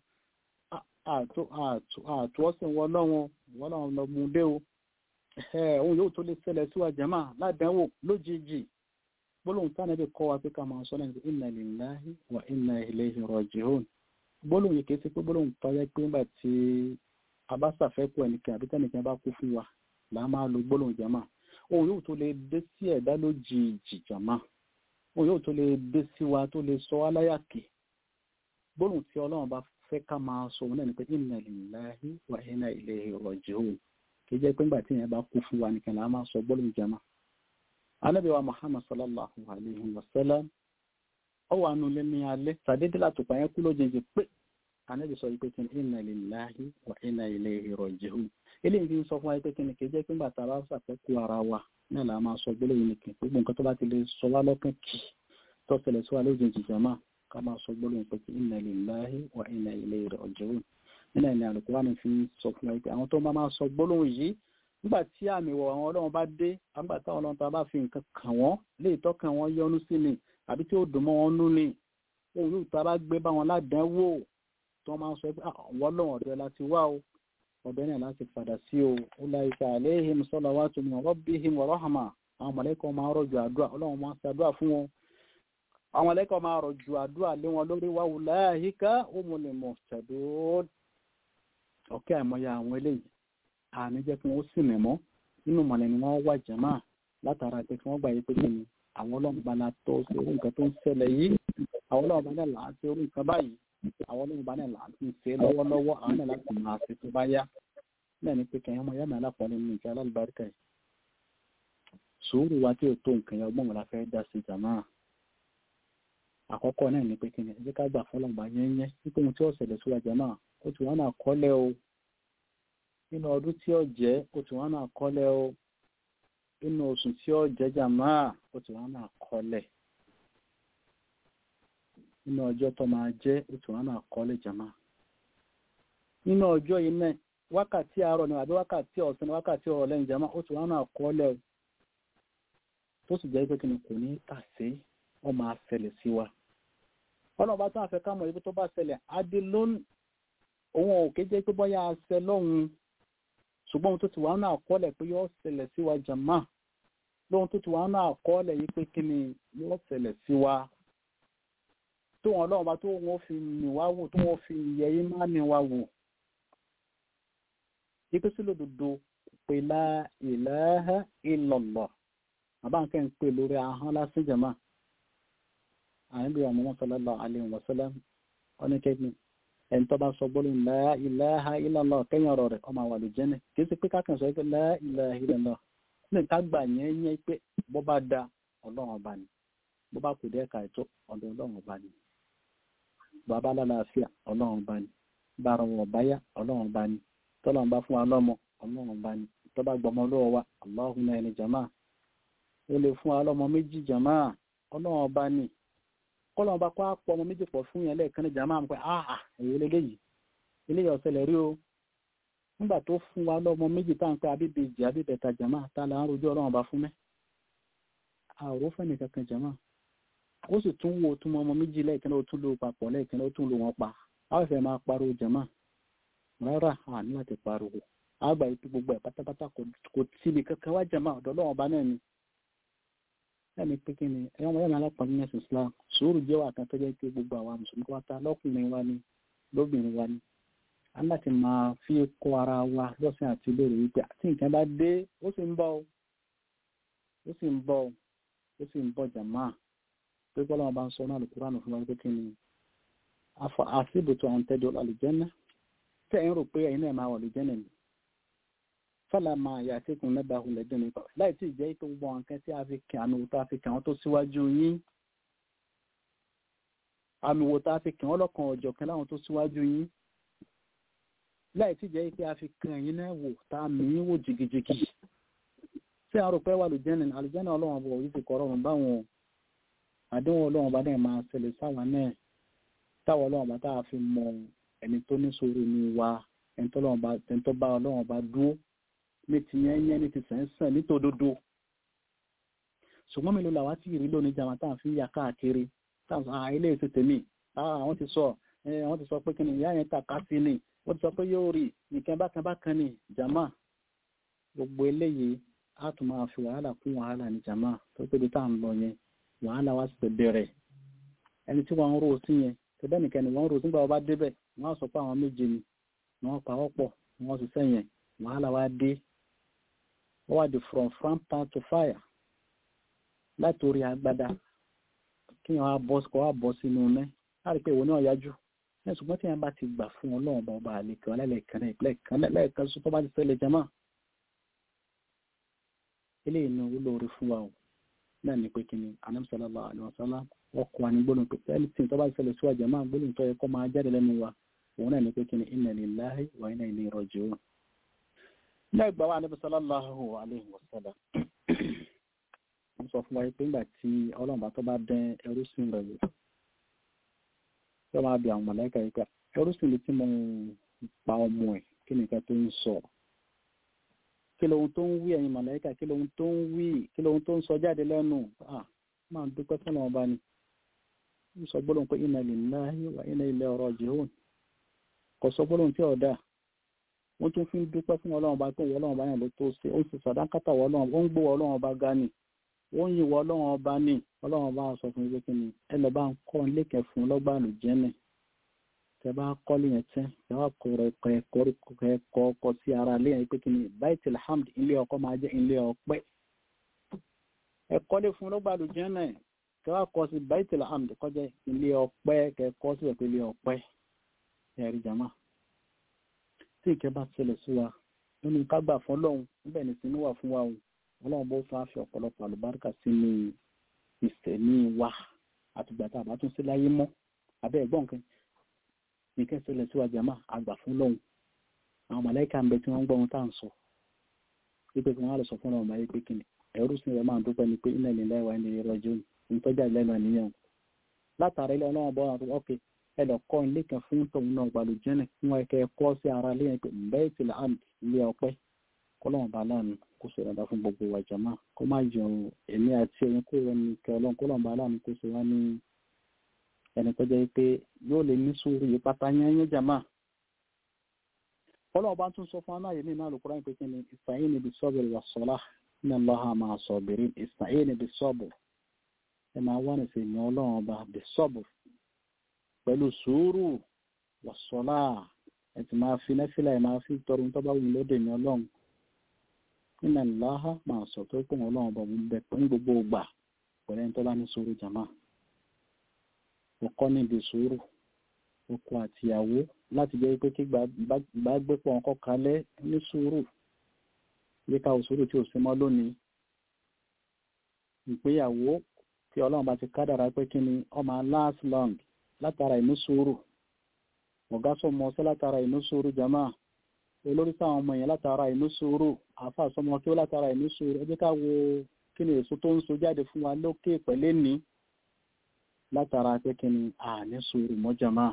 àtúwọ́sìn wọ́lọ́run lọ mú dé o òun yóò tó lè ṣẹlẹ̀ sí wa jàmá ládánwò lójijì gbólóhùn tánàbí kọ́ wa pé ká máa sọ lẹ́nu inna lillahi wa inna ilayhi raji'un gbólóhùn yìí kìí ṣe pé gbólóhùn tó yẹ pé nígbà tí a bá ṣàfẹ́kù ẹnìkan àbí tẹ́nìkan bá kú fún wa là á máa lo gbólóhùn jàmá òun yóò tó lè dé sí ẹ̀dá lójijì jàmá òun yóò tó lè dé sí wa tó lè sọ aláyàkè gbólóhùn tí ọlọ́run bá fẹ́ ká máa sọ òun náà ni pé inna lillahi wa inna ilayhi raji'un kìí jẹ́ pé nígbà tí yẹn bá kú fún wa nìkan là á máa sọ gbólóhùn jàmá. Ànábì wa Muhammad sallallahu alayhi wa sallam ó wà nù lé ní alẹ́ sàdédé látòpá yẹn kú lójijì pé Ànábì sọ pé kíni inna lillahi wa inna ilayhi raji'un eléyìí fi ń sọ fún wa pé kíni kìí jẹ́ pé nígbà tá a bá ṣàfẹ́kù ara wa náà là á máa sọ gbólóhùn nìkan gbogbo nǹkan tó bá ti lè sọ wá lọ́kàn kì tó ṣẹlẹ̀ sí wa lójijì jàmá ká máa sọ gbólóhùn pé inna lillahi wa inna ilayhi raji'un nínú ẹni Al-Qur'an fi sọ fún wa pé àwọn tó máa sọ gbólóhùn yìí nígbà tí àmì wọ̀ àwọn ọlọ́run bá dé àgbà táwọn ọlọ́run tá a bá fi nǹkan kàn wọ́n lè tọ́kàn wọn yọnu sí ni àbí tí ó dùn mọ́ wọn nú ni òun yóò tá a bá gbé bá wọn ládánwò tí wọ́n máa ń sọ pé àwọn ọlọ́run ọ̀dọ̀ láti wá o ọ̀dọ̀ náà láti padà sí o ulaika alayhim salawatu min rabbihim wa rahma àwọn mọ̀lẹ́kọ̀ máa rọ̀jò àdúrà ọlọ́run máa ń ṣàdúrà fún wọn àwọn mọ̀lẹ́kọ̀ máa rọ̀jò àdúrà lé wọn lórí wa ulaika humul muhtadun ọ̀kẹ́ àìmọye àwọn eléyìí àní jẹ́ kí wọ́n sì mẹ̀mọ́ nínú mọ̀lẹ́ ni wọ́n wà jàmá látara pé kí wọ́n gbà yí pé kí ni àwọn ọlọ́run bá náà tọ́ sí orí nǹkan tó ń ṣẹlẹ̀ yìí àwọn ọlọ́run bá náà là á sí orí nǹkan báyìí àwọn ọlọ́run bá náà là á sí ṣe lọ́wọ́lọ́wọ́ àwọn náà láti máa ṣe tó bá yá náà ni pé kẹ́yìn ọmọ yá mi alápọ̀lẹ́ ní ìjà alálùbáríkà yìí sùúrù wa tí ò tó nǹkan yẹn ọgbọ́n wọn la fẹ́ dá sí jàmá àkọ́kọ́ náà ni pé kí ni ẹ jẹ́ ká gbà fọlọ́run bá yẹ́nyẹ́ wípé ohun tí ó ṣẹlẹ̀ sí wa jàmá ó ti wọ́n náà kọ́lẹ̀ o nínú ọdún tí ó jẹ́ ó ti wọ́n náà kọ́lẹ̀ o nínú oṣù tí ó jẹ́ jàmá ó ti wọ́n náà kọ́lẹ̀ nínú ọjọ́ tó máa jẹ́ ó ti wọ́n náà kọ́lẹ̀ jàmá nínú ọjọ́ yìí náà wákàtí àárọ̀ ni àbí wákàtí ọ̀sán ni wákàtí ọ̀rọ̀ lẹ́yìn jàmá ó ti wọ́n náà kọ́lẹ̀ o tó sì jẹ́ pé kí ni kò ní tàsé ó máa ṣẹlẹ̀ sí wa ọlọ́run bá tún àfẹ́ ká mọ̀ ibi tó bá ṣẹlẹ̀ adé lónìí òun ò kéjẹ́ pé bọ́yá aṣẹ lọ́hun ṣùgbọ́n tó ti wà náà kọ́lẹ̀ pé yóò ṣẹlẹ̀ sí wa jàmá lóhun tó ti wà náà kọ́lẹ̀ yìí pé kí ni yóò ṣẹlẹ̀ sí wa tó wọn ọlọ́run bá tó wọn fi mì wá wò tó wọn fi yẹ yín má ní wa wò ipe sí lòdòdó pé la ilaha illallah àbá nǹkan ń pè lórí ahọ́n lásán jàmá àyìnbí wa Muhammad sallallahu alaihi wa sallam ọ́nìkẹ́gbìn ẹni tó bá sọ gbólóhùn la ilaha illallah kẹ́yìn ọ̀rọ̀ rẹ̀ ọmọ àwọn àlùjẹ́nẹ̀ kìí ṣe pé kákan sọ pé la ilaha illallah ní ká gbà yẹn yẹn pé bó bá da ọlọ́run ọba ni bó bá kù díẹ̀ káàtó ọ̀dọ̀ ọlọ́run ọba ni bàbá lálàáfíà ọlọ́run ọba ni bára wọn ọba yá ọlọ́run ọba ni tọ́lọ́run bá fún wa lọ́mọ ọlọ́run ọba ni tó bá gbọmọ lọ́wọ́ wa Allahumma ẹni jàmá ó lè fún wa lọ́mọ méjì jàmá ọlọ́run ọba ni kọ́lọ̀ bá kọ́ àpọ̀ ọmọ méjì pọ̀ fún yẹn lẹ́ẹ̀kan ní jàmáà ń pẹ́ èyí lélẹ́yìí eléyìí ọ̀sẹ̀lẹ̀ rí o nígbà tó fún wa lọ́mọ méjì tá à ń pẹ́ abíbejì abíbẹ̀ta jàmáà tá là ń rojú ọlọ́run bá fún mẹ́ àrò fẹ́ni kankan jàmáà ó sì tún wo tún ọmọ méjì lẹ́ẹ̀kan ó tún lò papọ̀ lẹ́ẹ̀kan ó tún lò wọ́n pa a ó fẹ́ máa pariwo jàmáà rárá àní láti pariwo àgbà yìí gbogbo ẹ̀ pátápátá kò síbi kankan wá jàmáà ọ̀dọ̀ ọlọ́run bá náà ni ẹni pé kí ni ẹ̀yọ́ ọmọ yẹn alápọ̀nrin ẹ̀sìn Islam sùúrù jẹ́ wà kan tó jẹ́ pé gbogbo àwa mùsùlùmí wáta lọ́kùnrin wa ni lóbìnrin wa ni a ní láti máa fi kọ́ ara wa lọ́sìn àti lórí wípé àti nǹkan bá dé ó sì ń bọ̀ ó sì ń bọ̀ ó sì ń bọ̀ jàmáà pé bọ́lá wọn bá ń sọ náà Al-Qur'an fún wa pé kí ni àfíbùtò àwọn tẹ́jọ́ àlùjẹ́nà tẹ́ ẹ̀ ń rò pé ẹ̀yin náà máa wà àlùjẹ́nà ni fálàmà àyàtìkùn mẹ́bàá hulẹ̀dùn nípa láì tí ìjẹ́ ìpé gbogbo nǹkan tí a fi kàn àmì wò tá a fi kàn wọ́n tó síwájú yín àmì wò tá a fi kàn wọ́n lọ́kàn ọ̀jọ̀kan láwọn tó síwájú yín láì tí ìjẹ́ ìpé a fi kàn yín náà wò tá a mì í wò jìgìjìgì tí a rò pé wà àlùjẹ́nà ọlọ́run bọ̀ yìí ti kọ́ ọ̀rọ̀ báwọn àdéhùn ọlọ́run bá dẹ̀ máa ṣẹlẹ̀ sáwọn náà táwọn ọlọ́run bá táwa fi mọ ẹni tó ní sùúrù ní wa ẹni tó bá ọlọ́run bá dúró ní ti yẹn ní ti sẹ́ńsẹ̀ nítòdodo. ṣùgbọ́n mélòó làwa tí ìrí lónìí jàmá táwọn fi ń yà káàkiri táwọn ilé ìṣe tèmi àwọn ti sọ pé kí ni ìyá yẹn tàka sí ni wọ́n ti sọ pé yóò rí nìkan bákan ní jàmá. gbogbo eléyìí á tún máa fi wàhálà kún wàhálà ní jàmá tó tóbi tá à ń lọ yẹn wàhálà wá sì bẹ̀rẹ̀ ẹni tí wọ́n ń rò sí yẹn tẹ́bẹ́ nìkan ni wọ́n ń rò nígbà wọ́n bá débẹ̀ wọ́n á sọ pé àwọn méje ni wọ́n pa wọ́pọ̀ wọ́n sì sẹ́yìn wàhálà wá dé wọ́n wá di from fire to fire látòrí agbada kí wọ́n wá bọ́ sínú mẹ́ láti pé ìwọ náà yájú ẹ̀ ṣùgbọ́n tí wọ́n bá ti gbà fún ọlọ́run bá ọba àlekè ọlẹ́lẹ́kan sọ tó bá ti ṣẹlẹ̀ jẹ́mọ́ eléyìí ni olóore fún wa o náà ní pé kí ni Ànábì sallallahu alaihi wasallam ọkọ̀ wa ní gbólóhùn pé anything tó bá ṣẹlẹ̀ sí wa jẹ́mọ́ gbólóhùn tó yẹ kó máa jáde lẹ́nu wa òun náà ní pé kí ni inna lillahi wa inna ilayhi raji'un. lẹ́gbàá wa Ànábì sallallahu alaihi wasallam wọ́n sọ fún wa pé nígbà tí ọlọ́run bá tó bá dán ẹrú sí rẹ̀ wò tó máa bí àwọn mọ̀lẹ́kà yìí pé ẹrú sí mi tí mo pa ọmọ ẹ̀ kí nìkan tó ń sọ kí lóhun tó ń wí ẹ̀yin mọ̀lẹ́kà kí lóhun tó ń wí kí lóhun tó ń sọ jáde lẹ́nu máa ń dúpẹ́ fún ọba ni ń sọ gbólóhùn pé inna lillahi wa inna ilayhi raji'un kò sọ gbólóhùn tí ọ̀dà wọ́n tún fi ń dúpẹ́ fún ọlọ́run ọba tó wọ ọlọ́run ọba yẹn ló tó ṣe ó sì sàdánkátà wọ ọlọ́run ó ń gbówó ọlọ́run ọba ga ni wọ́n yìí wọ ọlọ́run ọba ní ọlọ́run ọba sọ fún ìwé kí ni ẹ lọ bá ń kọ́ lékè fún lọ́gbàlù jẹ́nẹ̀ tẹ bá kọ́lé yẹn tẹ́ ẹ wá kọ́ sí ara lé yẹn pé kí ni baitul hamd ilé ọkọ máa jẹ́ ilé ọpẹ́ ẹ kọ́lé fún lọ́gbàlù jẹ́nẹ̀ tẹ wá kọ́ sí baitul hamd kọjá ilé ọpẹ́ kẹ kọ́ sí ẹ̀pẹ́ ilé ọpẹ́ ẹ̀rí jama tí ìkẹ́ bá ṣẹlẹ̀ sí wa nínú ká gbà fún ọlọ́run níbẹ̀ ní sinú wà fún wa o ọlọ́run bó tún á fi ọ̀pọ̀lọpọ̀ àlùbáríkà sínú ìsẹ̀mí wa àtìgbà tá a bá tún sí láyé mọ́ abẹ́ ẹ̀gbọ́n kan nìkan ṣẹlẹ̀ sí wa jàmá àgbà fún lọ́hùn àwọn màláíkà ń bẹ tí wọ́n ń gbọ́ ohun tá à ń sọ wípé kí wọ́n á lọ sọ fún ọmọ ayé pé kí ni ẹrú sí rẹ̀ máa ń dúpẹ́ ni pé inna lillahi wa inna ilayhi raji'un ìtọ́jà lẹ́nu ènìyàn látàrí ilé ọlọ́run bọ́ àwọn ọkẹ́ ẹ lọ kọ́ ilé kan fún tòun náà gbàlù jẹ́nẹ̀ fún ẹ̀kẹ́ kọ́ sí ara ilé yẹn pé baitul hamd ilé ọpẹ́ kọ́lọ́run bá láàánú kó ṣe dáadáa fún gbogbo wa jàmá kó má jẹun èmi àti ẹ̀yin kó wọn ní kẹ ọlọ́run kọ́lọ́run bá láàánú kó ṣe wá ní ẹni tó jẹ́ pé yóò lè ní sùúrù yìí pátá yẹn jàmá. ọlọ́run bá tún sọ fún aláyè ní ìnáàlú kúrò pé kí ni ista'inu bis-sabri was-salah inna Allaha ma'a as-sabirin ista'inu bis-sabri ẹ máa wá ní sèmi ọlọ́run ọba bis-sabri pẹ̀lú sùúrù was-salah ẹ ti máa fi nẹ́fìlà ẹ máa fi tọrọ tó bá wù lóde ní ọlọ́run inna Allaha máa sọ tó pé ọlọ́run bọ̀ ń bẹ ní gbogbo ìgbà pẹ̀lú ẹni tó bá ní sùúrù jàmá. ọkọ níbi sùúrù ọkọ àtìyàwó láti jẹ́ pé kí bá gbé pọ̀ ọkọ kalẹ̀ ní sùúrù yíká òsùúrù tí ò sí mọ́ lónìí. ìgbéyàwó tí ọlọ́run bá ti kádàrá pé kí ni ó máa last long látara ìní sùúrù ọ̀gá sọmọ ọsẹ́ látara ìní sùúrù jàmá olórí sáwọn ọmọ yẹn látara ìní sùúrù àáfàá sọmọ kí ó látara ìní sùúrù ẹ jẹ́ ká wo kí ni èso tó ń so jáde fún wa lókè pẹ̀lẹ́ ní látara pé kí ni àní sùúrù mọ́ jàmá.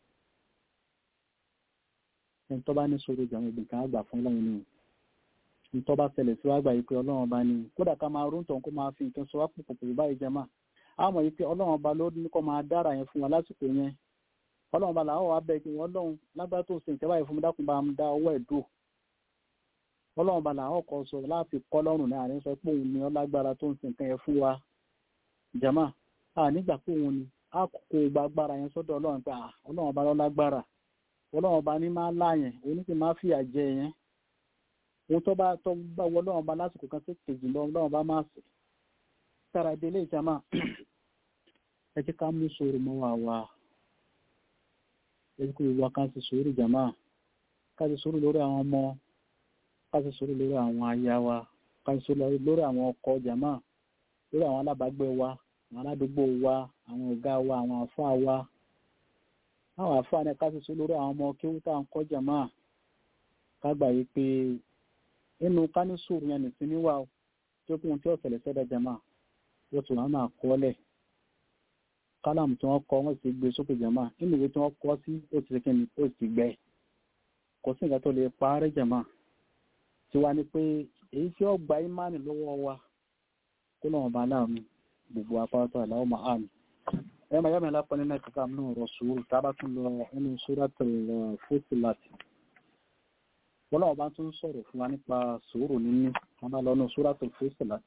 ẹni tó bá ní sùúrù jàmá ìgbìn kan àgbà fún lẹ́yìn ni ní tó bá ṣẹlẹ̀ sí wàgbà yìí pé ọlọ́run bá ní kódà ká máa rúntọ̀ kó máa fi nǹkan sọ wá pòpòpò báyìí jàmá àmọ́ yìí pé ọlọ́run bá ló ní kó máa dára yẹn fún wa lásìkò yẹn ọlọ́run bá làwọn wà bẹ́ẹ̀ kí wọ́n lọ́run lágbára tó ṣe nǹkan báyìí fún mi dákun bá ń dá ọwọ́ ẹ̀ dùn ọlọ́run bá làwọn kọ sọ láti kọ́ lọ́rùn ní àárín sọ pé òun ni ọlágbára tó ń ṣe nǹkan yẹn fún wa jàmá nígbà pé òun ni a kò gbàgbára yẹn sọ́dọ̀ ọlọ́run pé ọlọ́run bá lọ́lágbára ọlọ́run bá ní máa láàyàn òun ní sì máa fìyà jẹ yẹn òun tó bá wọ ọlọ́run bá lásìkò kan tó kejì lọ ọlọ́run bá máa sè sára ìdílé ìjàmá ẹ jẹ́ ká mú sùúrù mọ́ wa ẹ jẹ́ kó wá ká sì sùúrù jàmá ká sì sùúrù lórí àwọn ọmọ ká sì sùúrù lórí àwọn aya wa ká sì sùúrù lórí àwọn ọkọ jàmá lórí àwọn alábàágbé wa àwọn aládùúgbò wa àwọn ọ̀gá wa àwọn àfáà wa àwọn àfáà ní ká sì sùúrù lórí àwọn ọmọ kéwú tá à ń kọ́ jàmá ká gbà yí pé inú ká ní sùúrù yẹn nìsín níwà tó kún tí ọ̀sẹ̀lẹ̀ sẹ́dá jàmá yóò tún wọn máa kọ́lẹ̀ kálámù tí wọ́n kọ wọ́n ti gbé sókè jàmá nínú ìwé tí wọ́n kọ sí ó ti kí ni ó ti gbẹ kò sí nǹkan tó lè parẹ́ jàmá tí wá ní pé èyí tí ó gba ìmánì lọ́wọ́ wa kó lọ́wọ́ bá láàmú gbogbo apáta aláwọ̀ máa àmì ẹ máa yá mi lápá nínú ìkàkà náà rọ̀ sùúrù tá a bá tún lọ nínú Suratul Fussilat wọ́n lọ́wọ́ bá tún sọ̀rọ̀ fún wa nípa sùúrù nínú wọn bá lọ́nà Suratul Fussilat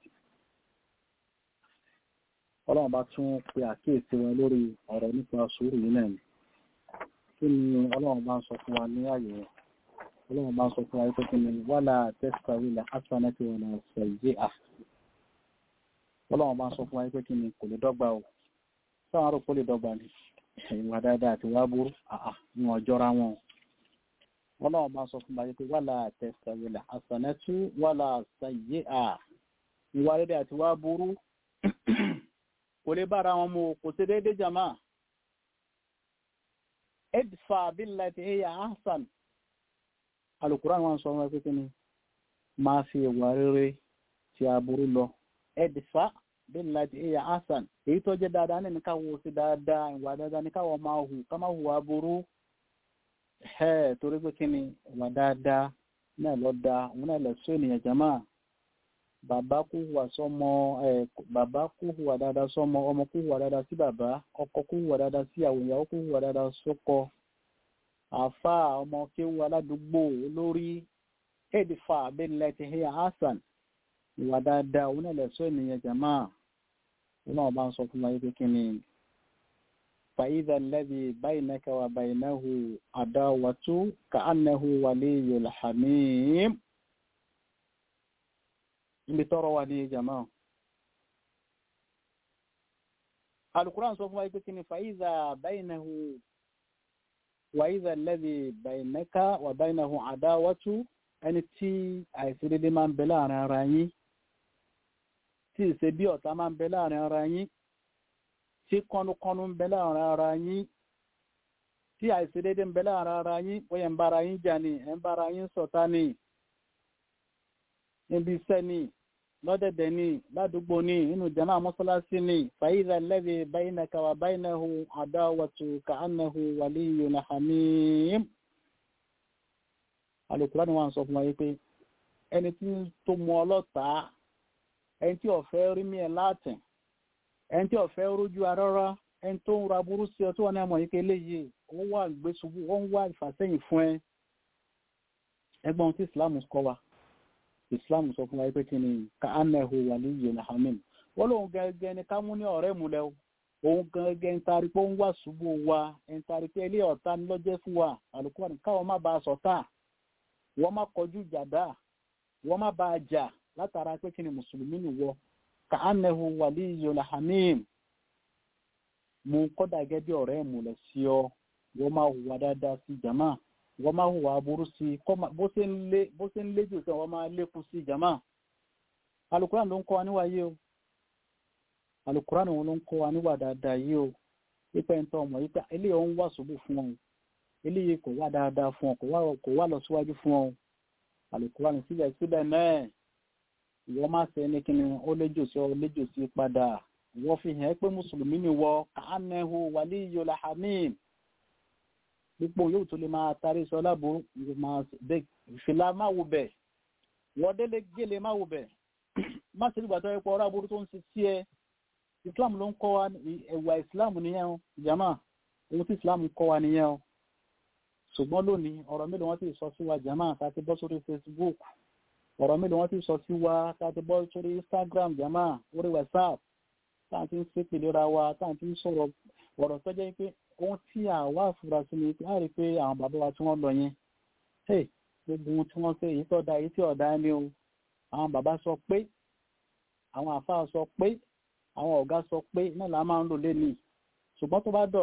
ọlọ́run bá tún pe àkíyèsí wọn lórí ọ̀rọ̀ nípa sùúrù yìí náà ni kí ni ọlọ́run bá ń sọ fún wa ní ààyè rẹ̀ ọlọ́run bá ń sọ fún wa pé kí ni wala tastawi al-hasanatu wala as-sayyi'ah ọlọ́run bá ń sọ fún wa pé kí ni kò lè dọ́gba o sáwọn arúgbó lè dọ́gba ni ìwà dáadáa àti wá burú ní ọjọ́ra wọn ọlọ́run bá ń sọ fún wa pé wala tastawi al-hasanatu wala as-sayyi'ah ìwà dáadáa àti wá burú kò lè bára wọn mú kò sí déédé jama idfa billati hiya ahsan alukuran wọn sọ wọn pé ní máa fi ìwà rere tí aburú lọ idfa billati hiya ahsan èyí tó jẹ́ dáadáa ní káwọ́ sí dáadáa ìwà dáadáa ní káwọ́ máa hù ká máa hù aburú torí pé kí ni ìwà dáadáa náà lọ da òun náà lọ sí ènìyàn jama bàbá kú hùwà sọ́mọ bàbá kú hùwà dáadáa sọ́mọ ọmọ kú hùwà dáadáa sí bàbá ọkọ kú hùwà dáadáa sí ìyàwó kú hùwà dáadáa sọ́kọ àáfàá ọmọ kéwú aládùúgbò olórí idfa billati hiya ahsan ìwà dáadáa òun náà lẹ̀sọ́ ènìyàn jàmá òun náà bá ń sọ fún wa pé kí ni fa idha alladhi baynaka wa baynahu adawatu ka'annahu waliyyun hamim ibi tọ́rọ wà ní jama Al-Qur'an sọ fún wa pé kí ni fa'iza bainahu wa idha alladhi bainaka wa bainahu adawatu ẹni tí àìṣedédé máa ń bẹ láàrin ara yín tí ìṣe bí ọ̀tá máa ń bẹ láàrin ara yín tí kọnukọnu ń bẹ láàrin ara yín tí àìṣedédé ń bẹ láàrin ara yín bóyá ń bára yín jà ní ẹ̀ ń bára yín ṣọ̀tá ní níbi iṣẹ́ ni lọ́dẹ̀dẹ̀ ni ládùúgbò ni inú jama mọ́sálásí ni fàíza alladhi baynaka wa baynahu adawatu ka'annahu waliyyun hamim Al-Qur'an wọn sọ fún wa pé ẹni tí tó mú ọlọ́tàá ẹni tí ọ̀fẹ́ rí mí ẹ̀ látìn ẹni tí ọ̀fẹ́ rójú arọ́rọ́ ẹni tó ń ra burú sí ọ tó wà ní àmọ̀ yìí pé eléyìí ó wà gbésùbú ó ń wá ìfàsẹ́yìn fún ẹgbọ́n tí Islam kọ́ wa Islam sọ fún wa pé kí ni ka'annahu waliyyun hamim wọ́n lóun gẹ́gẹ́ ni ká mú ní ọ̀rẹ́ múlẹ̀ òun gẹ́gẹ́ ń tarí pé ó ń wà ṣubú wa ń tarí pé ilé ọ̀tá ní lọ́jẹ́ fún wa Al-Qur'an káwọn má bàa sọ̀tá wọ́n má kọjú jàdá wọ́n má bàa jà látara pé kí ni mùsùlùmí nìwọ ka'annahu waliyyun hamim mú kọ́dà gẹ́gẹ́ bí ọ̀rẹ́ múlẹ̀ sí ọ wọ́n má hùwà dáadáa sí jama wọ́n máa hùwà aburú sí bó ṣe ń léjò sí wọ́n máa lékún sí jama Al-Qur'an ló ń kọ́ wa níwà yìí o Al-Qur'an ló ń kọ́ wa níwà dáadáa yìí o pípẹ́ ń tọ́ ọmọ yìí pé eléyìí ó ń wà ṣubú fún ọ eléyìí kò wá dáadáa fún ọ kò wá lọ síwájú fún ọ Al-Qur'an síbẹ̀ náà ìwọ́n máa ṣe ní kíni ó léjò sí ọ léjò sí padà wọ́n fi hàn pé mùsùlùmí ni wọ ka'annahu waliyyun hamim gbogbo yóò tó lè máa tarí sọ lábò ìfìlà máa wù bẹ̀ wọ́n délé gẹ́lẹ̀ máa wù bẹ̀ má sí ìgbà tó yẹ pọ̀ ọ̀rọ̀ aburú tó ń ṣe sí ẹ Islam ló ń kọ́ wa ẹ̀wà Islam nìyẹn o jama ohun tí Islam ń kọ́ wa nìyẹn o ṣùgbọ́n lónìí ọ̀rọ̀ mélòó wọ́n ti sọ sí wa jama tá ti bọ́ sórí Facebook ọ̀rọ̀ mélòó wọ́n ti sọ sí wa tá ti bọ́ sórí Instagram jama orí WhatsApp tá à ti ń ṣépè lera wa tá à ti ń sọ̀rọ̀ ọ̀rọ̀ tó jẹ́ pé ohun tí àwa afurasí ni a rí pé àwọn bàbá wa tí wọ́n lọ yẹn gbogbo ohun tí wọ́n ṣe èyí tó da èyí tí ọ̀dá ni o àwọn bàbá sọ pé àwọn àfáà sọ pé àwọn ọ̀gá sọ pé náà la máa ń lò lẹ́nìí ṣùgbọ́n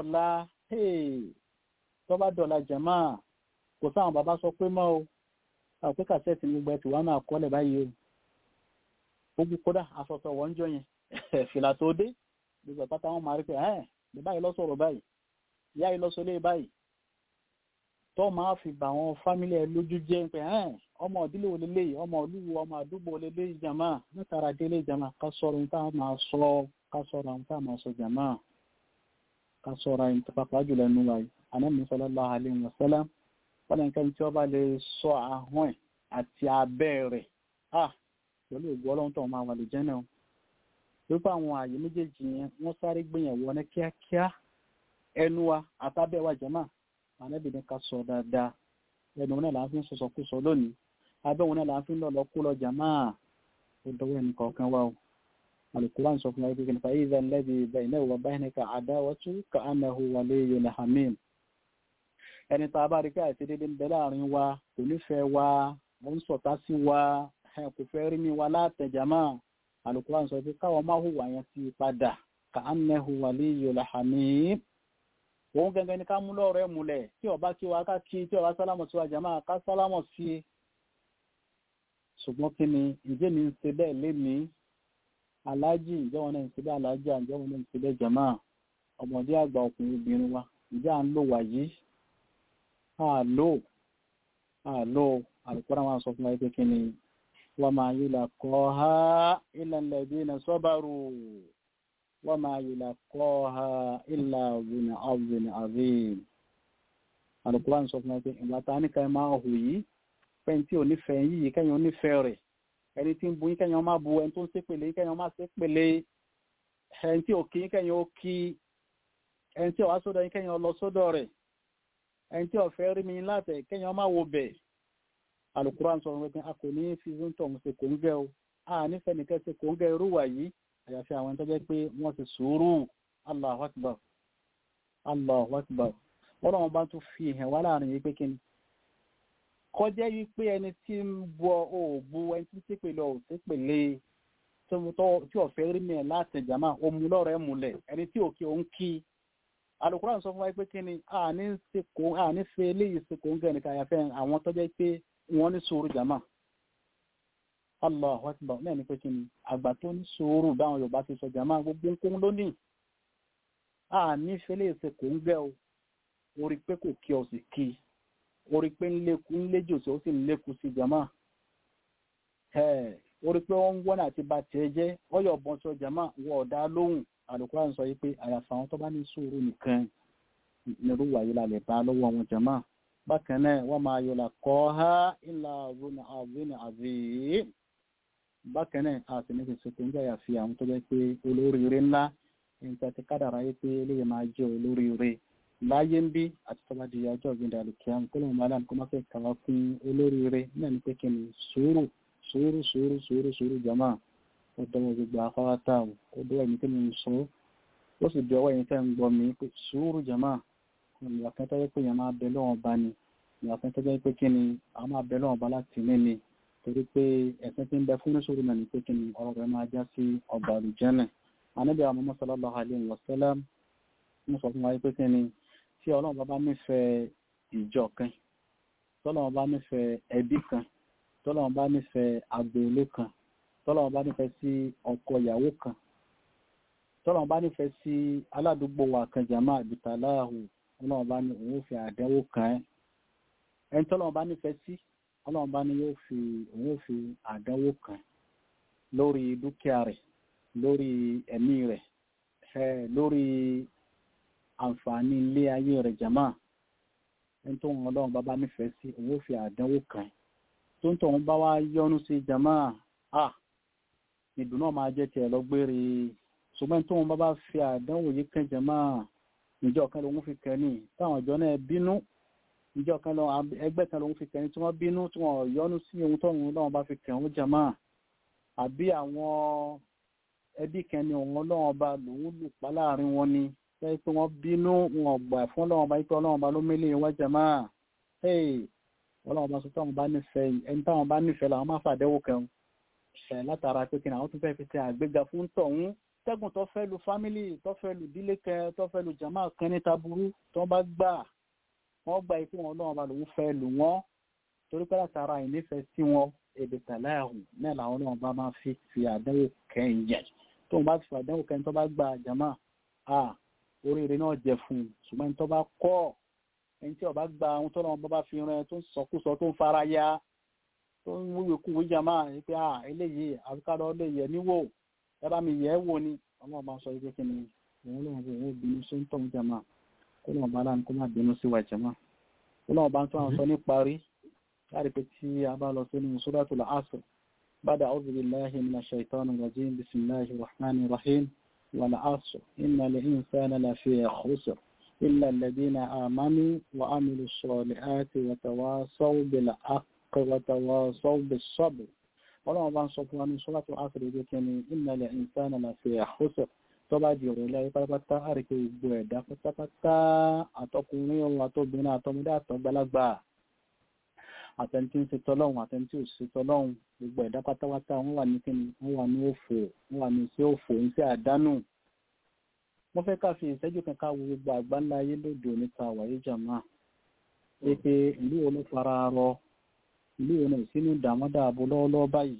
tó bá dọ̀la jàmá kò sáwọn bàbá sọ pé mọ́ o àwọn pé kàṣẹ́ẹ̀tì ní gbogbo ẹ̀ tí wọ́n máa kọ́lẹ̀ báyìí o gbogbo kódà asọ̀tọ̀ wọ́n ń jọ yẹn fìlà tó dé gbogbo pátá wọn máa rí pé báyìí lọ́sọ̀rọ̀ báyìí ìyá yìí lọ́sọ̀lé báyìí tó máa fi bà wọn fámílì ẹ lójú jẹ́ pé ọmọ ìdílé olélé ọmọ olúwo ọmọ àdúgbò olélé jàmá látara délé jàmá ká sọ̀rọ̀ ohun tá a máa sọ jàmá ká sọ́ra ẹni tó pàpà jùlọ nínú wa yìí Ànábì sallallahu alaihi wasallam wọ́n nǹkan tí wọ́n bá lè sọ ahọ́n ẹ̀ àti abẹ́ rẹ̀ pẹ̀lú ògbó ọlọ́run tó máa wà lè jẹ́ náà wípé àwọn ààyè méjèèjì yẹn wọ́n sáré gbìyànwó ní kíákíá ẹnu wa àtàbẹ́ wa jàmáà Ànábì ní ká sọ dáadáa ẹnu náà là ń fi ń sọ̀sọ̀ kú sọ lónìí abẹ́ wọn náà là ń fi ń lọ́lọ́ kú lọ jàmáà ó dọwọ́ ẹnì kọ̀ọ̀kan wa o Al-Qur'an sọ fún wa pé fa idha alladhi baynahu wa baynaka adawatun ka'annahu waliyyun hamim ẹni tá a bá rí pé àìsí dédé ń bẹ láàrin wa kò nífẹ̀ẹ́ wa ó ń sọ̀tá sí wa kò fẹ́ rí ní wa látẹ̀jàmá Al-Qur'an sọ pé káwọn máa hùwà yẹn sí padà ka'annahu waliyyun hamim òun gẹ́gẹ́ ní ká mú lọ́rọ̀ ẹ̀ múlẹ̀ tí ó bá kí wa ká kí tí ó bá sálámọ̀ sí wa jàmá ká sálámọ̀ sí ṣùgbọ́n kí ni ìjẹ́ mi ń ṣe bẹ́ẹ̀ lémi aláàjì ìjẹ́ wọn náà ń ṣe bẹ́ẹ̀ aláàjì ìjẹ́ wọn náà ń ṣe bẹ́ẹ̀ jàmá ọmọdé àgbà ọkùnrin obìnrin wa ìjẹ́ à ń lò wà yìí àlò Al-Qur'an wọn sọ fún wa pé kí ni wa ma yulaqaha illa alladhina sabaru wa ma yulaqaha illa dhu hazzin azim Al-Qur'an sọ fún wa pé ìgbà ta ní ká máa hù yìí pẹ́ntí ò nífẹ̀ẹ́ yìí kẹ́yàn onífẹ̀ẹ́ rẹ̀ ẹni tí ń bu yín kẹ́yàn má bu ẹni tó ń ṣépèlé kẹ́yàn má ṣépèlé ẹni tí ò kí kẹ́yàn ó kí ẹni tí ò wá sọ́dọ̀ yín kẹ́yàn lọ sọ́dọ̀ rẹ̀ ẹni tí ò fẹ́ rí mi látẹ̀ kẹ́yàn má wo bẹ̀ Al-Qur'an sọ wípé a kò ní fi zúntọ̀ ń ṣe kò ń gẹ́ o a nífẹ̀ẹ́ nìkan ṣe kò ń gẹ́ irú wà yìí àyàfi àwọn tó jẹ́ pé wọ́n ti sùúrù Allahu Akbar Allahu Akbar wọ́n náà bá tún fi hàn wá láàrin yìí pé kí ni kọjá yìí pé ẹni tí ń bọ òòbù ẹni tí ń ṣépèlé ò ṣépèlé tí ọ̀fẹ́ rí mi láti jàmá omu lọ́rọ̀ ẹ̀ múlẹ̀ ẹni tí òkè òun kí Al-Qur'an sọ fún wa pé kí ni àní fẹ́ eléyìí ṣe kò ń gẹ̀ nìkan àyàfẹ́ àwọn tó jẹ́ pé wọ́n ní sùúrù jàmá Allahu Akbar náà ní pé kí ni àgbà tó ní sùúrù báwọn Yorùbá ti sọ jàmá gbogbo ń kún lónìí àní fẹ́ eléyìí ṣe kò ń gẹ̀ o orí pé kò kí ọ sì kí orí pé ń léjò tí ó sì ń lékun sí jama orí pé wọ́n ń wọ́n àti bá tiẹ̀ jẹ́ ọyọ̀ bọ́n tí ó jama wọ́n ọ̀dá lóhùn Al-Qur'an sọ pé àyàfà àwọn tó bá ní sùúrù nìkan nírú wàyí la lè bá lọ́wọ́ wọn jama bákan náà wọ́n máa yọ laqaha illa dhu hazzin azim bákan náà a sì ní fi ṣètò ń jẹ́ àyàfi àwọn tó jẹ́ pé olóríire ńlá nǹkan ti kádàrá yìí pé eléyìí máa jẹ́ olóríire láyé ń bí àti tọ́ba di ọjọ́ ìgbìndà àlùkìyàm kó lóun máa dáná kó má fẹ́ kàwá fún olóríire náà ní pé kí ni sùúrù jama ó dọ́wọ́ gbogbo afárátá ó dọ́wọ́ ẹ̀mí tí mo ń sọ ó sì di ọwọ́ ẹ̀yìn tẹ́ ń gbọ́ mi pé sùúrù jama ìyà kan tó jẹ́ pé èèyàn máa bẹ lọ́wọ́ bá ni ìyà kan tó jẹ́ pé kí ni àwọn máa bẹ lọ́wọ́ bá láti ní ni torí pé ẹ̀sìn tí ń bẹ fún sùúrù náà ní pé kí ni ọ̀rọ̀ rẹ̀ máa já sí ọgbà àlùjànnà Ànábì Muhammad sallallahu alaihi wasallam mo sọ fún wa pé kí ni tí Ọlọ́run bá nífẹ̀ẹ́ ìjọ kan tọ́lọ́run bá nífẹ̀ẹ́ ẹbí kan tọ́lọ́run bá nífẹ̀ẹ́ agboolé kan tọ́lọ́run bá nífẹ̀ẹ́ sí ọkọ ìyàwó kan tọ́lọ́run bá nífẹ̀ẹ́ sí aládùúgbò wa kan jàmá àbìtàláhù Ọlọ́run bá ní òun fi àdánwò kan ẹ́ ẹni tọ́lọ́run bá nífẹ̀ẹ́ sí Ọlọ́run bá ní òun fi àdánwò kan lórí dúkìá rẹ̀ lórí ẹ̀mí rẹ̀ lórí àǹfààní ilé ayé rẹ̀ jàmá ẹni tó wọn Ọlọ́run bá nífẹ̀ẹ́ sí owó fi àdánwò kan tó ń tọ̀hún bá wá yọ́nú sí jàmá ìdùnnú máa jẹ́ tiẹ̀ lọ́gbére ṣùgbọ́n tó wọn bá fi àdánwò yìí kan jàmá ìjọ kan lòun fi kẹ́ni táwọn ìjọ náà bínú ìjọ kan lọ ẹgbẹ́ kan lòun fi kẹ́ni tí wọ́n bínú tí wọ́n yọ́nú sí ohun tóun Ọlọ́run bá fi kẹ́hún jàmá àbí àwọn ẹbí kan ni òun Ọlọ́run bá lòun lù pa láàrin wọn ni pé wọ́n bínú wọn gbà fún Ọlọ́run bá ipé Ọlọ́run bá ló mẹ́lẹ̀ wá jàmá Ọlọ́run bá sọ táwọn bá nífẹ̀ẹ́ ẹni táwọn bá nífẹ̀ẹ́ làwọn máa fàdẹ́wò kẹun látara pé kí ni àwọn tún fẹ́ fi ṣe àgbéga fún tọ̀hún tẹ́gùn tó fẹ́ lu fámílì tó fẹ́ lu dílé kẹ tó fẹ́ lu jàmá kan ní taburú tó bá gbà wọ́n gba ipé wọn Ọlọ́run bá lòun fẹ́ lù wọ́n torí pé látara ìnífẹ̀ẹ́ sí wọn èdè tàláhùn náà làwọn Ọlọ́run bá máa fi àdánwò kẹyìn yẹn tó bá fi àdánwò kẹyìn tó bá gbà jàmá oríire náà jẹ fún un ṣùgbọ́n ẹni tó bá kọ́ ẹni tí ó bá gba ohun tó lọ́wọ́ bá fi rán tó ń sọkúsọ tó ń fara ya tó ń wúwo kú wíjà máa ní pé eléyìí àfikàlọ́ lè yẹ níwò ẹ bá mi yẹ ẹ́ wò ni Ọlọ́run bá sọ pé kí ni òun lóun bò ó fẹ́ bínú sí ń tọ̀hún jàmá kó lọ́wọ́ bá láàánú kó má bínú sí wa jàmá kó lọ́wọ́ bá ń tún àwọn sọ ní parí láti pé tí a bá lọ sínú Suratul Asr ba'da a'udhu billahi minash shaitanir rajim bismillahir rahmanir rahim wal 'asr innal insana lafi khusr illa alladhina amanu wa 'amilus solihati wa tawasaw bil haqqi wa tawasaw bis sabr ọlọ́run bá ń sọ fún wa ní Suratul Asr ìgbé kẹni innal insana lafi khusr tó bá di ọ̀rọ̀ ilẹ̀ pátápátá àríkè gbogbo ẹ̀dá pátápátá àtọkùnrin ohun àtọbìnrin àtọmọdé àtọgbàlagbà àtẹntí ń ṣe tọlọ́hun àtẹntí ò ṣe tọlọ́hun gbogbo ẹ̀dá pátápátá wọ́n wà ní kíni wọ́n wà ní òfò wọ́n wà ní iṣẹ́ òfò iṣẹ́ àdánù. wọ́n fẹ́ ká fi ìṣẹ́jú kan ká wo gbogbo àgbáńlá ayé lóde òní ta wàyé jàmá pé ìlú wo ló fara rọ ìlú wo náà sínú dàmọ́dàbò lọ́wọ́lọ́wọ́ báyìí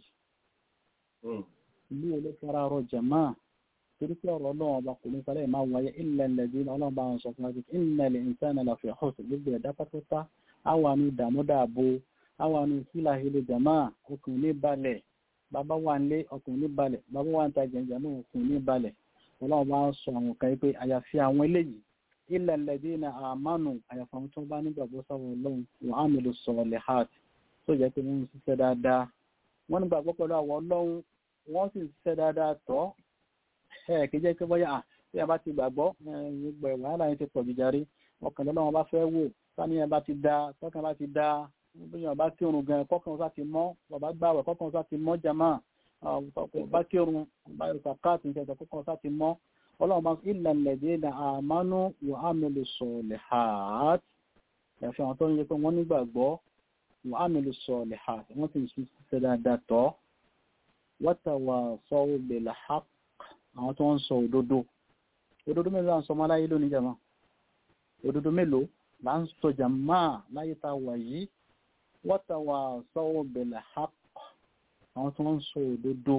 ìlú wo ló fara rọ jàmá torí pé ọ̀rọ̀ ọlọ́run ọba kò ní sálẹ̀ máa wáyé illa alladhina ọlọ́run bá wọn sọ fún wa pé innal insana lafi khusr gbogbo ẹ̀dá pátápátá àwa ní dàmọ́dàbò àwa ní sílà ilé jàmá ọkùnrin ní balẹ̀ bàbá wà ń lé ọkùnrin ní balẹ̀ bàbá wà ń ta jẹ̀ǹjà náà ọkùnrin ní balẹ̀ ọlọ́run bá sọ àwọn kan pé àyàfi àwọn eléyìí illa alladhina amanu àyàfi àwọn tó bá nígbàgbọ́ sáwọn ọlọ́run wa amilus solihat tó jẹ́ pé wọ́n ń ṣiṣẹ́ dáadáa wọ́n nígbàgbọ́ pẹ̀lú àwọn ọlọ́run wọ́n sì ń ṣiṣẹ́ dáadáa tọ́ kì í jẹ́ pé bọ́yá tí a bá ti gbàgbọ́ gbogbo wàhálà yẹn ti pọ̀ jù járe ọkàn lọ́wọ́ bá fẹ́ wò sáníyàn bá ti da tọ́kàn bá ti da bóyá bá kírun gan kọ́kàn sá ti mọ́ bàbá gbàwẹ̀ kọ́kàn sá ti mọ́ jama bá kírun bá yọ sàkáàtì ìjẹta kọ́kàn sá ti mọ́ ọlọ́run bá illa alladhina amanu wa amilus solihat ẹ̀fẹ̀ àwọn tó ń yẹ pé wọ́n nígbàgbọ́ wa amilus solihat wọ́n sì ń ṣiṣẹ́ dáadáa tọ́ wa tawasaw bil haqq àwọn tó ń sọ òdodo mélòó là ń sọ ọmọláyé lónìí jàmá òdodo mélòó là ń sọ jàmá láyé tá a wà yìí wa tawasaw bil haqq àwọn tó ń sọ òdodo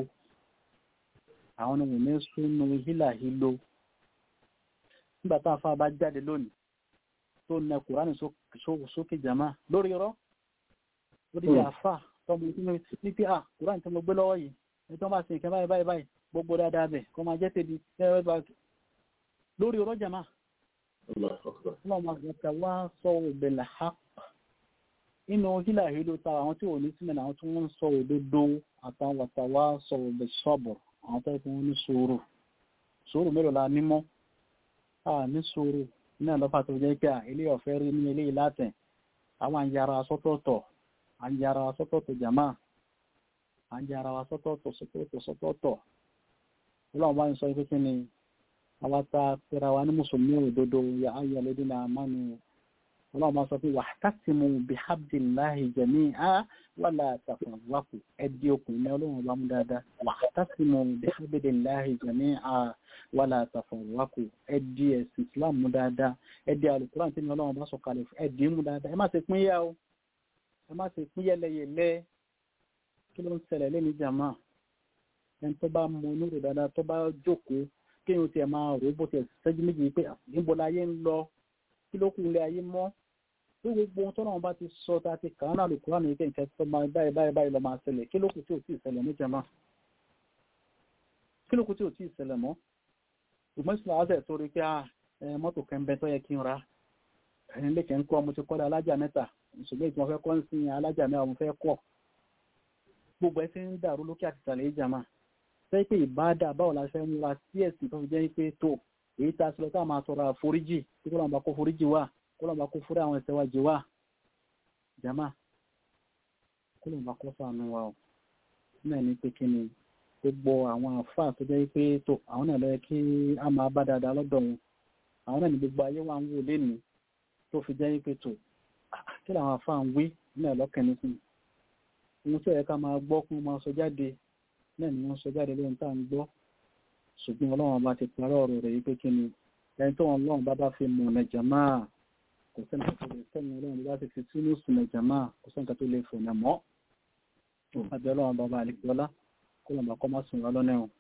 àwọn ni wọ́n ní súnú hílàhílò nígbà tá a fa bá jáde lónìí tó nà Kùránì sókè jàmá lórí irọ́ lórí àfà tọmọ ní pé Kùránì tó mo gbé lọ́wọ́ yìí ní tó máa sin ìkẹ́ báyìí gbogbo dáadáa bẹ̀ kọ́ máa jẹ́ tèbi lórí ọ̀rọ̀ jama ọlọ́mọ àgbàkà wá sọ òbẹ̀lẹ̀ ha inú hílà hílò ta àwọn tí ò ní sílẹ̀ àwọn tí wọ́n ń sọ òdodo àtàwọn wàtàwá sọ òbẹ̀ sọ́bọ̀ àwọn tó kún ní sùúrù mélòó la nímọ́ ní sùúrù ní àlọ́fà tó jẹ́ pé ilé ọ̀fẹ́ rí ní ilé ìlàtẹ̀ àwọn àyàrá sọ́tọ̀ọ̀tọ̀ jama àyàrá sọ́tọ̀ọ̀tọ̀ ọlọ́run bá ń sọ pé kí ni àwátá pẹ̀rẹ̀ wa ní mùsùlùmí òdodo ya ayé lódí náà mánu ọlọ́run bá sọ pé wa'tasimu bihablillahi jami'an wala tafarraqu ẹdí okùn ní ọlọ́run bá mú dáadáa wa'tasimu bihablillahi jami'an wala tafarraqu ẹdí ẹ̀sìn Islam mú dáadáa ẹdí Al-Qur'an tí ọlọ́run bá sọ kalẹ̀ ẹdí mú dáadáa ẹ má ṣe pín yá o ẹ má ṣe pín yẹlẹyẹlẹ kí ló ń ṣẹlẹ̀ lẹ́ni jàmá ẹni tó bá mọ onúrò dáadáa tó bá jókòó kí o tiẹ̀ máa rò bó tiẹ̀ ṣẹ́jú méjì pé níbo láyé ń lọ kí ló kù ilé ayé mọ́ tó gbogbo ohun tó náà bá ti sọ tá a ti kàn án náà lòkúrò àmì ìkẹ́ ìkẹ́ tó máa báyìí lọ máa ṣẹlẹ̀ kí ló kù tí ò tí ì ṣẹlẹ̀ ní jàmá kí ló kù tí ò tí ì ṣẹlẹ̀ mọ́ ṣùgbọ́n ìṣúná àṣẹ tó rí pé mọ́tò kẹ́ńbẹ́ tó yẹ kí n ra ẹni lè kẹ́ ń kọ́ mo ti kọ́ alájà mẹ́ta ṣùgbọ́n ìtumọ̀ fẹ́ kọ́ ń sin alájà mẹ́ta mo fẹ́ kọ́ gbogbo ẹ ti ń dàrú lókè àti ìsàlẹ̀ ìjàmá sẹ́yìn pé ìbáadà báwo la fẹ́ múra sí ẹ̀sìn tó fi jẹ́ pé tó èyí tá a sọ ká máa tọrọ àforíjì tí kó lọ́nà bá kó foríjì wá kó lọ́nà bá kó forí àwọn ẹ̀ṣẹ̀ wa jì wá jàmá kó lọ́nà bá kó sànù wa o náà ní pé kí ni gbogbo àwọn àfáà tó jẹ́ pé tó àwọn náà lọ́yẹ kí a máa bá dáadáa lọ́dọ̀ wọn àwọn náà ní gbogbo ayé wa ń wò lénìí tó fi jẹ́ pé tó kí làwọn àfáà ń wí náà lọ́kàn ní sìn ohun tí ó yẹ ká máa gbọ́ kún máa sọ jáde náà ni wọ́n sọ jáde lóhun tá à ń gbọ́ ṣùgbọ́n ọlọ́run bá ti parọ́ ọ̀rọ̀ rẹ̀ yìí pé kí ni ẹni tó ọlọ́run bá fi mọ̀ ọ̀nà jàmá kò sẹ́ni tó lè sẹ́ni ọlọ́run bá ti fi sínú sùn ọ̀nà jàmá kò sẹ́ni tó lè fò nà mọ́ àbí ọlọ́run bá àlekọ́lá kó lọ́n bá kọ́ má sùn wá lọ́nà ẹ̀wọ̀n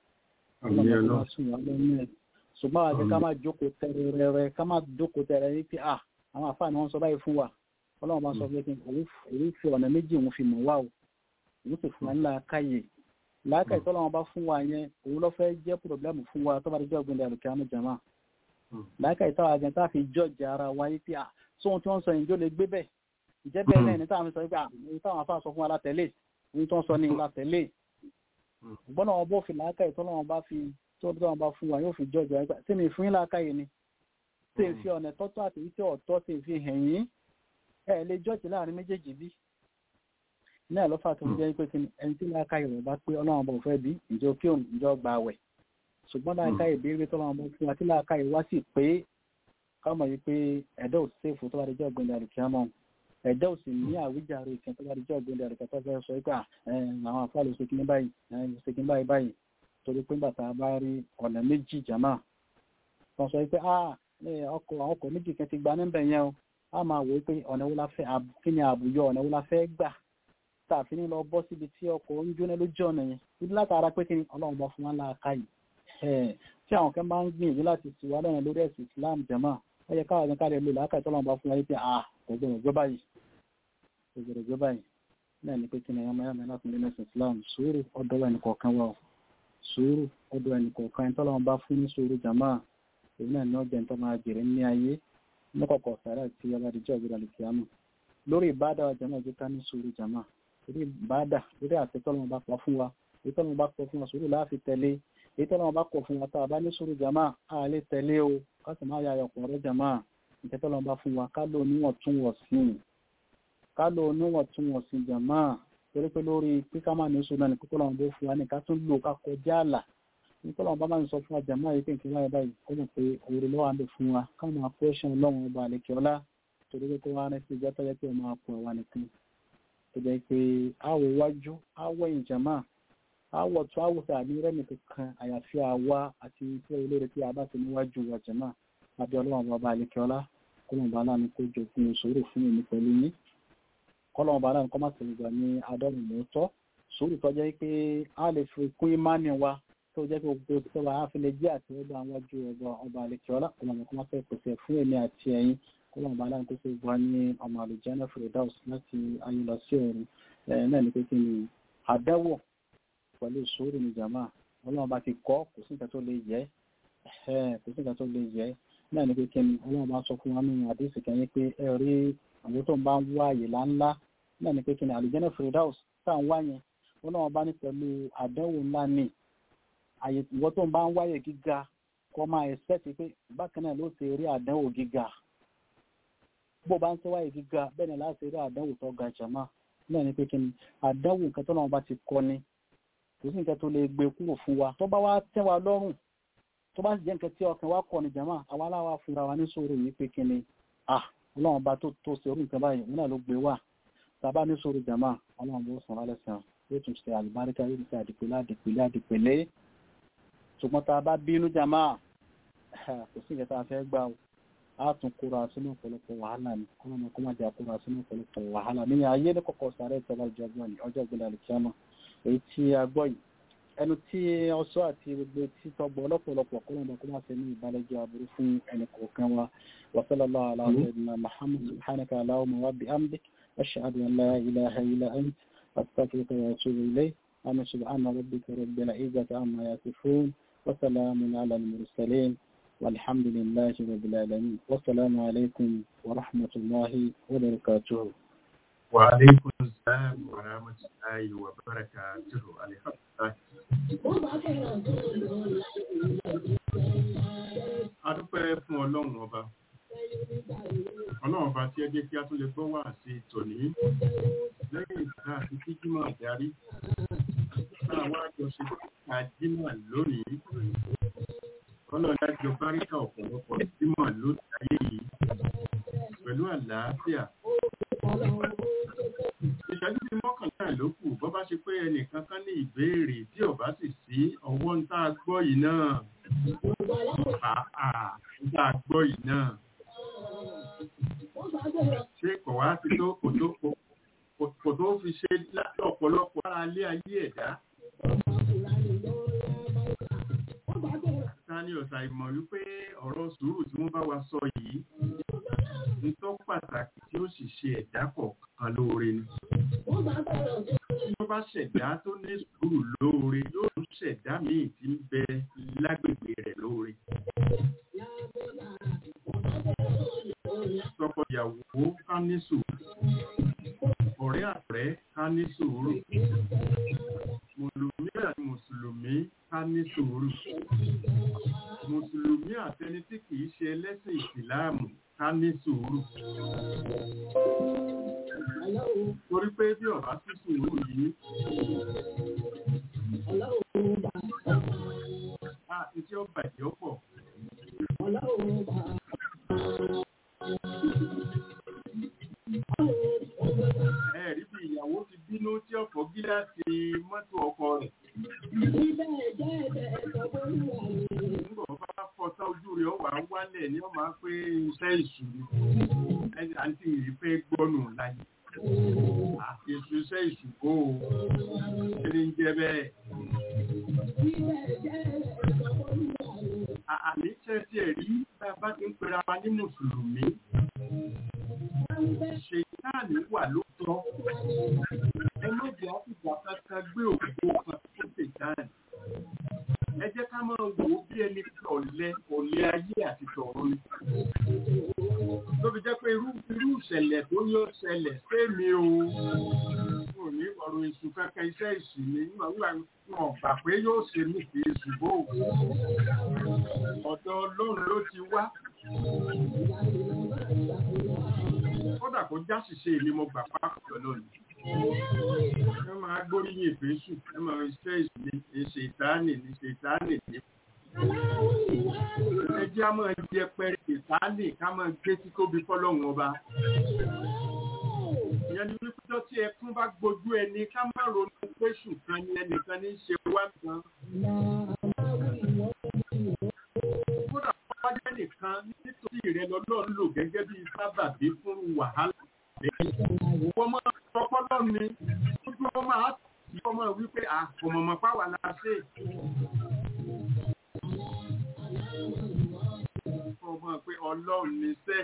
ṣùgbọ́n àti ká má jókòó tẹ̀rẹ̀rẹ̀ ká má jókòó tẹ̀rẹ̀ yìí pé àwọn àfáà ni wọ́n sọ báyìí fún wa ọlọ́run bá sọ pé kí òun fi ọ̀nà méjì òun fi mọ̀ wá o òun sì fún wa ńlá káyè láàkà ìtọ́lọ́wọ́n bá fún wa yẹn òun ló fẹ́ jẹ́ pọ̀lọ́bílámù fún wa tó bá jẹ́ ọgbìn ìdàlùkẹ́ àmì jama láìka ìtawà gan tá a fi jọ́ọ̀jì ara wa yìí pé sóhun tí wọ́n sọ ìjọ lè gbé bẹ́ẹ̀ ìjẹ́ bẹ́ẹ̀ náà ní táwọn sọ pé àwọn táwọn afá sọ fún wa látẹ̀lé ní tí wọ́n sọ ní látẹ̀lé ṣùgbọ́n náà wọ́n bó fi láìka ìtọ́lọ́wọ́n bá fi tó bá fún wa yóò fi jọ́ọ̀jì wa tí mi fún yín láìka yìí ni tí n fi ọ̀nà tọ́tọ́ àti tí ọ̀tọ́ tí n fi hàn yín ẹ lè jọ́ọ̀jì láàrin méjèèjì bí náà lọ́fà tó ń jẹ́ pé kí ẹni tí láìka yìí bá pé ọlọ́run bọ̀ fẹ́ bí ìjọ kí òun ìjọ gbà wẹ̀ ṣùgbọ́n láìka ìbéèrè tọ́lọ́run bọ̀ fún wa tí láìka yìí wá sì pé kámọ̀ yìí pé ẹ̀dá ò sèfù tó bá di jọ́ gbẹ̀ndẹ̀ àdìkíámọ̀ ẹ̀dá ò sì ní àwíjàre ìkẹ́ tó bá di jọ́ gbẹ̀ndẹ̀ àdìkíámọ̀ tó fẹ́ sọ pé àwọn àfáà ló ṣe kí ní báyìí ṣe kí ní báyìí torí pé bàtà bá rí ọ̀nà méjì jàmá wọ́n sọ pé ọkọ̀ méjì kan ti gba níbẹ̀ yẹn o a máa wò pé ọ̀nà wo la fẹ́ kí ni àbùyọ ọ̀nà wo la fẹ́ gbà tààfin ní lọ bọ́ síbi tí ọkọ̀ ń jóná lójú ọ̀nà yẹn níbi látara pé kí ni ọlọ́run bọ́ fún wa láàká yìí tí àwọn kan bá ń gbìyànjú láti tì wá lọ́nà lórí ẹ̀sìn Islam jàmá ó yẹ káwọn kan lè lò láàká ìtọ́lọ́run bá fún wa yìí pé ọgbọ̀n òjò báyìí náà ni pé kí ni ọmọ yàrá láti lè mẹ́sìn Islam sùúrù ọ̀dọ̀ ẹnì kọ̀ọ̀kan wà sùúrù ọ̀dọ̀ ẹnì kọ̀ọ̀kan ìtọ́lọ́run bá fún ní sùúrù jàmá èyí náà ní ọjà tó máa jèrè ní ayé lọ́kọ̀ọ̀kọ̀ sàrà tí ọba àdìjọ́ ìgbéra lè kíámù lórí ìbádà ọjà náà jẹ́ ká ní sùúrù jàmá lórí ìbádà lórí àtẹ́tọ́lọ́run bá pa fún wa èyí tọ́lọ́run bá kọ fún wa sùúrù láàfi tẹ̀lé èyí tọ́lọ́run bá kọ fún wa tá a bá ní sùúrù jàmá a lè tẹ̀lé o ká sì máa ya ayọ̀pọ̀ ọ̀rọ̀ jàmá ìtẹ́tọ́lọ́run bá fún wa ká lò níwọ̀ntúnwọ̀nsìn jàmá torí pé lórí píká máa ní sùúrù náà ní pípọ́lọ́run bó fún wa ní ká tún lò ká kọjá àlà nítorí bá máa ń sọ fún àjàmá yìí pé nǹkan báyìí ó mọ̀ pé orí lọ́wọ́ àbẹ̀ fún wa káwọn máa kó ẹ̀ṣẹ̀ ọlọ́run ọba àlekè ọlá torí pé kó wá rẹ́ sí ìjọ tó yẹ pé ó máa pọ̀ wá nìkan tó jẹ́ pé àwọ̀ iwájú àwọ̀ ìjàmá àwọ̀ tó àwọ̀ tà ní rẹ́mi kankan àyàfi àwa àti ìfẹ́ olóore tí a bá ti níwájú àjàmá àbí ọlọ́run ọba àlekè ọlá kọ́lọ́run bá láàánú kó jọ fún sùúrù fún mi pẹ̀lú yín kọ́lọ́run bá láàánú kọ́ má sì gbà ní adọ́rùn mọ́tọ́ sùúrù tó jẹ́ pé a lè fi kún ìmánì wa tó jẹ́ pé gbogbo tó wà á fi lè jẹ́ àti ọba àwọn ojú ọba àlekè ọlá kọlọ̀mọ̀ kó má fẹ́ pèsè fún èmi àti ẹ̀yin kọlọ̀mọ̀ bá láǹkó tó gbọ́ ní ọmọ àlùjánnà Firdaus láti ayé lọ sí ọ̀run náà ní pé kí ni àdáwọ̀ pẹ̀lú sùúrù ní jàmá ọlọ́run bá ti kọ́ kò sí nǹkan tó lè yẹ náà ní pé kí ni ọlọ́run bá sọ fún wa nínú àdéhùn kẹ́yìn pé ẹ rí àwọn tó ń bá ń wá àyè láńlá náà ní pé kí ni àlùjánnà Firdaus tá à ń wá yẹn ọlọ́run bá ní pẹ̀lú àdánwò ńlá ni àyè ìwọ tó ń bá ń wáyé gíga kọ́ máa ẹ̀sẹ̀tì pé bákan náà ló ṣe rí àdánwò gíga bó bá ń ṣe wáyé gíga bẹ́ẹ̀ ni láti rí àdánwò tó ga jàmá náà ni pé kí ni àdánwò nǹkan tó náà bá ti kọ́ ni kò sí nǹkan tó lè gbé kúrò fún wa tó bá wá tẹ́ wa lọ́rùn tó bá sì jẹ́ nǹkan tí ọkàn wa kọ́ ni jàmá àwa aláwa fúnra wa ní sùúrù yìí pé kí ni ọlọ́run bá tó ṣe orí nǹkan báyìí òun náà ló gbé wà tàbá ní sùúrù jàmá ọlọ́run bó sàn wálẹ̀ sàn yóò tún ṣe àlùbáríkà yóò ṣe àdìpẹ̀lẹ́ ṣùgbọ́n tá a bá bínú jàmá kò sí ìjẹta afẹ́ gbà ó a tún kóra sínú ọ̀pọ̀lọpọ̀ wàhálà ní kọ́nà kó má jà kóra sínú ọ̀pọ̀lọpọ̀ wàhálà ní ayé ní kọ̀kọ́ sàárẹ̀ ìtọ́lá ọjọ́ ìgbéra àlùkìyámà èyí tí a gbọ́ yìí ẹnu tí ọsọ àti gbogbo tí tọgbọ ọlọ́pọ̀lọpọ̀ kọ́nà kó má ṣe ní ìbálẹ́jọ́ aburú fún ẹnì kọ̀ọ̀kan wa wa sallallahu ala sayyidina Muhammad subhanaka allahumma wa bihamdik ashhadu an la ilaha illa ant astaghfiruka wa atubu ilayk ana subhana rabbika rabbil izzati amma yasifun وسلام على المرسلين والحمد لله رب العالمين والسلام عليكم ورحمة الله وبركاته وعليكم السلام ورحمة الله وبركاته الحمد لله adúpẹ́ fún ọlọ́run ọba tí ẹ jẹ́ kí a tún lè gbọ́ wá sí tòní lẹ́yìn ìgbà àti kíjímọ̀ àjárí àwọn àjọṣe àjímọ̀ lónìí ọlọ́run àjọ báríkà ọ̀pọ̀lọpọ̀ jímọ̀ lónìí ayé yìí pẹ̀lú àlàáfíà ìṣẹ́jú tí mọ́kànlá ló kù bọ́ bá ṣe pé ẹnìkan kan ní ìbéèrè tí ò bá sì sí ọwọ́ ń tá a gbọ́ yìí náà ṣé kò wá sí tó kò tó fi ṣe ọ̀pọ̀lọpọ̀ ara lé ayé ẹ̀dá ta ni ọ̀sà ìmọ̀ wípé ọ̀rọ̀ sùúrù tí wọ́n bá wa sọ yìí ń tó pàtàkì tí ó sì ṣe ẹ̀dá kọ̀ọ̀kan lóore ni tó bá ṣẹ̀dá tó ní sùúrù lóore yóò tún ṣẹ̀dá míì tí ń bẹ lágbègbè rẹ̀ lóore ìyàwó ká ní sùúrù, ọ̀rẹ́ àtọ̀rẹ́ ká ní sùúrù, mùsùlùmí àti mùsùlùmí ká ní sùúrù, mùsùlùmí àtẹni tí kìí ṣe ẹlẹ́sìn ìsìláàmù ká ní sùúrù. Torí pé bí ọ̀bá sí sùúrù yìí, iṣẹ́ ọba ìjọ pọ̀. Ẹ̀rí bí ìyàwó ti bínú tí ọkọ̀ gíláàsì mọ́tò ọkọ rẹ̀. Nígbà bá fọ́tá ojú rẹ̀ ó wà wálẹ̀ ní ọmọ pé iṣẹ́ ìṣúrí. Ẹni àti ìfẹ́ gbọ́nù láyé. Èṣù iṣẹ́ ìṣùkó ẹni ń jẹ bẹ́ẹ̀. Àmì iṣẹ́ tí ẹ̀ rí bá ti ń pera wa ní mùsùlùmí. Ṣètáàní wà lóòótọ́. Ẹ má jẹ́ àfìgbà kankan gbé òkú kan fún ṣètáàní. Ẹ jẹ́ ká máa wò ó bí ẹni ọ̀lẹ ayé àti tọ̀run ni. Tó fi jẹ́ pé irú ìṣẹ̀lẹ̀ tó yóò ṣẹlẹ̀ sẹ́mi o. Mo ní ọ̀rọ̀ èṣù kankan iṣẹ́ ìsìn ní wọn gbà pé yóò ṣe mí kì í ṣùgbọ́. Ọ̀dọ̀ Ọlọ́run ló ti wá. Kódà kó jáṣìṣe ni mo gbà pápọ̀ lónìí. Ẹ máa gbóríyìn ìfésù, ẹ máa iṣẹ́ ìsìn ní ṣètánì ní. Ẹ jẹ́ á máa jẹ pẹrẹ ṣètánì ká máa gbé tí tóbi fọ́lọ́run ọba. Ìyẹn ni wípé tí ẹkún bá gbojú ẹni ká má ronú pé ṣùgbọ́n ni ẹnìkan ní ṣe wá gan. Kódà wá jẹ́ nìkan nítorí rẹ̀ lọ́lọ́run lò gẹ́gẹ́ bí sábàbí fún wàhálà. Wọ́n máa sọpọ́ lọ́run ni, ojú wọn máa tí wọ́n máa wípé àkọ̀mọ̀mọ̀ páwà la ṣe. Wọ́n máa pé Ọlọ́run ní sẹ́.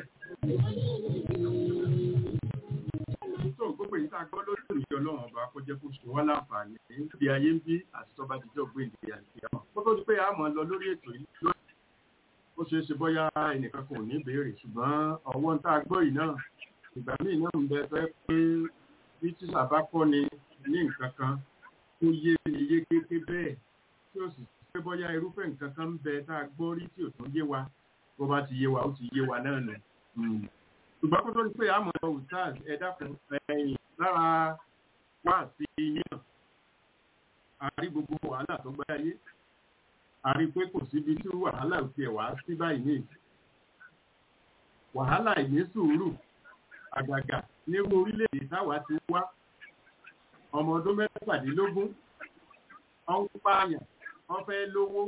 Gbogbo yìí tá a gbọ́ lórí ìjọ Ọlọ́run ọba kó jẹ́ kó ṣe wá láǹfààní níbi ayé ń bí àti tọ́ba jíjọ́ gbé ìdíyà ìdíyà. Ó tó di pé a máa lọ lórí ètò yìí lónìí. Ó ṣeé ṣe bóyá ẹnìkan kò ní ìbéèrè ṣùgbọ́n ọwọ́ tá a gbọ́ yìí náà ìgbà míì náà ń bẹ fẹ́ pé bí tíṣà bá kọ́ ni ní nǹkan kan tó yé ni yékéké bẹ́ẹ̀ tí ó sì pé bóyá irúfẹ́ nǹkan kan ń bẹ tá a gbọ́ rí tí ò tún yé wa bó bá ti yé wa ó ti yé wa náà nù. Ṣùgbọ́n kó tó di pé àmọ́ ustaz ẹ dákun ẹ̀yìn lára wá sí yíyàn àrí gbogbo wàhálà tó gbá ayé àrí pé kò síbi tí wàhálà ò tiẹ̀ wá sí báyìí ní ìsìn. Wàhálà ìní sùúrù àgàgà nírú orílẹ̀-èdè táwa ti wá ọmọ ọdún 17 ọ̀n pààyàn wọ́n fẹ́ lówó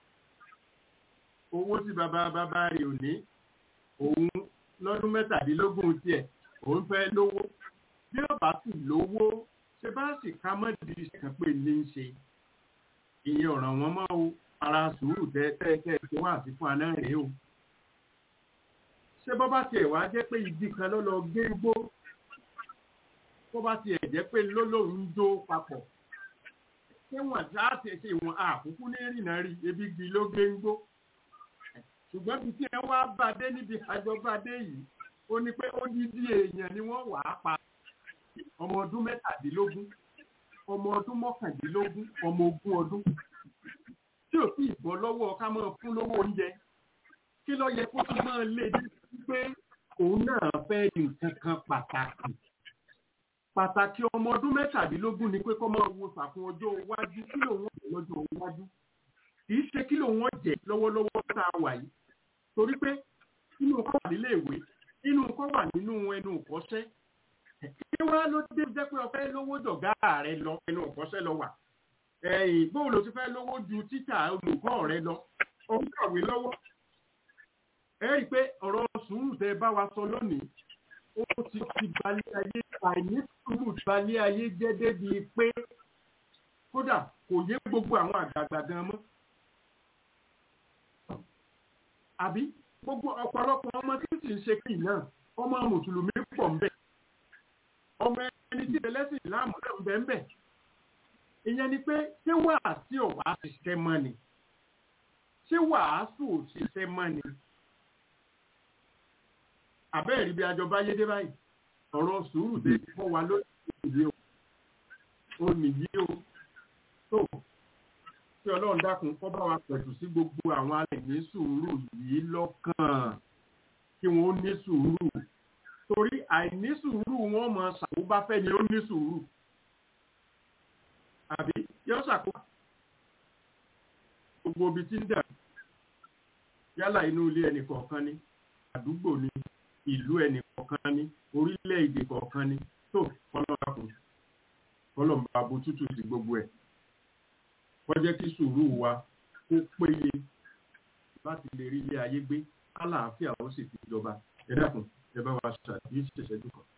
owó tí bàbá rẹ̀ ò ní òun lọ́dún 17 tiẹ̀ òun fẹ́ lówó bí ó bá sì lówó ṣe bá sì ká mọ́dì ìṣẹ̀kan pé ní í ṣe ìyẹn ọ̀ràn wọn mọ́ o ara sùúrù tẹ́ẹ̀tẹ́ẹ̀ tí wọ́n àti fún aná rèé o. Ṣé bọ́ bá tiẹ̀ wá jẹ́ pé ibi kan ló lọ gé gbó bó bá tiẹ̀ jẹ́ pé lólóhùn ń jó papọ̀ ṣé wọ́n á ti ṣe ìwọ̀n àkókò ní ìrìnà rí ebi gbi ló gé gbó. Ṣùgbọ́n bí tí ẹ wá bá dé níbi àjọ bá dé yìí ó ní pé ó dídí èèyàn ni wọ́n wà á pa ọmọ ọdún 17 ọmọ ọdún 19 ọmọ 20 ọdún tí ò sí ìbọn lọ́wọ́ ká máa fún lówó oúnjẹ kí ló yẹ kó tún máa lé dé pé òun náà fẹ́ di nǹkan kan pàtàkì ọmọ ọdún 17 ni pé kó máa wo sàkún ọjọ́ iwájú kí lòun wọ́n jẹ lọ́jọ́ iwájú kì í ṣe kí lòun wọ́n jẹ lọ́wọ́lọ́wọ́ tá a wà yìí torí pé inú kọ́ wà nílé ìwé inú kọ́ wà nínú ẹnu ìkọ́ṣẹ́ kí wá ló dé jẹ́ pé o fẹ́ lówó dọ̀gá rẹ lọ ẹnu ìkọ́ṣẹ́ lọ wà bóun ló ti fẹ́ lówó ju títà olùkọ́ rẹ lọ ó ń kàwé lọ́wọ́ ẹ rí i pé ọ̀rọ̀ sùúrù tẹ bá wa sọ lónìí ó ti balẹ̀ ayé àìní sùúrù balẹ̀ ayé jẹ́ débi pé kódà kò yé gbogbo àwọn àgbààgbà gan mọ́ àbí gbogbo ọ̀pọ̀lọpọ̀ ọmọ tí sì ń ṣe kí náà ọmọ mùsùlùmí pọ̀ ń bẹ ọmọ ẹni tí ẹlẹ́sìn ìsìláàmù náà ń bẹ ń bẹ ìyẹn ni pé ṣé wàásù ò wá ṣiṣẹ́ mọ́ ni ṣé wàásù ò ṣiṣẹ́ mọ́ ni àbẹ́ẹ̀rí bí ajọba yé dé báyìí ọ̀rọ̀ sùúrù dé fọ́ wa lórí ó nìyí o tó tí ọlọ́run dákun kọ́ bá wa pẹ̀tù sí gbogbo àwọn aláìní sùúrù yìí lọ́kàn kí wọ́n ní sùúrù torí àìní sùúrù wọn mọ ṣàkóbáfẹ́ ni ó ní sùúrù àbí yóò ṣàkóbá gbogbo ibi tí ń dà yálà inú ilé ẹnì kọ̀ọ̀kan ni àdúgbò ni ìlú ẹnì kọ̀ọ̀kan ni orílẹ̀-èdè kọ̀ọ̀kan ni tó ọlọ́run bá bo tútù sí gbogbo ẹ̀ wọ́n jẹ́ kí sùúrù wa kó péye láti lè rí ilé ayé gbé àlàáfíà ó sì fi jọba ẹ dákun ẹ bá wa ṣàbí ìṣẹ̀ṣẹ́jú kan.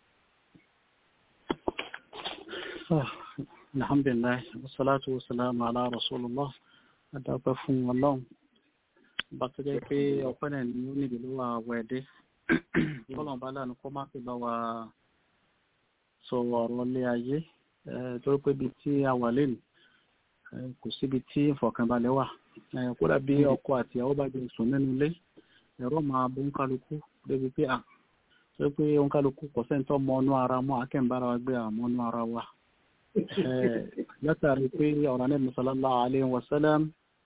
alhamdulillah wassalatu wassalamu ala rasulillah adáwọ̀pẹ́ fún ọlọ́run bá tó jẹ́ pé ọpẹ́ náà ní ó níbi ló wà wẹ̀ẹ́dẹ́ kọ́lọ̀ bá lánàá kó má fi bá wa sọ ọ̀rọ̀ ilé ayé torí pé ibi tí a wà lẹ́nu kò síbi tí ìfọ̀kànbalẹ̀ wà kódà bí ọkọ àti ìyàwó bá jẹ sùn nínú ilé ẹ̀rọ máa bó ń kálukú débi pé tó pé ó ń kálukú kò sẹ́ńtọ́ mọ inú ara mọ́ akẹ́ǹbára wa gbé àmọ́ inú ara wa látàrí pé ọ̀rọ̀ Ànábì sallallahu alaihi wasallam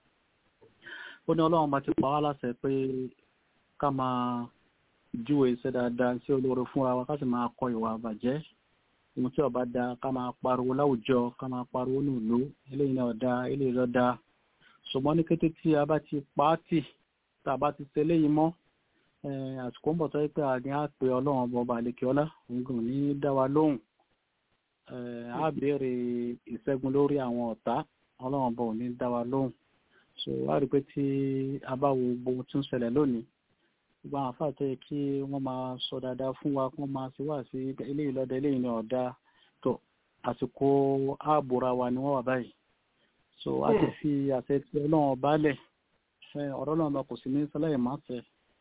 ó ní ọlọ́run bá ti pa wá láṣẹ pé ká máa júwe iṣẹ́ dáadáa sí olóore fúnra wa ká sì máa kọ ìwà àbàjẹ́ ohun tí ó bá da ká máa pariwo láwùjọ ká máa pariwo ní ìlú eléyìí náà da eléyìí lọ da ṣùgbọ́n ní kété tí a bá ti pa á tì tá a bá ti ṣe eléyìí mọ́ àsìkò ń bọ̀ tó yẹ pé àgbẹ̀ á pe ọlọ́run ọba àlekè ọlá òun kò ní dá wa lóhùn á béèrè ìṣẹ́gun lórí àwọn ọ̀tá ọlọ́run ọba ò ní dá wa lóhùn so wá rí pé tí a bá wo gbogbo tí ń ṣẹlẹ̀ lónìí gbogbo àwọn àfáà tó yẹ kí wọ́n máa sọ dáadáa fún wa kí wọ́n máa ṣe wá sí eléyìí lọ́dẹ eléyìí ní ọ̀dà tó àsìkò ààbòra wa ni wọ́n wà báyìí so a ti fi àṣẹ tí ọlọ́run ọba lẹ̀ ọ̀rọ̀ náà kò sí ní sọláyè má fẹ́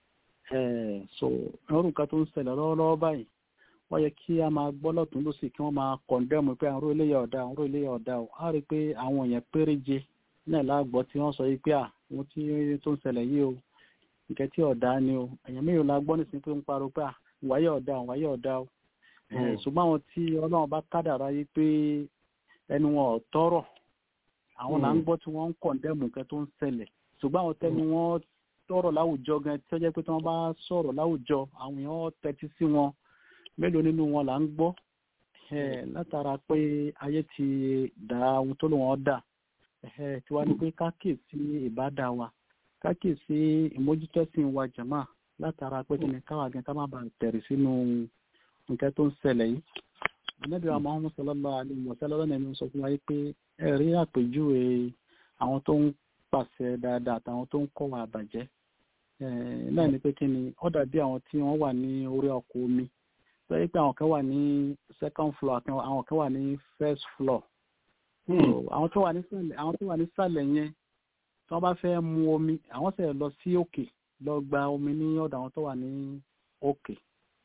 so ọrùn kan tó ń ṣẹlẹ̀ lọ́wọ́lọ́wọ́ báyìí wọ́n yẹ kí a máa gbọ́ lọ́tún lọ́sì kí wọ́n máa kọ̀ndẹ́mù pé àwọn eléyìí ọ̀dà àwọn eléyìí ọ̀dà ò á rí i pé àwọn èèyàn péréje náà láàgbọ́ tí wọ́n sọ yìí pé àwọn tí tó ń ṣẹlẹ̀ yìí o nǹkan tí ọ̀dà ni o èèyàn mélòó la gbọ́ nísìnyí pé ń parọ́ pé wáyé ọ̀dà o ṣùgbọ́n àwọn tí ọlọ́run bá kádàrá yìí pé ẹnu wọn ò tọrọ àwọn là ń gbọ́ tí wọ́n ń kọ̀ndẹ́mù nǹkan tó ń ṣẹlẹ̀ ṣùgbọ́n àwọn tẹnu wọn tọrọ láwùjọ gan tí ó jẹ́ pé tí wọ́n bá sọ̀rọ̀ láwùjọ àwọn èèyàn tẹ́tí sí wọn mélòó nínú wọn là ń gbọ́ látara pé ayé ti dá ohun tó lò wọ́n dà tí wàá ní pé kákìsí ìbádà wa kákìsí ìmójútẹ́sìn wa jàmá látara pé kí ni káwá gan ká má bàa tẹ̀rì sínú nǹkan tó ń ṣẹlẹ̀ yìí. Ànábì wa Muhammad sallallahu alaihi wasallam ẹni sọ fún wa pé ẹ̀rí àpèjúwe àwọn tó ń pàṣẹ dáadáa àtàwọn tó ń kọ́ wa àbàjẹ́ náà ni pé kí ni ó dàbí àwọn tí wọ́n wà ní orí ọkọ̀ omi tó yẹ pé àwọn kan wà ní second floor àwọn kan wà ní first floor àwọn tó wà nísàlẹ̀ yẹn tí wọ́n bá fẹ́ mu omi àwọn sì lọ sí òkè lọ gba omi ní ọ̀dọ̀ àwọn tó wà ní òkè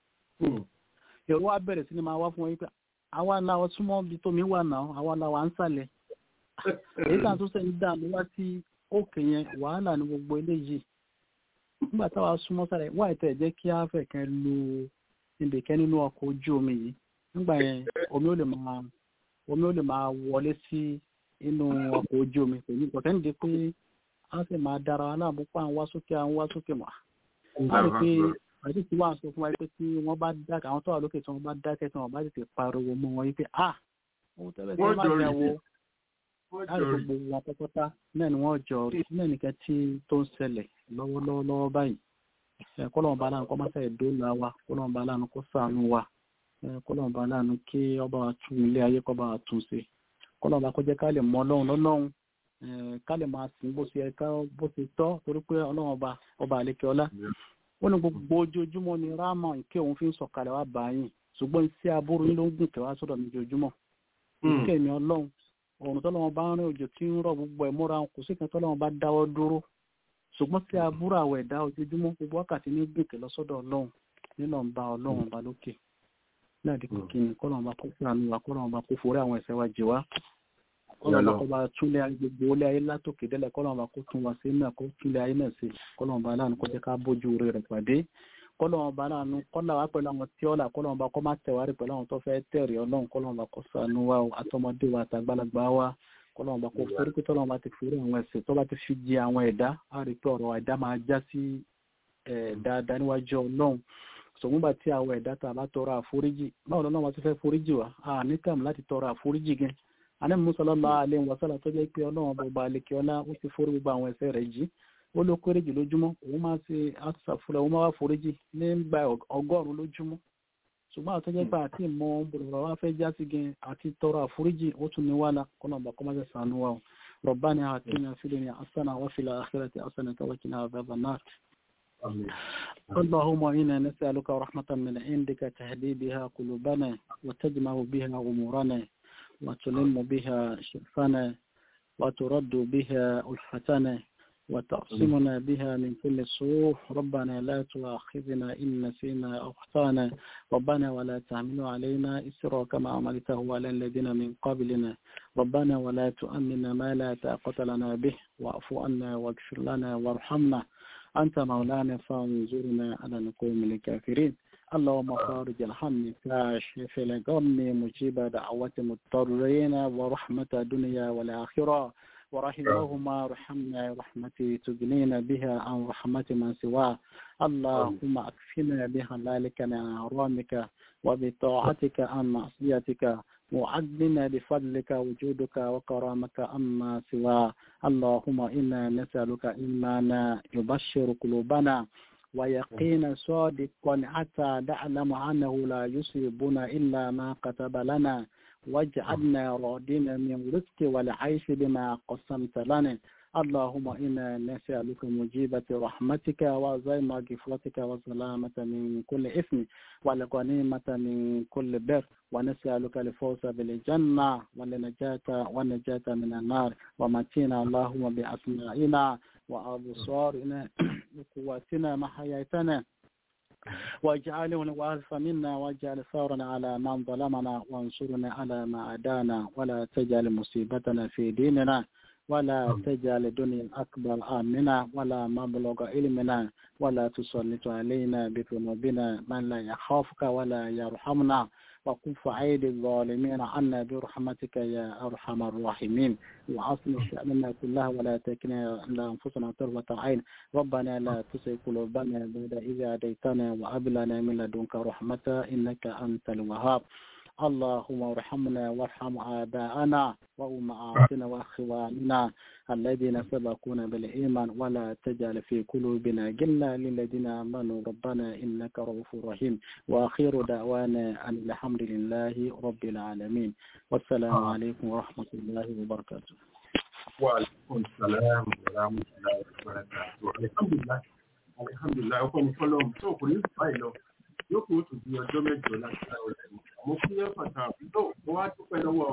èrò wa bẹ̀rẹ̀ sí ni máa wá fún wọn pé àwa làwọn súnmọ́ bí tómi wà náà àwa làwọn ń sàlẹ̀ èyí tàn tó sẹ́yìn dà ló wá sí òkè yẹn wàhálà ní gbogbo eléyìí nígbà táwa súnmọ́ sàlẹ̀ wá ìtẹ̀ jẹ́ kí á fẹ̀ kẹ́ lu ibìkẹ́ nínú ọkọ̀ ojú omi yìí nígbà yẹn omi ó lè máa wọlé sí inú ọkọ̀ ojú omi pẹ̀lú ìpọ̀tẹ́ǹdé pé á sì máa dára aláàbò pa àwọn wá sókè mọ́ á rí pé àti tí wọ́n sọ fún wa pé tí wọ́n bá dákẹ́ àwọn tó wà lókè tí wọ́n bá dákẹ́ tí wọ́n bá tètè pariwo mọ́ wọn yìí pé ohun tẹ́lẹ̀ tí wọ́n máa jà wọ láti gbogbo wọn pátápátá náà ni wọ́n jọ rí náà nìkan tí tó ń ṣẹlẹ̀ lọ́wọ́lọ́wọ́ báyìí kọ́lọ́mù bá láàánú kọ́ máa fẹ́ dóòlà wa kọ́lọ́mù bá láàánú kó ṣàánú wa kọ́lọ́mù bá láàánú kí ọba wa tún ilé ayé kọ́ bá wa tún ṣe kọ́lọ́mù bá kó jẹ́ ká lè mọ ọlọ́run lọ́lọ́run ká lè máa sìn bó ṣe tọ́ torí pé ọlọ́run ọba àlékè ọlá ó ní gbogbo ojoojúmọ́ ni rámọ̀ ìké òun fi ń sọ̀kalẹ̀ wá báyìí ṣùgbọ́n iṣẹ́ aburú ló ń gùn kẹwàá sọ́dọ̀ ní ojoojúmọ́ ìké mi ọlọ́run ọ̀run tọ́lọ́wọ́n bá ń rìn òjò tí ń rọ̀ gbogbo ẹ̀ múra kò sí kan tọ́lọ́wọ́n bá dáwọ́ dúró ṣùgbọ́n sí aburú àwọ̀ ẹ̀dá ojoojúmọ́ gbogbo wákàtí ní gùn kẹlọ sọ́dọ̀ ọlọ́run nínú ọba ọlọ́run ọba lókè náà di pé kí ni kọ́lọ́wọ́n bá kó fúnra wa kọ́lọ́wọ́n bá kó forí àwọn ẹ̀ṣẹ̀ wa jì wá kọ́lọ́wọ́n bá túnlé ayé gbogbo olé ayé látòkè délẹ̀ kọ́lọ́wọ́n bá kó tún wa sí náà kó túnlé ayé náà sí kọ́lọ́wọ́n bá láàánú kó jẹ́ ká bójú rẹ̀ pàdé kọ́lọ́wọ́n bá láàánú kọ́lá wá pẹ̀lú àwọn tí ọ̀là kọ́lọ́wọ́n bá kọ́ má tẹ̀wárí pẹ̀lú àwọn tó fẹ́ tẹ̀rí ọlọ́run kọ́lọ́wọ́n bá kó ṣàánú wa àtọmọdé wa àtàgbàlagbà wa kọ́lọ́wọ́n bá kó forí pé tọ́lọ́wọ́n bá ti forí àwọn ẹ̀ṣẹ̀ tó bá ti fi jẹ àwọn ẹ̀dá á rí pé ọ̀rọ̀ ẹ̀dá máa já sí dáadáa níwájú ọlọ́run sọ̀gbọ́n tí àwọn ẹ̀dá tá a bá tọrọ àforíjì báwo lọ́nà wọn ti fẹ́ foríjì wa a ní tàmù láti tọrọ àforíjì gan Ànábì Mùsá sallallahu alaihi wasallam tó jẹ́ pé ọlọ́run bọba alẹ́kẹ́ ọlá ó ti forí gbogbo àwọn ẹ̀ṣẹ̀ rẹ̀ jì ó ló kéré jù lójúmọ́ òun máa ṣe àtúnṣàfúnra òun máa wá foríjì nígbà 100 lójúmọ́ ṣùgbọ́n àtọ́jẹ́ pé àti ìmọ̀ bọ̀rọ̀ wá fẹ́ já sí gan àti tọrọ àforíjì ó tún ní wàhálà kọ́nà ọba kọ́mọ́sẹ̀ sànú wa ربنا آتنا في الدنيا حسنة وفي الآخرة حسنة وقنا عذاب النار اللهم إنا نسألك رحمة من عندك تهدي بها قلوبنا وتجمع بها أمورنا وتلم بها شرفنا وترد بها ألفتنا وتعصمنا بها من كل سوء ربنا لا تؤاخذنا إن نسينا أو أخطأنا ربنا ولا تحمل علينا إسرا كما عملته على الذين من قبلنا ربنا ولا تؤمنا ما لا طاقة لنا به واعف عنا واغفر لنا وارحمنا أنت مولانا فانظرنا على القوم الكافرين اللهم خارج الهم كاشف الغم مجيب دعوة المضطرين ورحمة الدنيا والآخرة ورحمهما رحمنا رحمتي تغنينا بها عن رحمة من سواه اللهم أكفنا بحلالك من حرامك وبطاعتك عن معصيتك وعدنا بفضلك وجودك وكرامك أما سواه اللهم إنا نسألك إيمانا يبشر قلوبنا ويقينا صادقا حتى نعلم أنه لا يصيبنا إلا ما كتب لنا واجعلنا راضين من رزق والعيش بما قسمت لنا اللهم إنا نسألك مجيبة رحمتك وعزيم مغفرتك وسلامة من كل إثم والغنيمة من كل بر ونسألك الفوز بالجنة والنجاة من النار ومتينا اللهم بأسمائنا وأبصارنا وقواتنا ما حييتنا واجعله الوارث منا واجعل ثارنا على من ظلمنا وانصرنا على ما عادانا ولا تجعل مصيبتنا في ديننا ولا تجعل الدنيا أكبر آمنا ولا مبلغ علمنا ولا تسلط علينا بذنوبنا من لا يخافك ولا يرحمنا وكف أيدي الظالمين عنا برحمتك يا أرحم الراحمين وأصلح شأننا كلها ولا تكلنا إلى أنفسنا طرفة عين ربنا لا تزغ قلوبنا بعد إذ هديتنا وهب لنا من لدنك رحمة إنك أنت الوهاب اللهم ارحمنا وارحم آباءنا وأمهاتنا وأخواننا الذين سبقونا بالإيمان ولا تجعل في قلوبنا غلا للذين آمنوا ربنا إنك رؤوف رحيم وآخر دعوانا أن الحمد لله رب العالمين والسلام عليكم ورحمة الله وبركاته. وعليكم السلام ورحمة الله وبركاته. الحمد لله ọkọ̀ ní fọ́lọ́mù tó kò ní báyìí lọ yóò kó tó di ọjọ́ mẹ́jọ láti ọ̀rẹ́ mo kí ẹ pàtàkì tó mo wá dúpẹ́ lọ́wọ́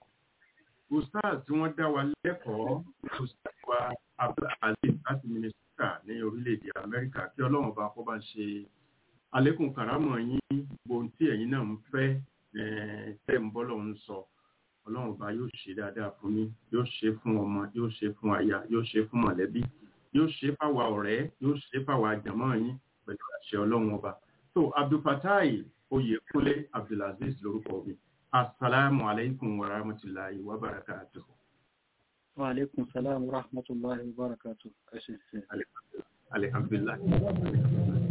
ustaz tí wọ́n dá wa lẹ́kọ̀ọ́ ustaz wa abdulaziz láti Minnesota ní orílẹ̀-èdè Amẹ́ríkà kí Ọlọ́run bá kó bá ṣe àlékún kàrámọ̀ yín gbóhùn tí ẹ̀yin náà ń fẹ́ tẹ́ ń bọ́lọ̀ ń sọ Ọlọ́run bá yóò ṣe dáadáa fún yín yóò ṣe fún ọmọ yóò ṣe fún aya yóò ṣe fún mọ̀lẹ́bí yóò ṣe fáwa ọ̀rẹ́ yóò ṣe fáwa àjàmọ́ yín pẹ̀lú àṣẹ Ọlọ́run ọba. So Abdulfatai Oyèkúnlé Abdulaziz lórúkọ mi. Assalamu alaikum wa rahmatullahi wa barakatuh. Wa alaikum salam wa rahmatullahi wa barakatuh. Alhamdulillah.